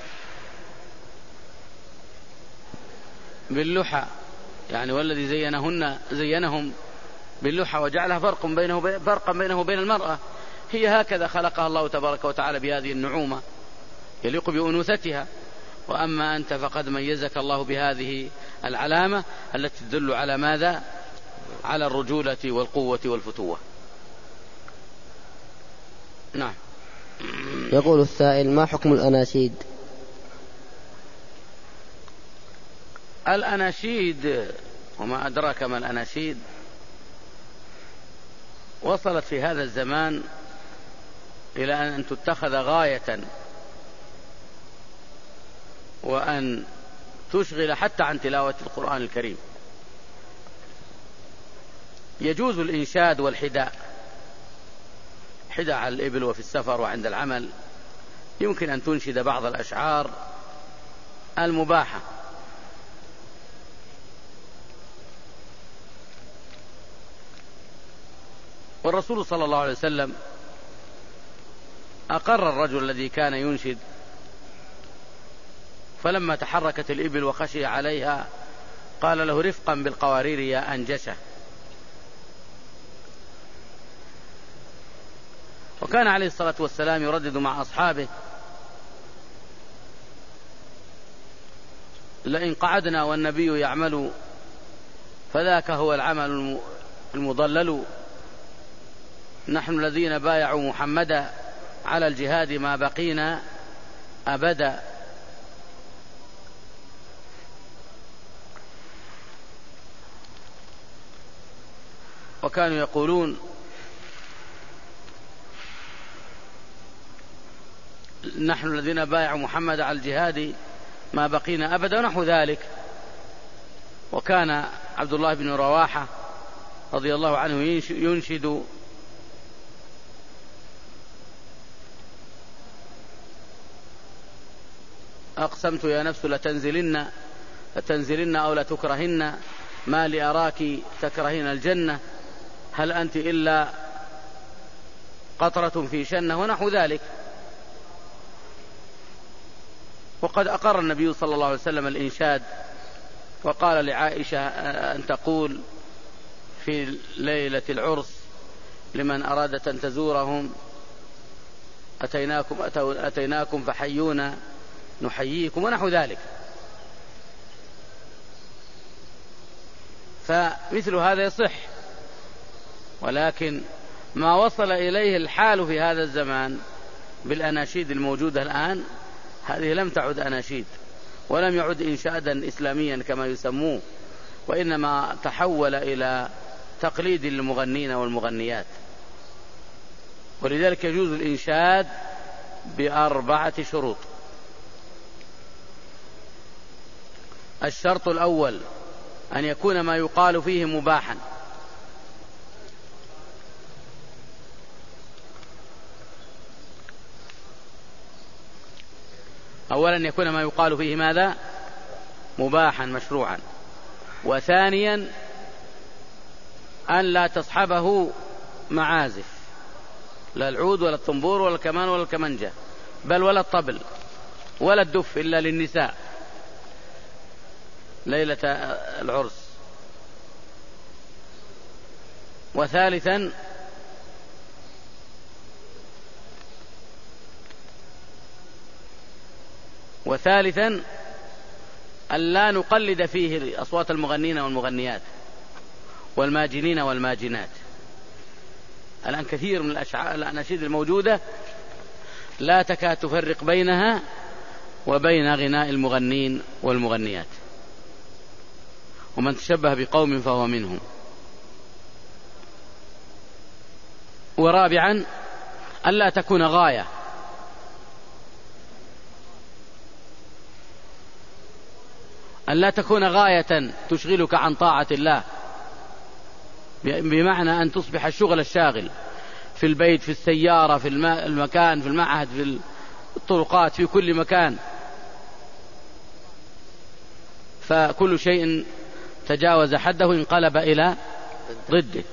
باللحى، يعني والذي زينهن زينهم باللحى وجعلها فرق بينه فرقا بينه وبين المرأة. هي هكذا خلقها الله تبارك وتعالى بهذه النعومة يليق بأنوثتها. وأما أنت فقد ميزك الله بهذه العلامة التي تدل على ماذا؟ على الرجولة والقوة والفتوة. نعم. يقول السائل: ما حكم الأناشيد؟ الأناشيد وما أدراك ما الأناشيد، وصلت في هذا الزمان إلى أن تتخذ غاية، وأن تشغل حتى عن تلاوة القرآن الكريم. يجوز الإنشاد والحداء، حداء على الإبل وفي السفر وعند العمل، يمكن أن تنشد بعض الأشعار المباحة. والرسول صلى الله عليه وسلم أقر الرجل الذي كان ينشد، فلما تحركت الإبل وخشي عليها قال له رفقا بالقوارير يا أنجشة. وكان عليه الصلاة والسلام يردد مع أصحابه: لئن قعدنا والنبي يعمل فذاك هو العمل المضلل، نحن الذين بايعوا محمدا على الجهاد ما بقينا أبدا. وكانوا يقولون: نحن الذين بايعوا محمد على الجهاد ما بقينا أبدا ونحو ذلك. وكان عبد الله بن رواحة رضي الله عنه ينشد: أقسمت يا نفس لتنزلن لتنزلن أو لتكرهن، ما لأراك تكرهين الجنة، هل أنت إلا قطرة في شنة، ونحو ذلك. وقد أقر النبي صلى الله عليه وسلم الإنشاد، وقال لعائشة أن تقول في ليلة العرس لمن أرادت أن تزورهم: أتيناكم, أتيناكم فحيونا نحييكم، ونحو ذلك. فمثل هذا يصح، ولكن ما وصل إليه الحال في هذا الزمان بالأناشيد الموجودة الآن، هذه لم تعد أناشيد ولم يعد إنشادا إسلاميا كما يسموه، وإنما تحول إلى تقليد للمغنين والمغنيات. ولذلك يجوز الإنشاد بأربعة شروط. الشرط الأول أن يكون ما يقال فيه مباحا، أولا يكون ما يقال فيه ماذا؟ مباحا مشروعا. وثانيا أن لا تصحبه معازف، لا العود ولا الطنبور ولا الكمان ولا الكمنجة، بل ولا الطبل ولا الدف إلا للنساء ليلة العرس. وثالثا وثالثا أن لا نقلد فيه أصوات المغنين والمغنيات والماجنين والماجنات. الآن كثير من الأناشيد الموجودة لا تكاد تفرق بينها وبين غناء المغنين والمغنيات، ومن تشبه بقوم فهو منهم. ورابعا ألا تكون غاية، أن لا تكون غاية تشغلك عن طاعة الله، بمعنى أن تصبح الشغل الشاغل في البيت، في السيارة، في المكان، في المعهد، في الطرقات، في كل مكان، فكل شيء تجاوز حده انقلب إلى ضده.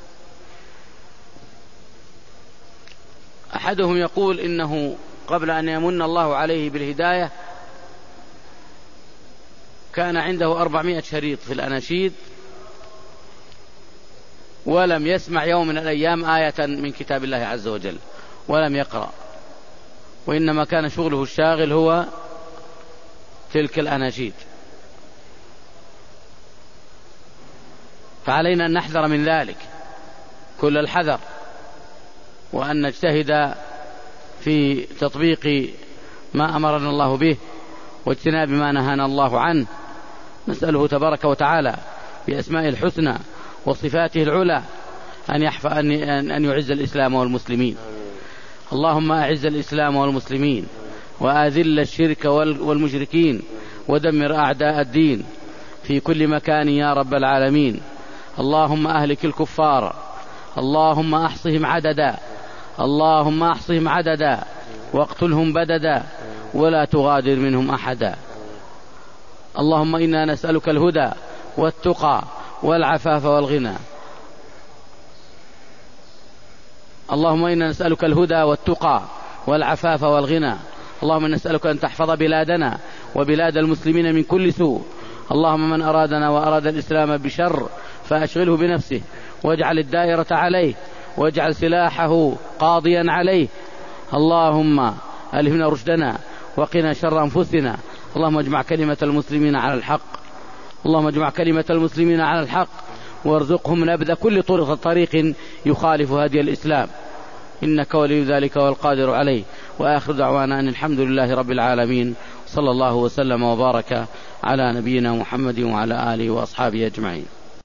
أحدهم يقول إنه قبل أن يمن الله عليه بالهداية كان عنده أربعمائة شريط في الأناشيد، ولم يسمع يوم من الأيام آية من كتاب الله عز وجل، ولم يقرأ، وإنما كان شغله الشاغل هو تلك الأناشيد. فعلينا أن نحذر من ذلك كل الحذر، وأن نجتهد في تطبيق ما أمرنا الله به واجتناب ما نهانا الله عنه. نسأله تبارك وتعالى بأسمائه الحسنى وصفاته العلى أن يحفظ أن أن يعز الإسلام والمسلمين. اللهم أعز الإسلام والمسلمين، وأذل الشرك والمشركين، ودمر أعداء الدين في كل مكان يا رب العالمين. اللهم أهلك الكفار، اللهم أحصهم عددا، اللهم أحصهم عددا واقتلهم بددا ولا تغادر منهم أحدا. اللهم إنا نسألك الهدى والتقى والعفاف والغنى. اللهم إنا نسألك الهدى والتقى والعفاف والغنى. اللهم نسألك أن تحفظ بلادنا وبلاد المسلمين من كل سوء. اللهم من أرادنا وأراد الإسلام بشر فأشغله بنفسه، واجعل الدائرة عليه، واجعل سلاحه قاضيا عليه. اللهم ألهمنا رشدنا وقنا شر أنفسنا. اللهم اجمع كلمة المسلمين على الحق، اللهم اجمع كلمة المسلمين على الحق، وارزقهم نبذ كل طرق طريق يخالف هدي الإسلام، إنك ولي ذلك والقادر عليه. وآخر دعوانا أن الحمد لله رب العالمين، صلى الله وسلم وبارك على نبينا محمد وعلى آله وأصحابه أجمعين.